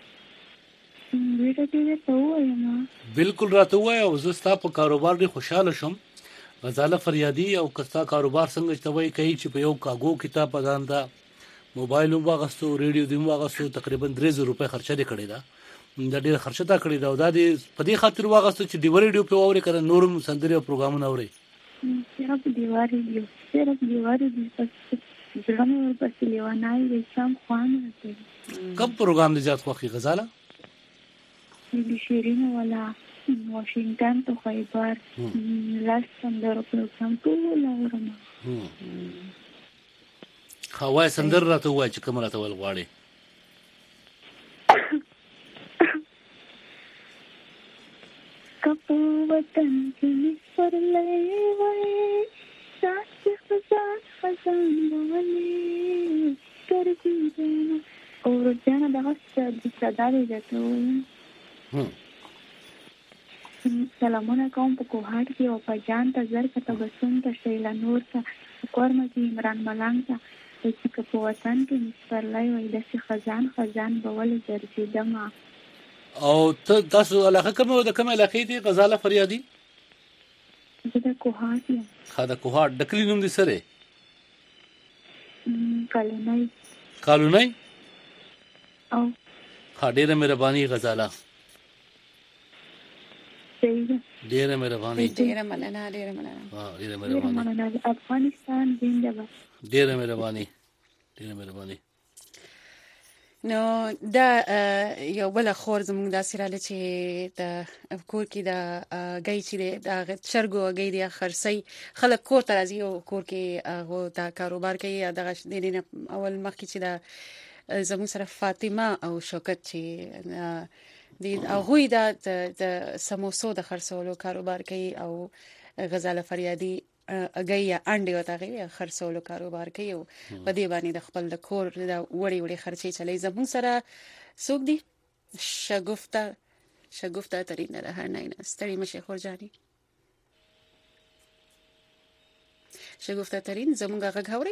بیٹا دې ته وایم بالکل راته وایم زه ستاسو په کاروبار ډیر خوشاله شم غزاله فریادي او کستا کاروبار څنګه چوي کوي چې په یو کاغو کتاب ځان دا موبایل واغستو ریډیو دی واغستو تقریبا 3000 روپے خرچه دې کړی دا ډېر خرچه تا کړی دا د په دې خاطر واغستو چې دی ریډیو په اوري کړه نورم سندري او پروګرامونه اوري صرف دی ریډیو پس ځلمه ورپسې لیوانای د شام خوان راځي کوم پروګرام دې زیات خوښي غزاله دې شیرین ولا واشنگټن ته خیبر لاس سندرو پروګرام ټول اورم خوای سندر راته وای چې کوم راته ول غواړي کپو وطن کې پرلې وای ساس خزان ولې کرځي دنا اور جنا دغه صداري راته سلامونه کوم په کوهاټ کې او په جان ته زر کته بسون ته شیلا نور ته کورمه کې عمران ملنګ ته چې په وطن کې مسترلای وای د خزان بول درځي دما او تاسو علاقه کومه د کومه علاقې دي غزاله فریادي د کوهاټ خاطر کوهاټ د کلی نوم دي سره کالونای او ډېره مهرباني غزاله ډېره مهرباني ډېره مننه افغانستان زنده ډېره مهرباني نو دا یو بل خور زموږ د سراله چې د کور کې د غي چې د چرګو غي د خرسي خلک کور ته راځي او کور کې هغه دا کاروبار کوي دغه د اول مخکې چې د زموږ سره فاطمه او شوکت چې د هغه د سموسو د خرڅولو کاروبار کوي او غزاله فریادي اگیا انډي او تاغي خرڅولو کاروبار کوي او په دې باندې د خپل د کور د وړي خرچي چلي زمون سره سوق دي شګفتا ترين نه هر نه ستړي مشه خورجاني شګفتا ترين زمونږ غږ اوري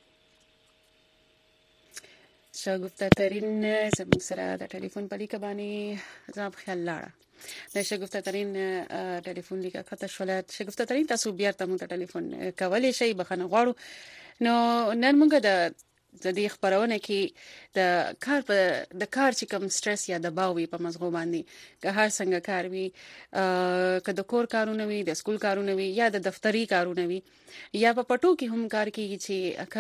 شګفتا ترين زمون سره د ټلیفون په لیک باندې ځاب خیال لاړه د شګفتا ترين ټلیفون لیکه کته شولات شګفتا ترين تاسو بیا ته مونږ ټلیفون کولای شي بخنه غواړو نو نن مونږ د د دې خبرونه کې د کار چې کوم سټرس یا دباو وي په مزغو باندې که هر څنګه کار وي که د کور کارونه وي د سکول کارونه وي یا د دفتری کارونه وي یا په پټو کې هم کار کوي چې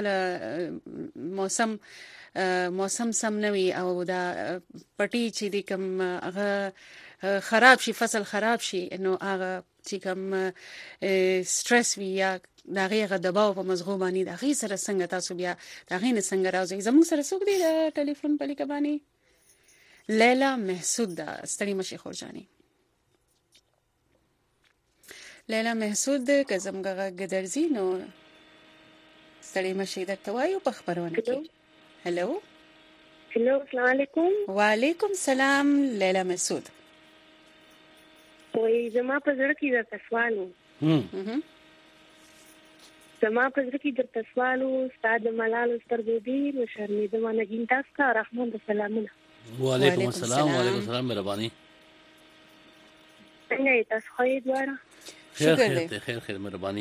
کله موسم سم نه وي او دا پټي چې د کوم هغه خراب شي فصل خراب شي نو هغه چې کوم سټرس وي یا دا غیغه دباو په مزغو باندې دا غي سره څنګه تاسو بیا دا غي نه څنګه راځي زموږ سره څوک دی د ټلیفون په لیکه باندې لیلا محسود دا ستړي مشي خورجاني لیلا محسود که زموږه ګدرزي نو ستړي مشي درته وایو په خبرونه کې هلو السلام علیکم وعلیکم السلام لیلا محسود وای زما په زړه کې دا سوالو زما په ځکه چې د تسوالو استاد ملال سترګو دی نو شرمېده ما نګین تاسو ته رحمان سلامونه وعلیکم السلام وعلیکم السلام مهرباني څنګه تاسو خو یې دواره خیر مهرباني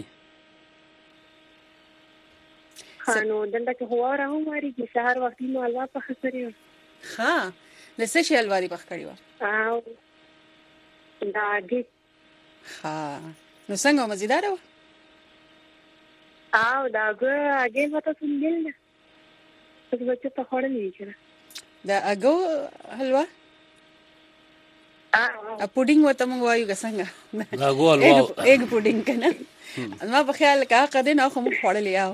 خانو دلته کې هوا راوړي چې سهار وخت نو الوا په خسرې ها د څه شي الواري په خړی و او دا دې ها نو څنګه مزیدار و او دا اگه وته څنګه څه بچو په خورل ویچره دا اگو حلوا ا پودینګ وته مونږ وایو څنګه دا اگو حلوا ایګ پودینګ کنه ما په خیال کا قدې نه خو مونږ خورل یاو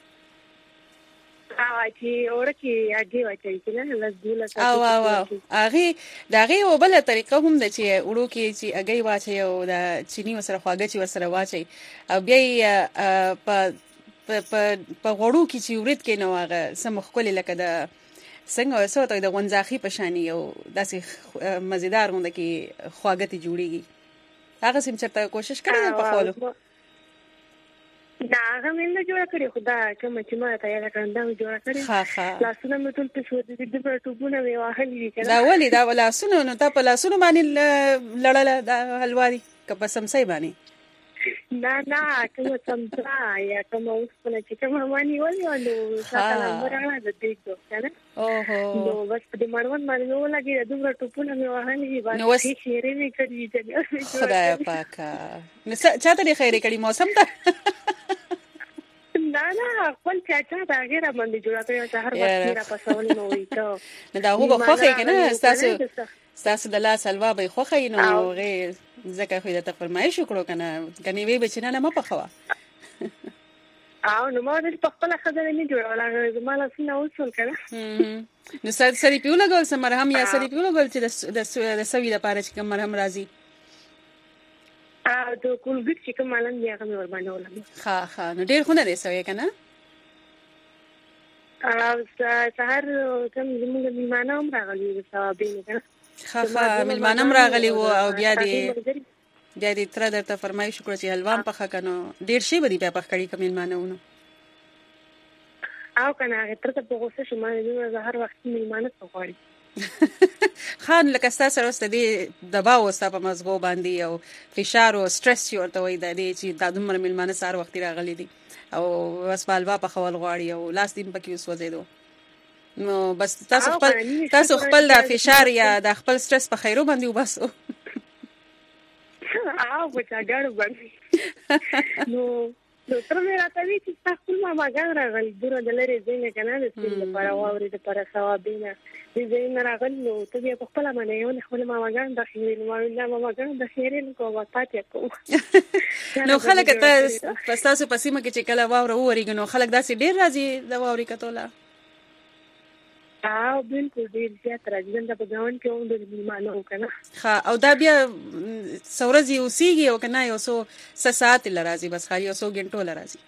چې اورکه اگه وایي چې نه لږ او اغه داغه او بل طریقه هم د چې وړو کې چې اگه واچي او د چینی وسره خواږه چې وسره واچي او بیا په غوړو کې چې ورید کې نو هغه سم خپل لکه د څنګه وسو ته د غونځاخي پشانی او داسې مزیدار غونډه کې خواږه ته جوړیږي هغه سم چرته کوشش کړی په خپلو دا هغه مې نه جوړ کړی خدا کوم چې ما ته یې کړم دا جوړ کړی لاسونه مې ټول په سود دي د ټوبونه وی واهلې کړه دا ولې دا لاسونه نو تا په لاسونه باندې لړل دا حلواري که په سمسي باندې نه کوم سمسا یا کوم اوس په چې کوم باندې ولې نو ساته مرانه د دې کنه اوهو نو بس په مروان باندې ولګي د دوه ټوبونه مې واهلې باندې شیرې مې کړې چې خدای پاکه نو چاته خیره کړي موسم ته نه خپل چاچا دا غیره باندې جوړه کړی چې هر وخت را پسول نو وي ته نه دا هو بخوخه کنه تاسو د لاس الوا به خوخه نو غیر زکه خو د فرمایش وکړو کنه کني وی بچنه نه مپخوا او نو ما د خپل خزانه نه جوړوله زما لاس نه وصول کړه نو سړی پیوله ګول سمرهم یا سړی پیوله ګول چې د سوي لپاره چې کوم مرهم راځي د کولګټ چې کوم مالن دی هغه ور باندې ولګي ها نو ډیر خونه دې سوي کنه سهار کوم زموږ میلمانه هم راغلي د ثوابین کنه میلمانه هم راغلي وو او بیا دې تر درته فرمایش وکړه چې حلوا په خا کنه ډیر شی بدی په خړی کوم میلمانه ونه او کنه تر ته په غوسه شوم نو زهر وخت میلمانه څغوري خان لکه تاسو سره ستدي دباو وستا په مزغو باندې او فشار او سټرس چې ورته وای د دې چې د دومره میلمانه سار وخت راغلي دي او بس بالوا په خول غواړي او لاس دې پکې وسوځیدو نو بس تاسو خپل د فشار یا د خپل سټرس په خیرو باندې وباسو وچا ګاړو باندې نو تر مې راځي چې تاسو ما ګان راغلي دغه د لری زینه کنه د سپین لپاره واوري د پر ثوابینه دې زینه راغلي نو ته په خپل باندې یو نه خپل ما ګان د خیر ما ګان د خیرین کوه پاتې کوم نو خلک ته تاسو په سیمه کې چې کله واوره وریږي نو خلک داسې ډیر راځي د واوري کتوله او بالکل ډیر زیات راځي د بګاون کې هم د میلمانو کنه ها او دا بیا سورزي اوسېږي او کنه یو څو ساعت لرازي بس خالي یو څو غنټو لرازي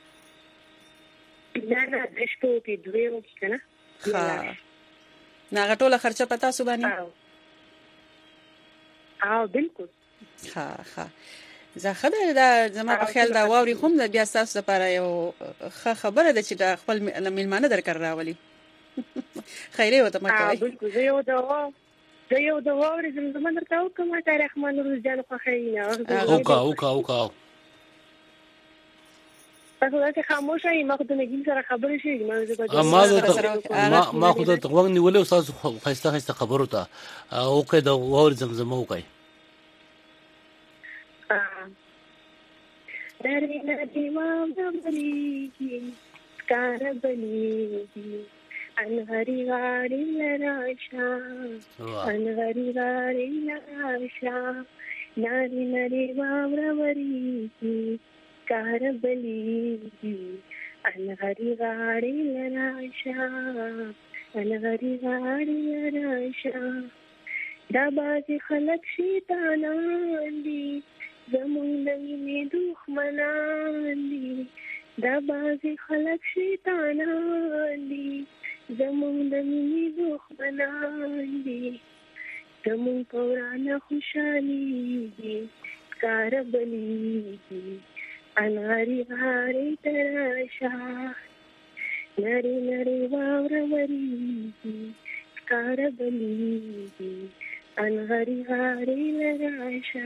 نه دشتو کې دوی وکړه کنه ها نه غټوله خرچه پتا سو باندې او بالکل ها زه خدای دا زما په خیال دا واوري کوم د بیا تاسو لپاره یو خبره ده چې د خپل میلمانه درکړ راولي خیره وته ما کوي بالکل زه یو د واوري زموږ درکاو کومه تاریخ مانو روزانه خو خیره اوکا تاسو دا خاموشه یې ما خو د نګین سره خبرې شي ما خو د تغوږ نیولې او تاسو خسته خبرو ته او کې د اور زمزمه وکای درې نه دی ما بلیږي کاربلیږي انغری غاړي لراشه انغری غاړي لراشه ناری ناری واوروريږي کاربلیږي انغری غاړي لراشه انغری غاړي لراشه دا بازي خلک شیطانان دي زمونږ د مینې دښمنان دي دا بازي خلک شیطانان دي زمونږ د مینې دښمنان دي زمونږ په ورانه خوشحالېږي کاربلیږي انغري غاړې ته راشه نرۍ نرۍ واوره ورېږي کاربلیږي انغري غاړې ته راشه.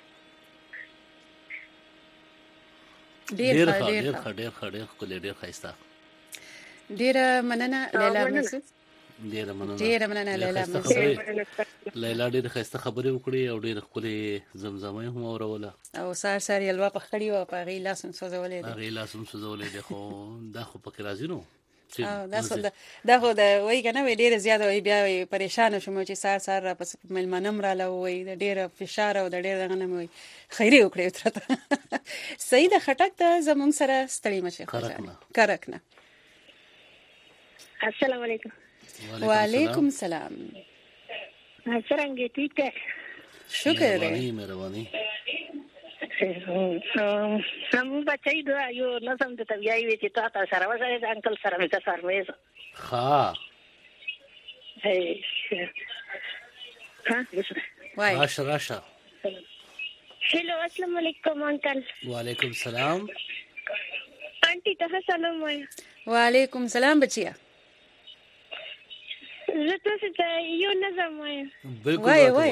ډېر ښایسته. ډېره مننه لیلا مسعود. ډېره مننه لیلا مسعود. لیلا ډېره ښایسته خبرې وکړې او ډېره ښکلې زمزمه هم اوروله او سار یلوا په خړی او په غی لاسم سوزولې دي خو دا خو پکې راځي نو دا خو د وای کنه وی ډېر زیاته وی بیا پریشان شوم چې سار را پس ملمنم را لوي د ډېر فشار او د ډېر دغه نه وي خیری وکړې ترته سید خټک ته زمونږ سره ستړي مشه کرکنه. السلام علیکم. وعلیکم السلام. څنګه ټیک ہے؟ شکر ہے. مهرباني. هم بچای دا یو نظم د طبيعي وی چې تاسو سره وځي د انکل سره مې تاسو مې ها وای راشه. هلو السلام علیکم انکل. وعلیکم السلام. آنटी ته سلام وای. وعلیکم السلام بچیا. زه تاسو ته یو نظم وایم. وای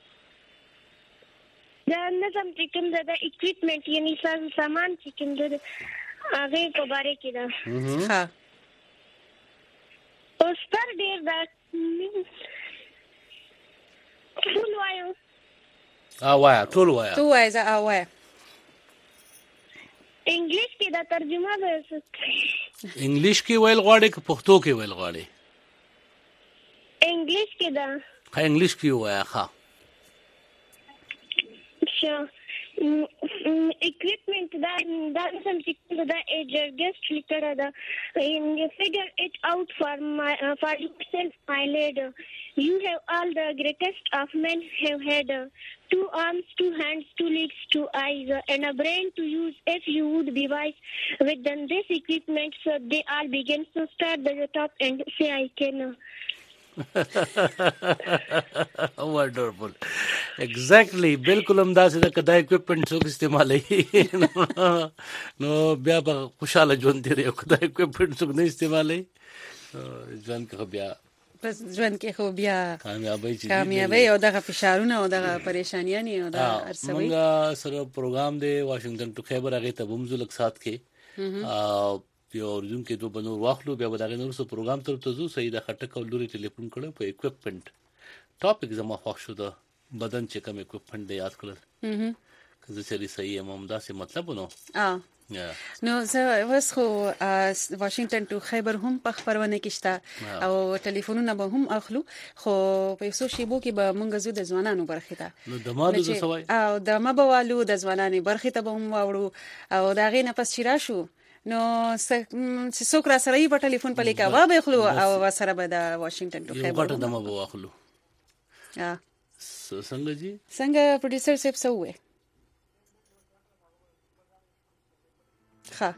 دا نظم چې کوم د اکوپمنټ یعنی سامان چې کوم د هغه په اړه کې دا ها اوس تر ډیر دا ټول وایو تو وای زه وای انګلیش کې دا ترجمه ده. انګلیش کې ویل غواړي که پښتو کې ویل غواړي؟ انګلیش کې دا انګلیش کې وای ښه. equipment that something that a just clicker you figure it out for yourself, my lady. You have all the greatest of men have had 2 arms, 2 hands, 2 legs, 2 eyes, and a brain to use if you would be wise. With them this equipment, so they all begin to start at the top and say I can. wonderful exactly بالکل همداسې د کدا اکوپمنټ څوک استعمالوي نو بیا به خوشاله ژوند تیری او کدا اکوپمنټ څوک نه استعمالوي ژوند کې خو بیا کامیابی او دغه فشارونه او دغه پریشانیانی او دغه ارسوي. موږ سره پروګرام دی واشنگټن ټو خیبر هغه ته بمزو لک سات کې یو ورځون کې دوه بنور واخلو بیا به دا غنور سو پروګرام تر ته زو سید خټک او لوري ټلیفون کړو په اکوپمنټ ټاپک زما خوښ شو د بدن چې کوم اکوپمنټ دی یاد کړل کله چې صحیح امامدا سے مطلب نو نو زه اوس خو واشنگټن ټو خیبر هم په خبرونه کې شته او ټلیفونونه به هم اخلو خو په یو شیبو کې به مونږ زو د ځوانانو برخه ته نو د مالو د سوای او د مبوالو د ځوانانو برخه ته به هم واوړو او دا غي نه پس چیرې شو نو څوک را سره یې په ټلیفون په لیکا و به خلو او سره به د واشنگټن ټو خیبر په دمه به واخلو څنګه جی څنګه پروډوسر صاحب سوې ها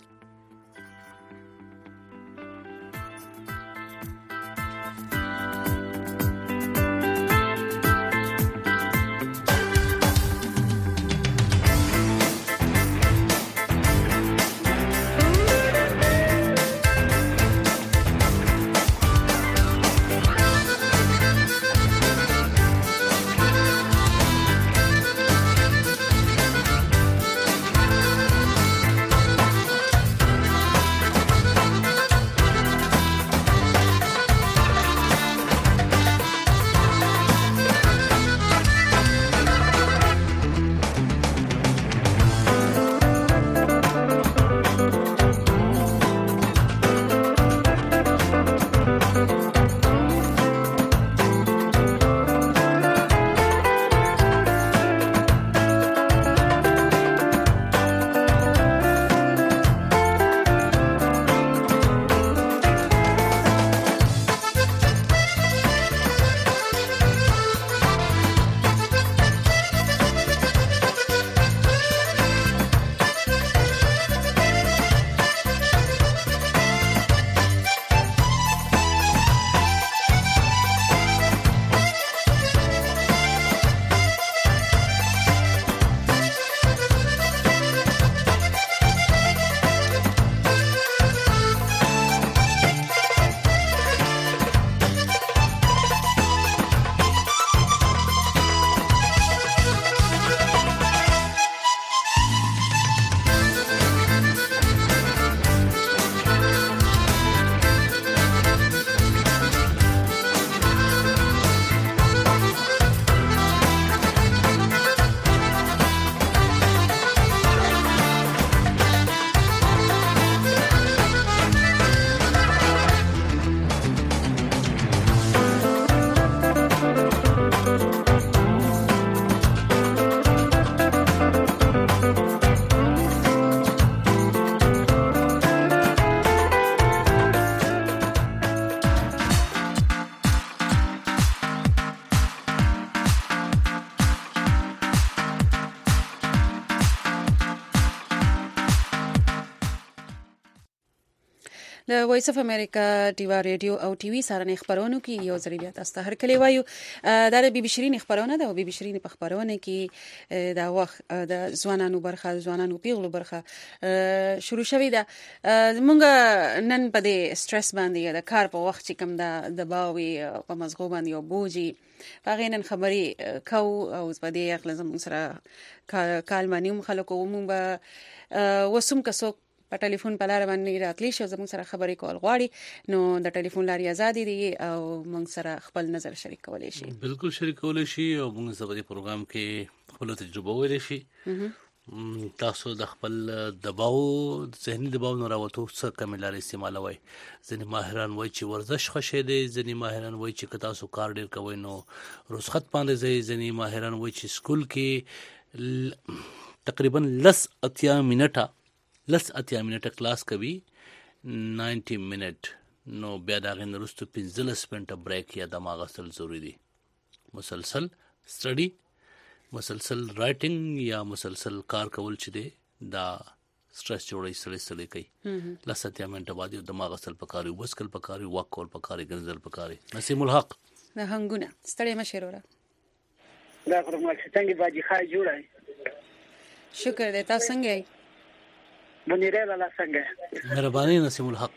د وایس اف امریکا ډیوا ریډیو او ټي وي سارنې خبرونو کې یو ځل بیا تاسو ته هر کلی وایو دا د بي بي شيرين خبرونه ده او بي بي شيرين په خبرونه کې دا وخت د ځوانانو برخه ځوانانو پیغلو برخه شروع شوې ده. مونږ نن په دې سټرس باندې د کار په وخت چې کوم د باوي په مزغو باندې او بوجي باغینن خبري کو او زبدي اخلصم سره کالمانیوم خلکو مونږ به وسوم کسو په ټلیفون په لار باندې راتلی شو زموږ سره خبرې کول غواړي نو د ټلیفون لارې آزادې دي او موږ سره خپل نظر شریک کولی شي. بالکل شریک کولی شي او موږ سره په پروګرام کې خپل تجربه ویلی شي. تاسو د خپل دباو ذهني دباو نه راوتو څه کومه لارې استعمالوي. ځینې ماهران وایي چې ورزش خوښ دی، ځینې ماهران وایي چې تاسو کار ډیر کوئ نو رخصت باندې ځئ، ځینې ماهران وایي چې سکول کې تقریبا 10 منټه کلاس کوي 90 منټ نو بیا دا غن رستو 15 منټه بریک یا دماغ اصل ضروری دي. مسلسل سټڈی، مسلسل رائټینګ یا مسلسل کار کول چې دی دا سټرس جوړي سړی کوي. 10 منټه بعد دماغ اصل پکاري بس کل پکاري واک کول پکاري ګرځل پکاري. نسیم الحق د هنګونه ستړي مشروره دا پرمال څنګه باجی خای جوړای. شکر دې تاسو څنګه منیره لاله څنګه مهرباني نسیم الحق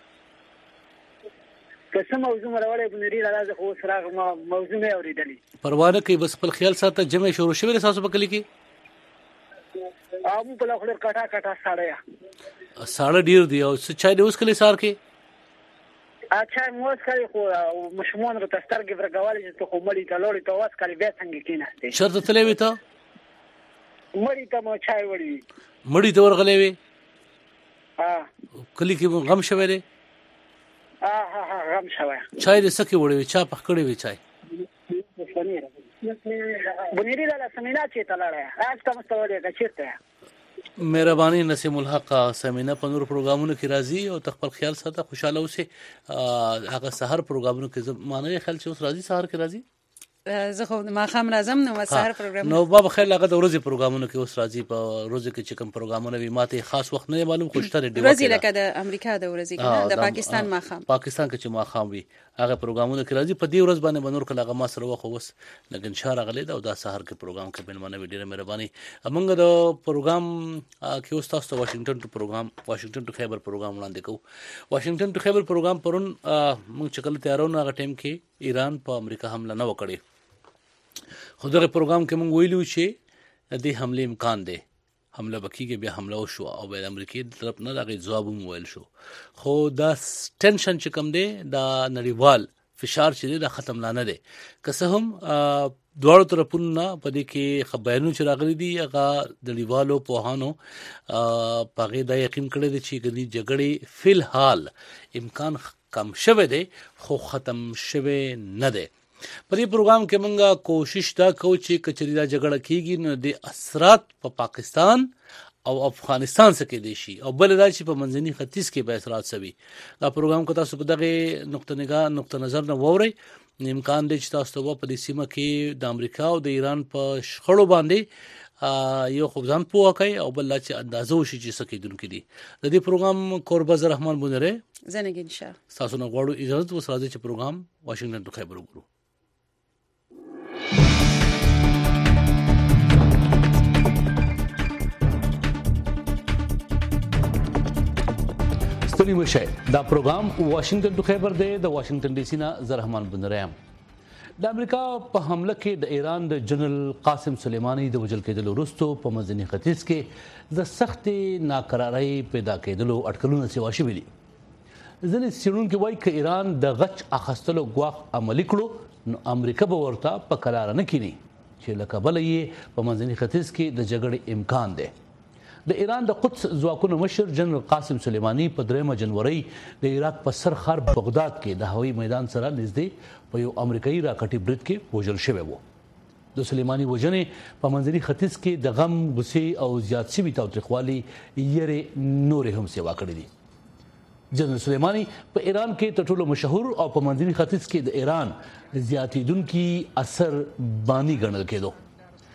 که څه موضوع مروړې منیره لاله خو سراغ موضوع نه اوریدلې پرواله کوي بس خپل خیال ساته جمع شروع شوی له تاسو په کلی کې ابو په لخر کټا ساړه ساړه ډیر دی او څه چای دی اوس کلی سار کې اچھا موږ کلی خو مشمون رو تسترګ ورګوالې چې خو مړی ته لوري ته واس کلی به څنګه کیناسته شرط تلې وي ته مړی ته مو چای وړي مړی ته ورغلې وي کلی کې غم شوی دی غم شوی چای دې سکه وړي چا پخکړې وي چای بنيري لا سمينا چې تلاړه راځ تاسو ته وړي چیرته مهرباني نسیم الحق سمینا په نور پروګرامونو کې راځي او تخپل خیال ساته خوشاله اوسه. هغه سحر پروګرامونو کې معنی خیال چې اوس راځي سحر کې راځي زه خو ما خام راځم نو سحر پروګرام نو بابا خیر هغه د ورځې پروګرامونو کې اوس راځي په ورځې کې چې کوم پروګرامونه وي ماته خاص وخت نه معلوم خوشتره دی ورځې لکه د امریکا د ورځې کې د پاکستان ما خام پاکستان کې چې ما خام وي هغه پروګرامونه کې راځي په دې ورځ باندې بنور کله هغه ما سره وخت وس لګن شهر غلې دا او د سحر کې پروګرام کې بل منه ډیره مهرباني. امنګ د پروګرام کې اوس تاسو ته واشنگټن ټو خیبر پروګرام وړاندې کوو. واشنگټن ټو خیبر پروګرام پرون موږ چې کله تیارونه هغه ټیم کې ایران په امریکا حمله نه وکړي. خو دغه پروګرام کې موږ ویلو چې د حمله امکان دی، حمله بکیږي بیا حمله وشو او د امریکای طرف نه دغه جواب ویل شو. خو دا ټینشن چې کوم دی دا نړیوال فشار چې دی دا ختم نه دی. که څه هم دواړو طرفونو په دې کې خبرونه چې راغلي دي هغه د نړیوالو پوهانو په دا یقین کړی دی چې د جګړې فل حال امکان کم شوه دی خو ختم شوه نه دی. په دې پروګرام کې موږ کوشش دا کوو چې کچری دا جګړه کیږي نو د اثرات په پاکستان او افغانستان څخه کې دي شي او بل دا چې په منځني ختیځ کې به اثرات سوي. دا پروګرام کو تاسو په دغه نقطه نظر نه ووري امکان دی چې تاسو ته په دې سیمه کې د امریکا او د ایران په شخړو باندې یو خوبځان پوه کوي او بل چې اندازو شي چې څه کېدونکې دي. د دې پروګرام قرباز رحمان بونره زنګین شاه تاسو نه غواړو اجازه وسره چې پروګرام واشنگټن ټو خیبر وګورو. ستړي مشه دا پروګرام واشنگټن ټو خیبر دی د واشنگټن ډي سي نه زرحمان بندرام. د امریکا په حمله کې د ایران د جنرال قاسم سلیمانی د وژل کېدلو وروسته په منځني ختیځ کې د سخت ناکرارۍ پیدا کېدلو اټکلونه سیوا شوي دي. ځینې څېړونکي وایي که ایران د غچ اخیستلو ګواښ عملي کړو نو امریکا به ورته په کراره نه کینی چې له کبله یې په منځني ختیځ کې د جګړې امکان دی. د ایران د قدس ځواکونو مشر جنرال قاسم سلیمانی په 3 جنوري د عراق په سرخر بغداد کې د هوایي میدان سره نږدې په یو امریکایي راکټي برید کې وژل شوی و. د سلیمانی وژنې په منځني ختیځ کې د غم، غصې او زیات شوي تاوتریخوالي یې نورې هم سیوا کړې دي. جنرال سلیمانی په ایران کې تر ټولو مشهور او په منځني ختیځ کې د ایران زیاتېدونکي اثر بانی ګڼل کېدو.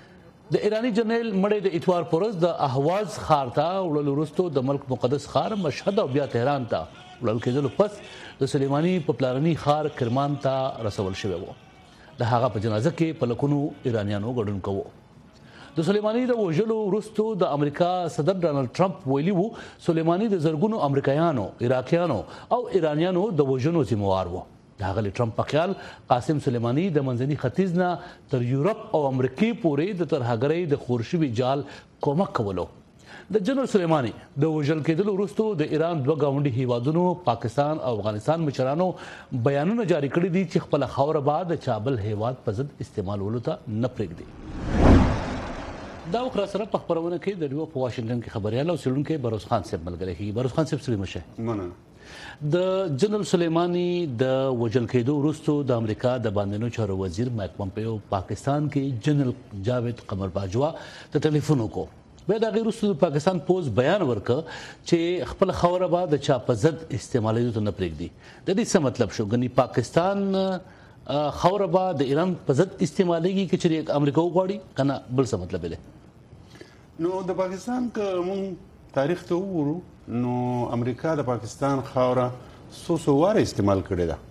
د ایرانی جنرال مړی د اتوار پرز د اهواز ښار ته وړلو وروسته د ملک مقدس ښار مشهد او بیا تهران ته وړل کېدلو پس د سلیماني په پلارني ښار کرمان ته رسول شوی و. د هغه په جنازه کې په لکونو ایرانیانو ګډون کوو. د سلیماني د وژلو وروسته د امریکا صدر ډانلډ ټرمپ ویلي وو سلیماني د زرګونو امریکایانو، عراقیانو او ایرانیانو د وژنو ذمہوار وو. د هغه ټرمپ په خیال قاسم سلیماني د منځني ختیځ نه تر یورپ او امریکای پورې د ترهګرۍ د خور شوي جال کومک کولو. د جنرال سلیماني د وژل کېدلو وروسته د ایران دوه ګاونډي هیوادونو پاکستان او افغانستان مشرانو بیانونه جاری کړي دي چې خپل خاوره به د چابل هیواد په ضد استعمالولو ته نه پرېږدي. دا وخت سره په خبرونه کې د ریو په واشنگټن کې خبريال او څېړونکی بروز خان صاحب ملګری کیږي. بروز خان صاحب سلام شه. د جنرال سلیماني د وژل کېدو وروسته د امریکا د باندنیو چارو وزیر مایک پومپیو پاکستان کې جنرال جاوید قمر باجوا ته ټلیفون وکړ. بیا د هغې وروسته د پاکستان پوز بیان ورکړ چې خپل خاوره به د چا په ضد استعمالېدو ته نه پرېږدي. د دې څه مطلب شو؟ ګنې پاکستان خاوره به د ایران په ضد استعمالېږي که چېرې امریکا وغواړي که نه بل څه مطلب دی؟ نو د پاکستان که مونږ تاریخ ته وګورو نو امریکا د پاکستان خاوره څو واره استعمال کړې ده،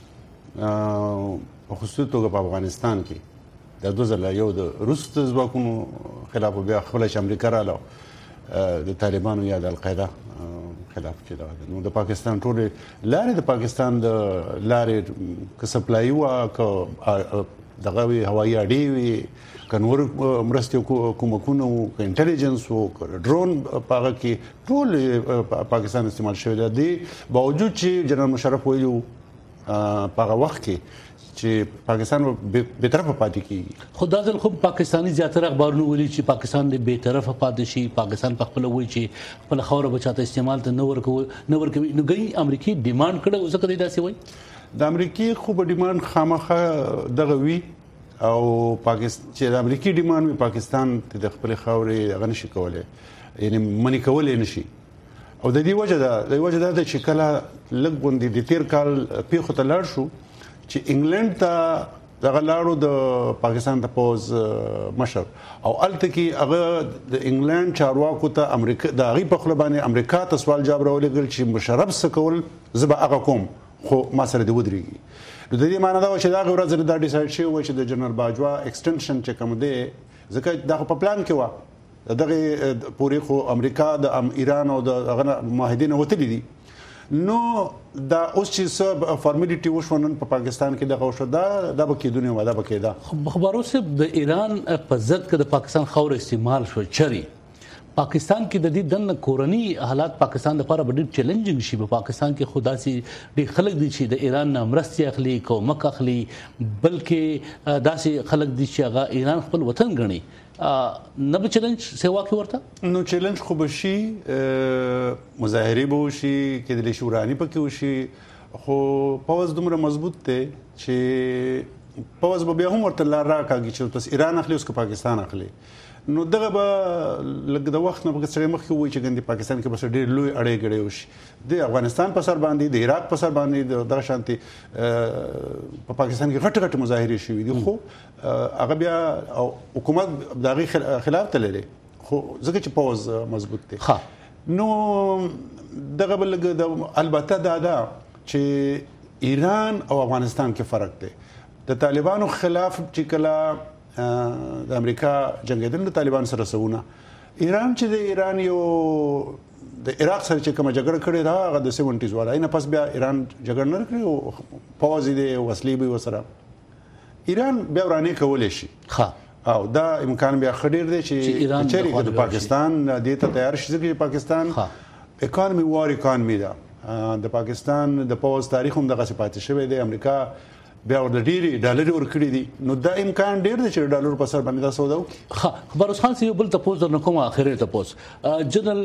په خصوصي توګه په افغانستان کې د 2001 د روس د ځواکونو خلاف، بیا خپل چې امریکا رااله د طالبانو یا د القاعده خلاف چې دا نو د پاکستان ټول لارې د پاکستان د لارې که سپلای وا که دغه هوایي اډې وي که نور مرستې کومکونه وو که انټلیجنس وو که ډرون په هغه کې ټول پاکستان استعمال شوی دی. د باوجود چې جنرال مشرف ویلو په هغه وخت کې چې پاکستان بې طرفه پاتې کیږي، خو دا ځل خو پاکستاني زیاتره اخبارونه ویلي چې پاکستان د بې طرفه پاتې شي، پاکستان په خپله وایي چې خپله خاوره به چاته استعمال ته نه ورکوي. نو ګنې امریکې ډیمانډ کړی و، ځکه دی داسې وایي د امریکې خو به ډیمانډ خامخا دغه وي او پاکستان چې د امریکای ډیمانډ وي پاکستان د خپل خاورې هغه نشي کولای، یعنی منی کولای نشي. او د دې وجه دا چې کله لږ غوندې د تیر کال پیښو ته لاړ شو چې انګلند ته دغه لاړو د پاکستان د پوز مشر او الته کې هغه د انګلند چارواکو ته امریکا د هغې په خوله باندې امریکا ته سوال جواب راولېږل چې مشرف څه کول زه به هغه کوم خو ما سره دې ودرېږي. نو د دې معنی دا و چې دغه ورځ دا ډیسایډ شوی و چې د جنرال باجوا ایکسټنشن چې کوم دی ځکه دا په پلان کې و دغه پوری خو امریکا د ایران او د هغه معاهدین وتلی دي. نو دا اوس چې سب فارمیلیټي وشونن په پاکستان کې دغه وشو دا به کېدونه و دا به کېده. خبرو سه د ایران په ضد کې د پاکستان خاور استعمال شو چری پاکستان کې د دې دن کورنی حالات پاکستان لپاره ډېر چیلنجینګ شي. په پاکستان کې خدا سي ډېر خلک دي چې د ایران نه مرستي اخلي کومک اخلي، بلکې داسې خلک دي چې هغه ایران خپل وطن ګڼي. نه به چیلنج سیوا کې ورته نو چیلنج خو به شي، مظاهرې به وشي، کېدلی شي وراني پکې وشي، خو پوځ دومره مضبوط دی چې پوځ به بیا هم ورته لار راکاږي چې تاسو ایران اخلي اوس که پاکستان اخلي. نو دغه به لږ د وخت نه به سړی مخکې وایي چې ګندې پاکستان کې به ډېر لوی اړې ګړې وشي د افغانستان په سر باندې، د عراق په سر باندې دغه شانتي په پاکستان کې غټ غټ مظاهرې شوي دي، خو هغه بیا حکومت د هغې خلاف تللی خو ځکه چې پوځ مضبوط دی. نو دغه به لږ البته دا ده چې ایران او افغانستان کې فرق دی. د طالبانو خلاف چې کله د امریکا جنگیدل د طالبان سره سونه، ایران چې د ایران یو د عراق سره چې کومه جګړه کړې ده هغه د 70s والا نه پس بیا ایران جګړه نه کړې او پوځ دې وسلې به وسره ایران بیا ورانه کولې شي. او دا امکان بیا خډیر دی چې د پاکستان دې ته تیار شي چې پاکستان اکانومي وار اکانومي ده. د پاکستان د پوځ تاریخ هم دغه پاتې شوی دی، امریکا بیا ور د ډیری ډالر ورکړي دي، نو دا امکان ډیر دی چې ډالر په سر باندې دا سودا وکړي. خبرو خان سي بل تاسو نه کوم اخره تاسو جنرال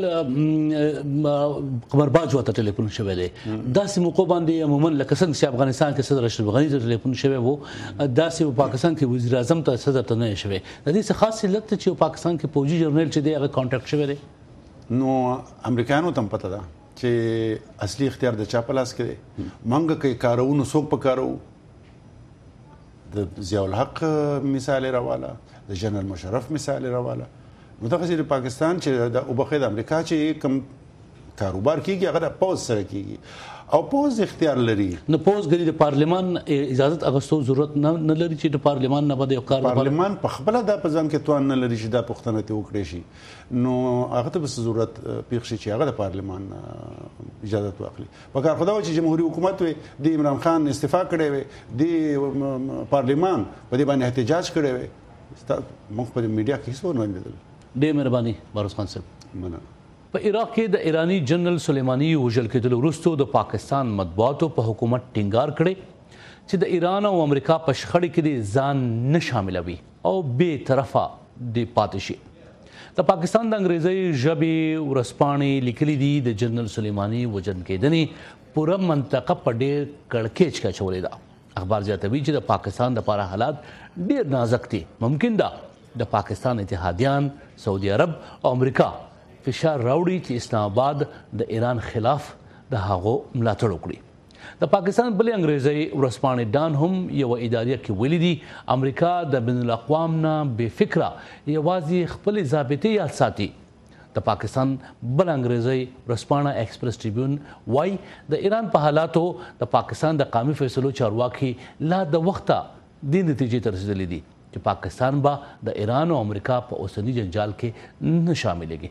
قمر باجوا ته ټلیفون شوی دی داسې موقع باندې عموما لکه څنګه چې افغانستان کې صدر اشرف غنی ته ټلیفون شوی وو، داسې پاکستان کې وزیر اعظم ته صدر ته نه شوی. د دې څه خاص علت چې پاکستان کې فوجي جنرال چې دی هغه کانټیکټ شوی دی. نو امریکایانو ته پته ده چې اصلي اختیار د چا په لاس کې دی، منګه کې کارونه څوک په کارو د ضیاء الحق مثال راواله، د جنرال مشرف مثال راواله. نو دغه د پاکستان چې د وبخې د امریکا چې کوم کاروبار کیږي هغه د پوز سره کیږي او پوز اختیار لري. نو پوز غړي د پارلیمان اجازه اغوستو ضرورت نه لري چې د پارلیمان نه بده یو کار پارلیمان په خپل د پزان کې توان نه لري چې دا پښتنه ته وکړي شي. نو هغه ته به ضرورت پیښ شي چې هغه د پارلیمان اجازه واخلي. په کار خدای چې جمهوریت حکومت وي د عمران خان استعفا کړي وي د پارلیمان په دې باندې احتجاج کړي وي موږ په میډیا کې هیڅ نه لیدل. ډېر مهرباني باروس خان صاحب. مننه. په عراق کې د ایرانی جنرال سلیمانی وژل کېدلو وروسته د پاکستان مطبوعاتو په حکومت ټینګار کړی چې د ایران او امریکا په شخړې کې ځان نه شاملوي او بې طرفه دی پاتې شي. د پاکستان د انګریزي ژبې ورځپاڼې لیکلي دي د جنرال سلیمانی وژل کېدنې پوره منطقه په ډېر کړکېچ کې اچولې ده. اخبار زیاتوي چې د پاکستان لپاره حالات ډېر نازک دي. ممکن ده د پاکستان اتحادیان، سعودي عرب او امریکا فشار راوړي چې اسلام آباد د ایران خلاف د هغو ملاتړ وکړي. د پاکستان بلې انګریزي ورځپاڼې ډان هم یو اداریه کې ویلي دي امریکا د بین الاقوام نه بې فکره یوازې خپل ضابطې یاد ساتي. د پاکستان بل انګریزي ورځپاڼه ایکسپریس ټریبیون وايي د ایران په حالاتو د پاکستان د قومي فیصلو چارواکي لا د وخته دې نتیجې ته رسېدلي دي چې پاکستان به د ایران او امریکا په اوسني جنجال کې نه شاملېږي.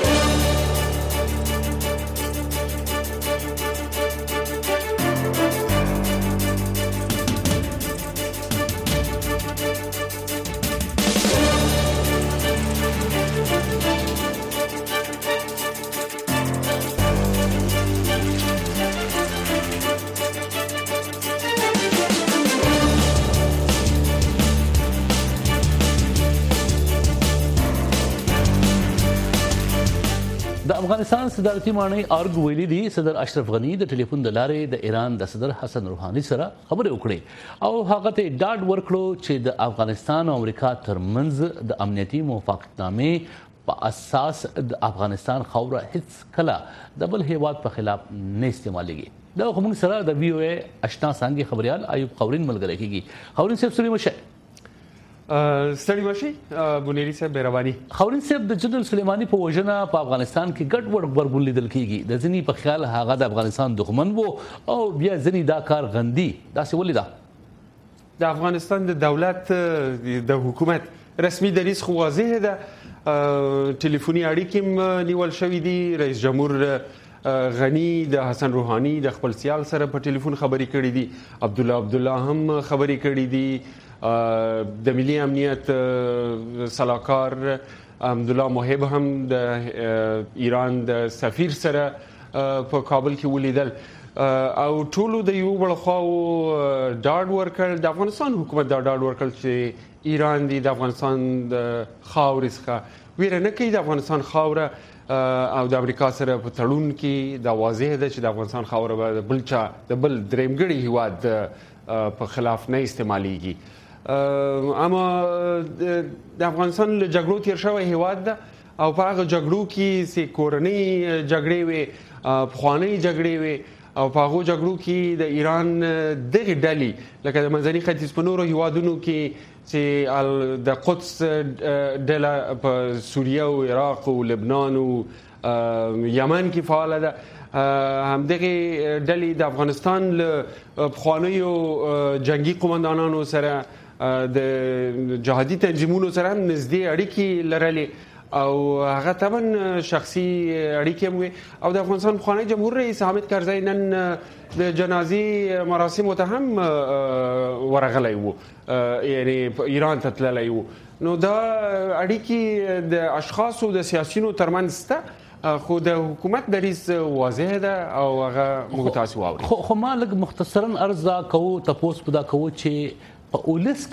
د افغانستان صدارتي ماڼۍ ارګ ویلي دي صدر اشرف غني د ټلیفون د لارې د ایران د صدر حسن روحاني سره خبرې وکړې او هغه ته ډاډ ورکړو چې د افغانستان او امریکا ترمنځ د امنیتي موافقتنامې په اساس د افغانستان خاوره هیڅ کله د بل هیواد په خلاف نه استعمالېږي. دا موږ سره د وی او ای آشنا څنګه خبريال ایوب خورین ملګری کیږي. خورین صاحب سلام شه. ستړي مشي بونيري صاحب مهرباني. خورین صاحب د جنرال سلیمانی په وژنه په افغانستان کې ګډ وډ غبرګون لیدل کیږي. د ځینی په خیال هغه د افغانستان دښمن وو او بیا ځینی دا کار غندي. دا څه ولې ده؟ د افغانستان د دولت د حکومت رسمي دریځ خو واضح ده. ټلیفوني اړیکې نیول شوې دي. رئیس جمهور غنی د حسن روحاني د خپل سیال سره په ټلیفون خبرې کړې دي. عبدالله هم خبرې کړې دي. د ملي امنیت صلاحکار عبدالله محب هم د ایران د سفیر سره په کابل کې ولیدل او ټولو د یو بل خواو ډاډ ورکړ. د افغانستان حکومت دا ډاډ ورکړ چې ایران دی د افغانستان د خاورې څخه ویره نه کوي. د افغانستان خاوره او د امریکا سره په تړون کې دا واضح ده چې د افغانستان خاوره به د بل درېمګړي هیواد په خلاف نه استعمالېږي. اما د افغانستان له جګړو تیر شوی هیواد ده او په هغه جګړو کې سي کورنۍ جګړې وي، پخوانۍ جګړې وي او په هغه جګړو کې د ایران دغه ډلې لکه د منځني ختیځ په نورو هیوادونو کې چې د قدس ډله په سوریه او عراق او لبنان او یمن کې فعال ده. همدغه ډلې د افغانستان له پخوانیو جنگي قومندانانو سره د جهادي تنظیمونو سره هم نږدې اړیکې لرلې او هغه طبعا شخصي اړیکې هم وي او د افغانستان پخوانی جمهور رئیس حامد کرزی نن د جنازې مراسمو ته هم ورغلی وو، یعنی ایران ته تللی وو. نو دا اړیکې د اشخاصو د سیاسیونو ترمنځ شته خو د حکومت دریځ واضح ده او هغه موږ تاسو واوري. خو ما لږ مختصرا عرض کوو تاسو په دا کوو چې په اولس کې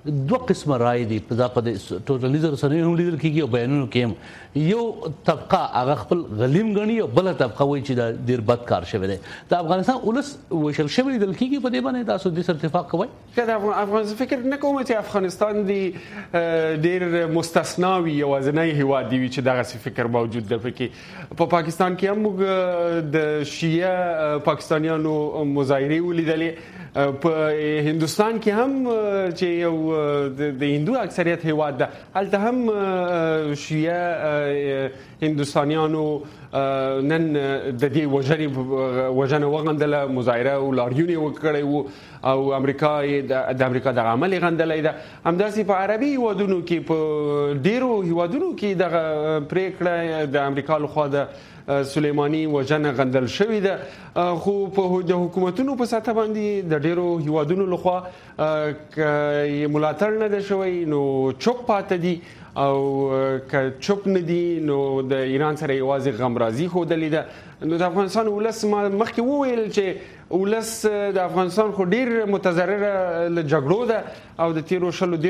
دوه قسمه رائے دي په ټولنیزو رسنیو هم لیدل کېږي او بیانونو کې هم یو طبقه هغه خپل غلیم ګڼي او بله طبقه وایي چې دا ډېر بد کار شوی دی د افغانستان ولس ویشل شوی لیدل کېږي په دې باندې تاسو دې سره اتفاق کوئ؟ که افغانستان فکر نه کوم چې افغانستان دی ډېر مستثنا وي یوازینی هیواد دی چې دغسې فکر موجود ده پکې په پاکستان کې هم موږ د شیعه پاکستانیانو مظاهرې ولیدلې په هندوستان کې هم چې یو د هندو اکثریت هیواد ده هلته هم شیعه هندوستانیانو نن د دې وژنه وغندله مظاهره او لاریون یې وکړی و او امریکا د امریکا دغه عمل یې غندلی ده. همداسې په عربي هیوادونو کې په ډېرو هیوادونو کې دغه پرېکړه د امریکا لخوا د سلیماني وژنه غندل شوې ده خو په د حکومتونو په سطح باندې د ډېرو هیوادونو لخوا که ملاتړ نه ده شوی نو چوپ پاتې دي او که چوپ نه دي نو د ایران سره یوازې غمرازي ښودلې ده. نو د افغانستان ولس ما مخکې وویل چې ولس د افغانستان خو ډېر متضرره له جګړو ده او د تیرو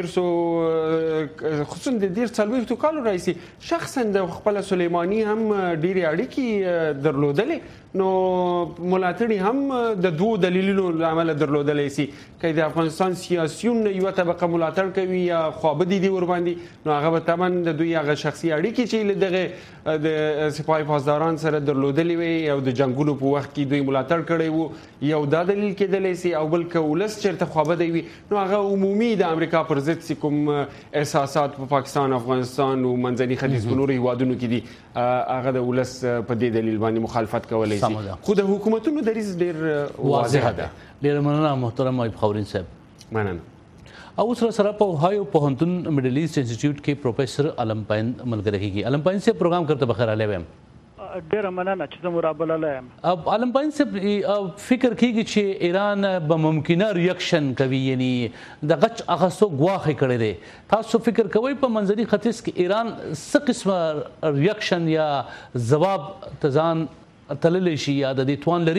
100 خصوصا د 40 کالو راهیسې شخصا د خپل سلیماني هم ډېرې اړیکې درلودلې نو ملاتړي هم د دوو دلیلونو له امله درلودلی سي که د افغانستان سیاسیون یوه طبقه ملاتړ کوي یا خوابدي دي ورباندې نو هغه به طبعا د دوی هغه شخصي اړیکې چې له دغه د سپاه پاسداران سره درلودلې وي او د جنګونو په وخت کې دوی ملاتړ کړی وو یو دا دلیل کېدلی سي او بل که ولس چېرته خوابدی وي نو هغه عمومي د امریکا پر ضد چې کوم احساسات په پاکستان افغانستان او منځني ختیځ په نورو هیوادونو کې دي هغه د ولس په دې دلیل باندې مخالفت کولی شي خو د حکومتونو دریځ ډېر واضح ده. ډېره مننه محترم ایوب خاورین صاحب. مننه. او سره په اوهایو پوهنتون میډل ایسټ انسټیټیوټ کې پروفیسر علم پاین ملګری کېږي. علم پاین صاحب پروګرام کرته بخیر علی ویم. ډېره مننه چې زه مرابله یم. علم پاین صاحب فکر کېږي چې ایران به ممکنه ریاکشن کوي یعنی د غچ اخیستو ګواښ کړی دی. تاسو فکر کوئ په منځني ختیځ کې ایران څه قسمه ریاکشن یا ځواب تزان تللی شي یا د دې توان لري؟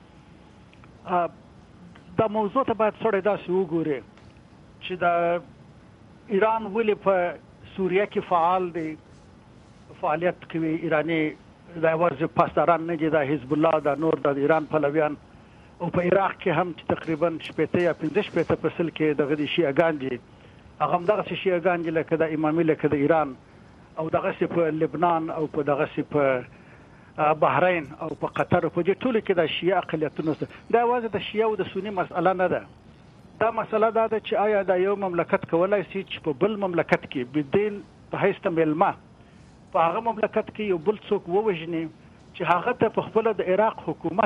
دا موضوع ته باید سړی داسې وګوري چې د ایران ولې په سوریه کې فعال دی فعالیت کوي ایراني دا یوازې پاسداران نه دي دا حزب الله دا نور د ایران پلویان او په عراق کې هم چې تقریبا 15 یا 15% کې دغه د شیعهګان دي هغه هم دغسې شیعهګان دي لکه د امامي لکه د ایران او دغسې په لبنان او په دغسې په بحرین او په قطر په دې ټولو کې د شیعه اقلیتونو دا یوازې د شیعه او د سني مسأله نه ده. دا مسأله دا ده چې آیا دا یو مملکت کولی شي چې په بل مملکت کې بدیل په حیث د میلمه په هغه مملکت کې یو بل څوک ووژني چې هغه ته په خپله د عراق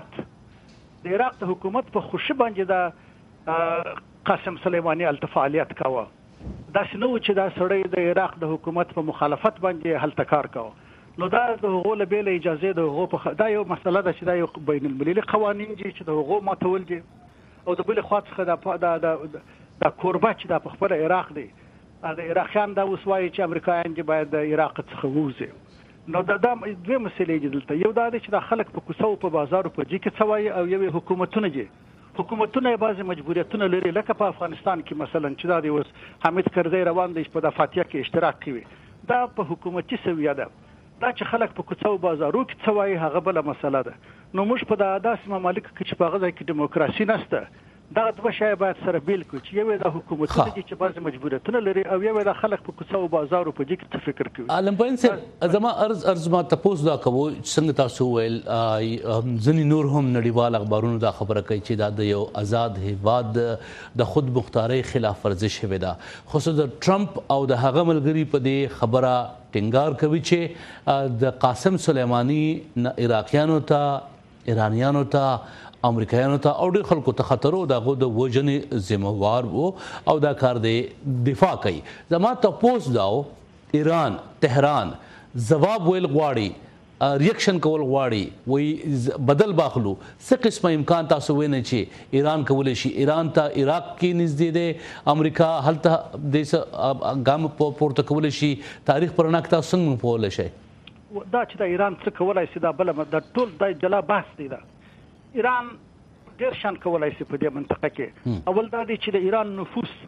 حکومت په خوشي باندې د قاسم سلیماني هلته فعالیت کوه. داسې نه و چې دا سړی د عراق د حکومت په مخالفت باندې هلته کار کوه. نو دا د هغو له بېله اجازې د هغو دا یو مسله ده چې دا یو بین المللي قوانین دي چې د هغو ماتول دي او د بلې خوا څخه دا کوربه چې دا په خپله عراق دی د عراقیان دا اوس وایي چې امریکایان دي باید د عراق څخه ووځي. نو دا دوه مسلې دي دلته. یو دا دی چې دا خلک په کوڅو په بازارو په دې کې څه وایي او یو حکومتونه دي حکومتونه یې بعضې مجبوریتونه لري لکه په افغانستان کې مثلا چې دا دی اوس حامد کرزی روان دی په د فاتحه کې اشتراک کوي دا په حکومتي سویه ده. دا چې خلک په کوڅو بازارو کې څه وایي هغه بله مسله ده. نو موږ په داسې ممالکو کې چې په هغه ځای کې ډیموکراسي نسته دغه دوه شیان باید سره بیل کړو چې یو د حکومتونه دي چې بعضې مجبوریتونه لري او یو د خلک په کوڅو بازارو په دې کې څه فکر کوي. علم پاین صاحب زما عرض ما تپوس دا کوو څنګه تاسو وویل ځینې نور هم نړیوال اخبارونو دا خبره کوي چې دا د یو آزاد هیواد د خود مختارۍ خلاف ورزي شوې ده خصوصا د ټرمپ او د هغه ملګري په دې خبره ټینګار کوي چې د قاسم سلیماني عراقیانو ته ایرانیانو ته امریکایانو ته او ډېر خلکو ته خطر و د هغو د وژنې ذمهوار و او دا کار دی دفاع کوي. زما تپوس دا ایران تهران ځواب ویل غواړي ریاکشن کول غواړي وایي بدل باخلو څه قسمه امکان تاسو وینئ چې ایران کولی شي ایران ته عراق کې نږدې دی امریکا هلته دې ګام پورته کولی شي تاریخ پر رڼا کې تاسو څنګه پوهولی شئ؟ دا چې د ایران څه کولی شي دا بله دا ټول دا جلا بحث دی. دا ایران ډېر شان کولی شي په دې منطقه کې. اول دا دی چې د ایران نفوس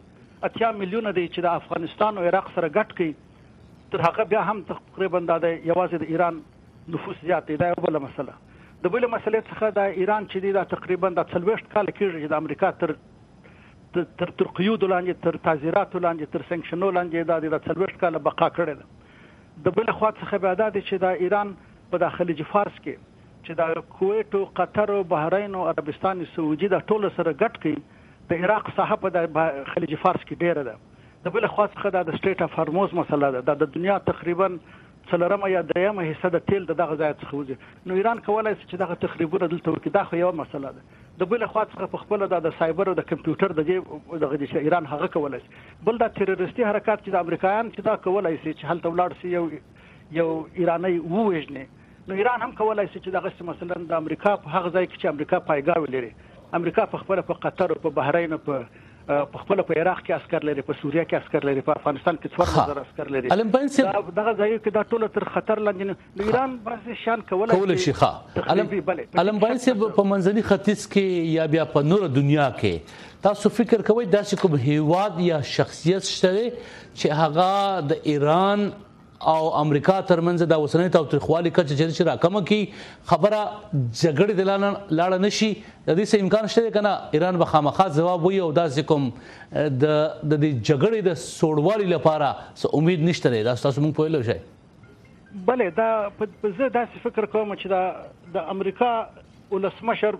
80 میلیونه دی چې د افغانستان او عراق سره ګډ کړي تر هغه بیا هم تقریبا د یوازې د ایران نفوس زیات دی. دا یو بل مسله. د بل مسلې څخه د ایران چې دی دا تقریبا د 40 کال کېږي چې د امریکا تر قیود لاندې، تر تعزیرات لاندې، تر سنکشنو لاندې د 40 کال بقا کړې ده. د بل خوا څخه بیا دا دی چې د ایران په خلیج فارس کې چې د کویت او قطر او بحرین او عربستان سعودي د ټولو سره ګډ کړي د عراق ساحه په د خلیج فارس کې ډیره ده. د بل خوا څخه د سټیټ اف هرموز مسله ده. د دنیا تقریبا 4 یا 3 حصہ د تیل دغه ځای څخه وځي. نو ایران کولای شي چې دغه تخریبونه دلته وکړي. دا خو یو مسله ده. د بل خوا څخه په خپل د سایبر او د کمپیوټر د ایران هغه کولای شي. بل د تروریستي حرکت چې د امریکایان چې دا کولای شي چې هلته ولاړ شي یو ایرانی ووژني. نو ایران هم کولای شي چې دغه مثلا د امریکا په هغه ځای کې چې امریکا پایګاوي لري، امریکا په خپل په قطر او په بحرین او په خپل په عراق کې عسكر لري، په سوریه کې عسكر لري، په افغانستان کې 4000 عسكر لري. دغه ځای کې دا ټول تر خطر لاندې د ایران بعض شان کولای شي. علم باندې په منځني ختیځ کې یا بیا په نور دنیا کې تاسو فکر کوئ داسې کوم هیواد یا شخصیت شته چې هغه د ایران او امریکا ترمنځ د اوسنۍ تاوتریخوالي کچه چې راکمه کی خبره جګړې دلانه لاړه نشي؟ د دې څه امکان شته کنه ایران به خامخا جواب وي او داسې کوم د دې جګړې د سوړوالي لپاره څه امید نشته دی؟ دا تاسو موږ پوهیږو شئ. بلې دا زه داسې فکر کوم چې د امریکا ولسمشر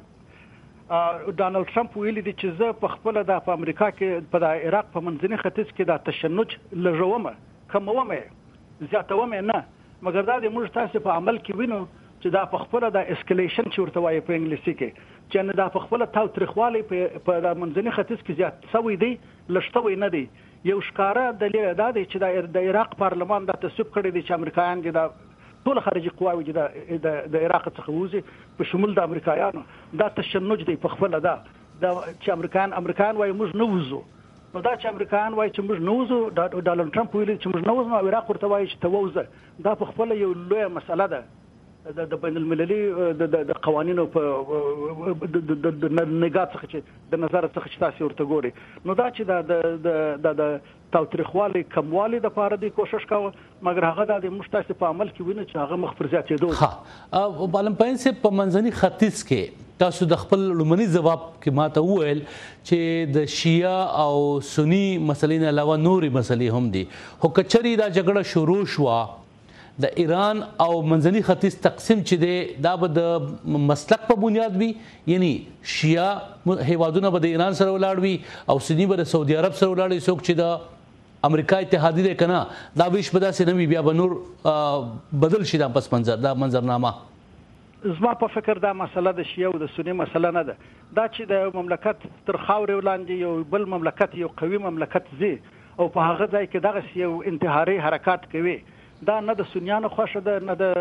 ډانلډ ټرمپ ویلي دی چې زه په خپل د امریکا کې په عراق په منځني ختیځ کې د تشنج لږومه کمومه زیاتوم نه، مګر دا د موږ تاسو په عمل کې وینو چې دا په خپل د اسکلیشن چې ورته وایي په انګلیسي کې چې نه دا په خپل تاوتریخوالي په د منځني ختیځ کې زیات سوي دی لشتوي نه دی. یو ښکارا دلیل دا دی چې د عراق پارلمان دا تصویب کړی دی چې امریکایان دي د ټول خارجي قواوي چې د عراق څخه وځي په شمول د امریکایانو دا تشنج دی په خپل دا چې امریکایان وایي موږ نه وځو. نو دا چې امریکایان وایي چې موږ نه وځو، ډانلډ ټرمپ ویلي چې موږ نه وځو، او عراق ورته وایي چې ته ووځه. دا په خپله یو لویه مسله ده د بین المللي د قوانینو په نګاه څخه چې د نظر څخه چې تاسو ورته ګوري. نو دا چې د تاوتریخوالي کموالي د پاره دی کوشش کاوه، مګر هغه د موږ تاسو په عمل کې ویني چې هغه مخ پر زیاتېدو. بالم پاین سے په منځني ختیځ کې تاسو د خپل لومړني ځواب کې ماته وویل چې د شیعه او سنی مسلې نه علاوه نوري مسلې هم دي. خو کچري دا جګړه شروع شوه د ایران او منځني ختیځ تقسیم چې دی دا به د مسلک په بنیاد وي، یعنی شیعه هیوادونه به د ایران سره ولاړ وي او سنی به د سعودي عرب سره ولاړ وي. څوک چې د امریکا اتحادی دی کنه دا ویش به داسې نه وي، بیا به نور بدل شي دا پس منظر دا منظرنامه. زما په فکر دا مسله د شیعه او د سنی مسله نه ده. دا چې د مملکت تر خاورې ولاندې یو بل مملکت یو قوي مملکت زی او په هغه ځای کې دغه یو انتحاري حرکات کوي، دا نه د سنیانو خوښه ده،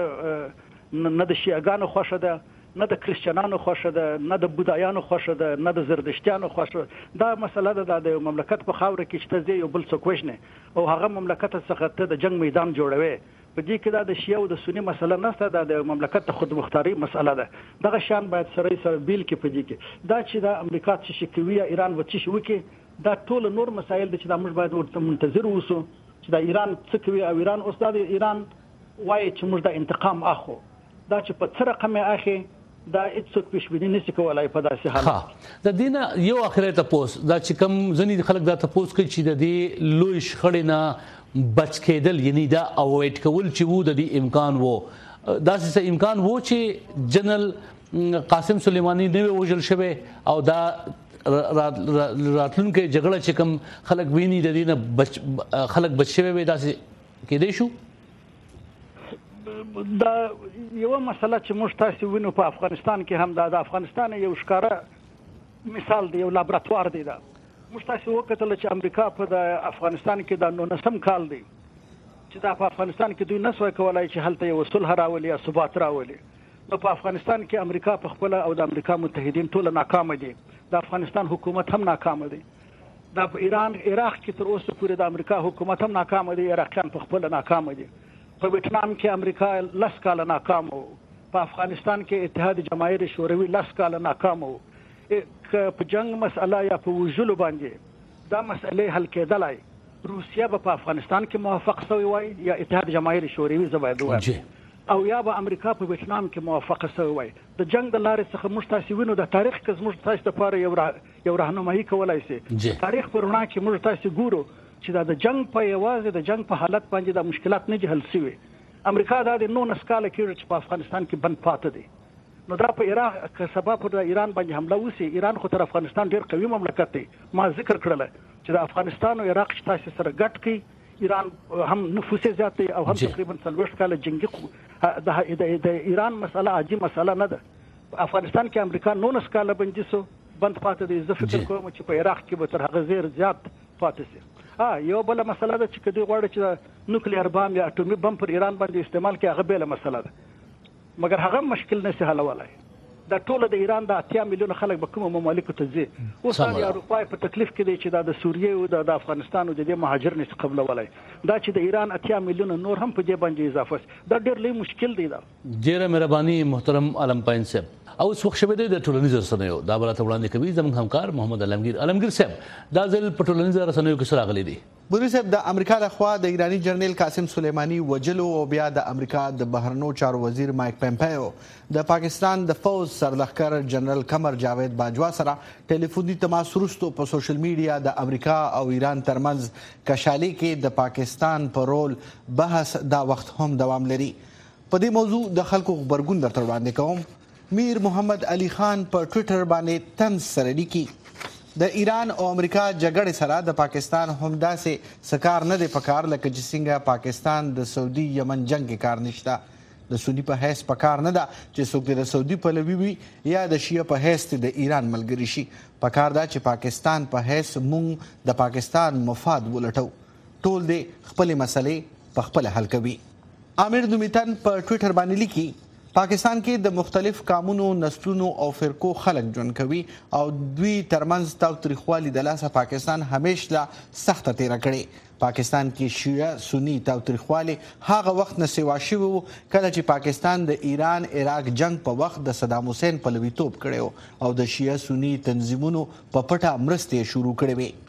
نه د شیعهګانو خوښه ده، نه د کریسچنانو خوښه ده، نه د بودایانو خوښه ده، نه د زردشتیانو خوښه. دا مسله ده د مملکت په خاوره کې چې ته ځې یو بل څوک وژنې او هغه مملکت څخه ته د جنگ میدان جوړوي. په دې کې دا د شیعه او د سنی مسله نشته، دا د مملکت د خودمختاري مسله ده. دغه شان باید سره بیل کې په دې کې دا چې د امریکا څه کوي یا ایران و څه وکړي، دا ټول نور مسایل دي چې دا موږ باید ورته منتظر اوسو چې د ایران څه کوي. او ایران اوس د ایران وایي چې موږ د انتقام اخو، دا چې په څه رقم اخی دا هیڅوک پیشبیني نشي کولای په داسې حالت. د دینه یو اخرت تپوس دا چې کوم ځنی خلک دا تپوس کوي چې د دې لوی شخړې نه بچ کېدل، یعنی دا اوایډ کول چې وو د دې امکان وو، دا څه امکان وو چې جنرال قاسم سلیمانی نه وژل شوی او دا راتلونکي جګړه چې کوم خلک ویني د دې خلک بچ شوی وي، دا کېدې شو. دا یو مسله چې موږ تاسو وینو په افغانستان کې هم د افغانستان یو ښکارا مثال دی، یو لابراتوار دی. دا موږ تاسو وکتل چې امریکا په د افغانستان کې د 19 کال دی چې دا په افغانستان کې دوی نسوي کولای چې هلته یو صلح راولي یا ثبات راولي. نو په افغانستان کې امریکا په خپل او د امریکا متحدین ټول ناکام دي، د افغانستان حکومت هم ناکام دی. دا په عراق کې تر اوسه پورې د امریکا حکومت هم ناکام دی، عراقیان په خپل ناکام دي. په ویتنام کې امریکا 10 کال ناکام وو، په افغانستان کې اتحاد جماهیر شوروي 10 کال ناکام وو. په جنگ مسله یا په وژلو باندې دا مسئلې حل کېدلای روسیا په افغانستان کې موافق شوی وای یا اتحاد جماهیر شوروي زبایدو او یا به امریکا په ویتنام کې موافقه شوی وای د جنگ د لارې څخه موږ تاسو وینو د تاریخ کې موږ تاسو لپاره یو راهنمایي کولای شي تاریخ پر وړاندې کې موږ تاسو ګورو چې د جنگ په یوازې د جنگ په حالت باندې د مشکلات نه حل شوي امریکا دا د 19 کال کې چې په افغانستان کې بند پاتې دی نو دا په عراق کې سبب د ایران باندې حمله وسی ایران خو تر افغانستان ډیر قوي مملکت دی ما ذکر کړل چې د افغانستان او عراق چې تاسو سره ګډ کی ایران هم نفوس زیات دی او هم تقریبا 40 کال جنگي د ایران مسله عاجي مسله نه ده افغانستان کې امریکا 19 کال باندې بند پاتې دی زه فکر کوم چې په عراق کې به تر هغه زیات پاتې شي یو بل مسله ده چې کدی غواړي چې نوکلیر بم یا اټومي بم پر ایران باندې استعمال کوي هغه بل مسله ده مګر هغه مشکل نشي حلولای دا ټول د ایران د 8 میلیون خلک به کوم ممالکو ته ځي اوس د اروپا په تکلیف کې دی چې د سوریه او د افغانستان او د مهاجر نشي قبلولای دا چې د ایران 8 میلیون نور هم په دې باندې اضافه دا ډېر لوی مشکل دی دا ډېر مهرباني محترم علم پاین صاحب او اس وخت شوه د ټولنیز رسنیو دا برته وړاندې کوي زموږ همکار محمد علمگیر صاحب دا ځل په ټولنیز رسنیو کې سره غلي دي بوري صاحب د امریکا لخوا د ایرانی جنرال قاسم سلیمانی وجلو او بیا د امریکا د بهرنیو چارو وزیر مایک پمپیو د پاکستان د فوج سرلښکر جنرال قمر جاوید باجوا سره ټلیفوني تماس وروسته په سوشل میډیا د امریکا او ایران ترمنځ کشالي کې د پاکستان پر رول بحث دا وخت هم دوام لري په دې موضوع د خلکو خبرګون درته وړاندې کوم میر محمد علي خان په ټوئیټر باندې طنز سره لیکي د ایران او امریکا جګړې سره د پاکستان هم داسې سکار نه دی پکار لکه چې څنګه پاکستان د سعودي یمن جنگ کې کار نشته د سنی په حیث پکار نه ده چې څوک د سعودي پلوي وي یا د شیعه په حیث د ایران ملګری شي پکار ده چې پاکستان په حیث مونږ د پاکستان مفاد ولټو ټول دې خپل مسلې په خپل حل کوي عامر نومیتن په ټوئیټر باندې لیکي پاکستان کې د مختلف قومونو نسلونو او فرقو خلک ژوند کوي او دوی ترمنځ تاوتریخوالي د لاسه پاکستان همیشه سخته تیره کړې پاکستان کې شیعه سنی تاوتریخوالي هغه وخت نه سیوا شوی کله چې پاکستان د ایران عراق جنگ په وخت د صدام حسین پلویتوب کړو او د شیعه سنی تنظیمونو په پټه مرستې شروع کړې وې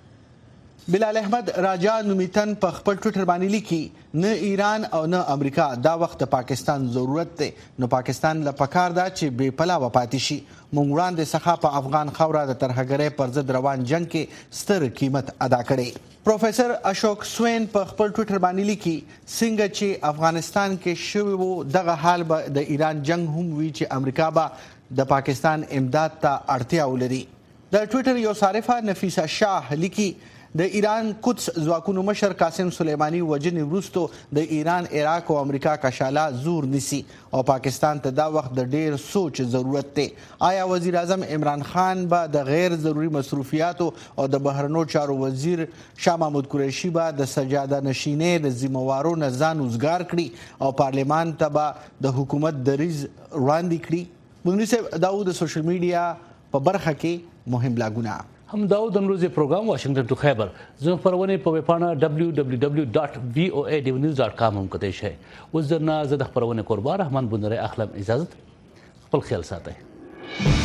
بلال احمد راجا نومیتن په خپل ټوئیټر باندې لیکي نه ایران او نه امریکا دا وخت د پاکستان ضرورت دی نو پاکستان له پکار دا چې بې پلاوه پاتې شي موږ وړاندې څخه په افغان خاوره د ترهګرۍ پر ضد روان جنگ کې ستر قیمت ادا کړی پروفیسر اشوک سوین په خپل ټوئیټر باندې لیکي څنګه چې افغانستان کې شوی وو دغه حال به د ایران جنگ هم وي چې امریکا به د پاکستان امداد ته اړتیا ولري د ټوئیټر یو صارفه نفیسه شاه لیکي د ایران قدس ځواکونو مشر قاسم سلیمانی وجنې وروسته د ایران عراق او امریکا کشاله زور نیسي او پاکستان ته دا وخت د ډیر سوچ ضرورت دی آیا وزیر اعظم عمران خان به د غیر ضروري مصروفیاتو او د بهرنیو چارو وزیر شاه محمود قریشي به د سجاده نشینۍ د ذمہوارو نه ځان وزګار کړي او پارلمان ته به د حکومت دریځ وړاندې کړي مونږ صاحب داود د سوشل میډیا په برخه کې مهم لاګونه هم داود امروز پروګرام واشنگټن ټو خیبر زموږ خبرونه په ویبپاڼه www.voanews.com هم کتئ شئ اوس درنه زه د خبرونه قربان رحمان بندره اخلم اجازه خپل خیال ساتئ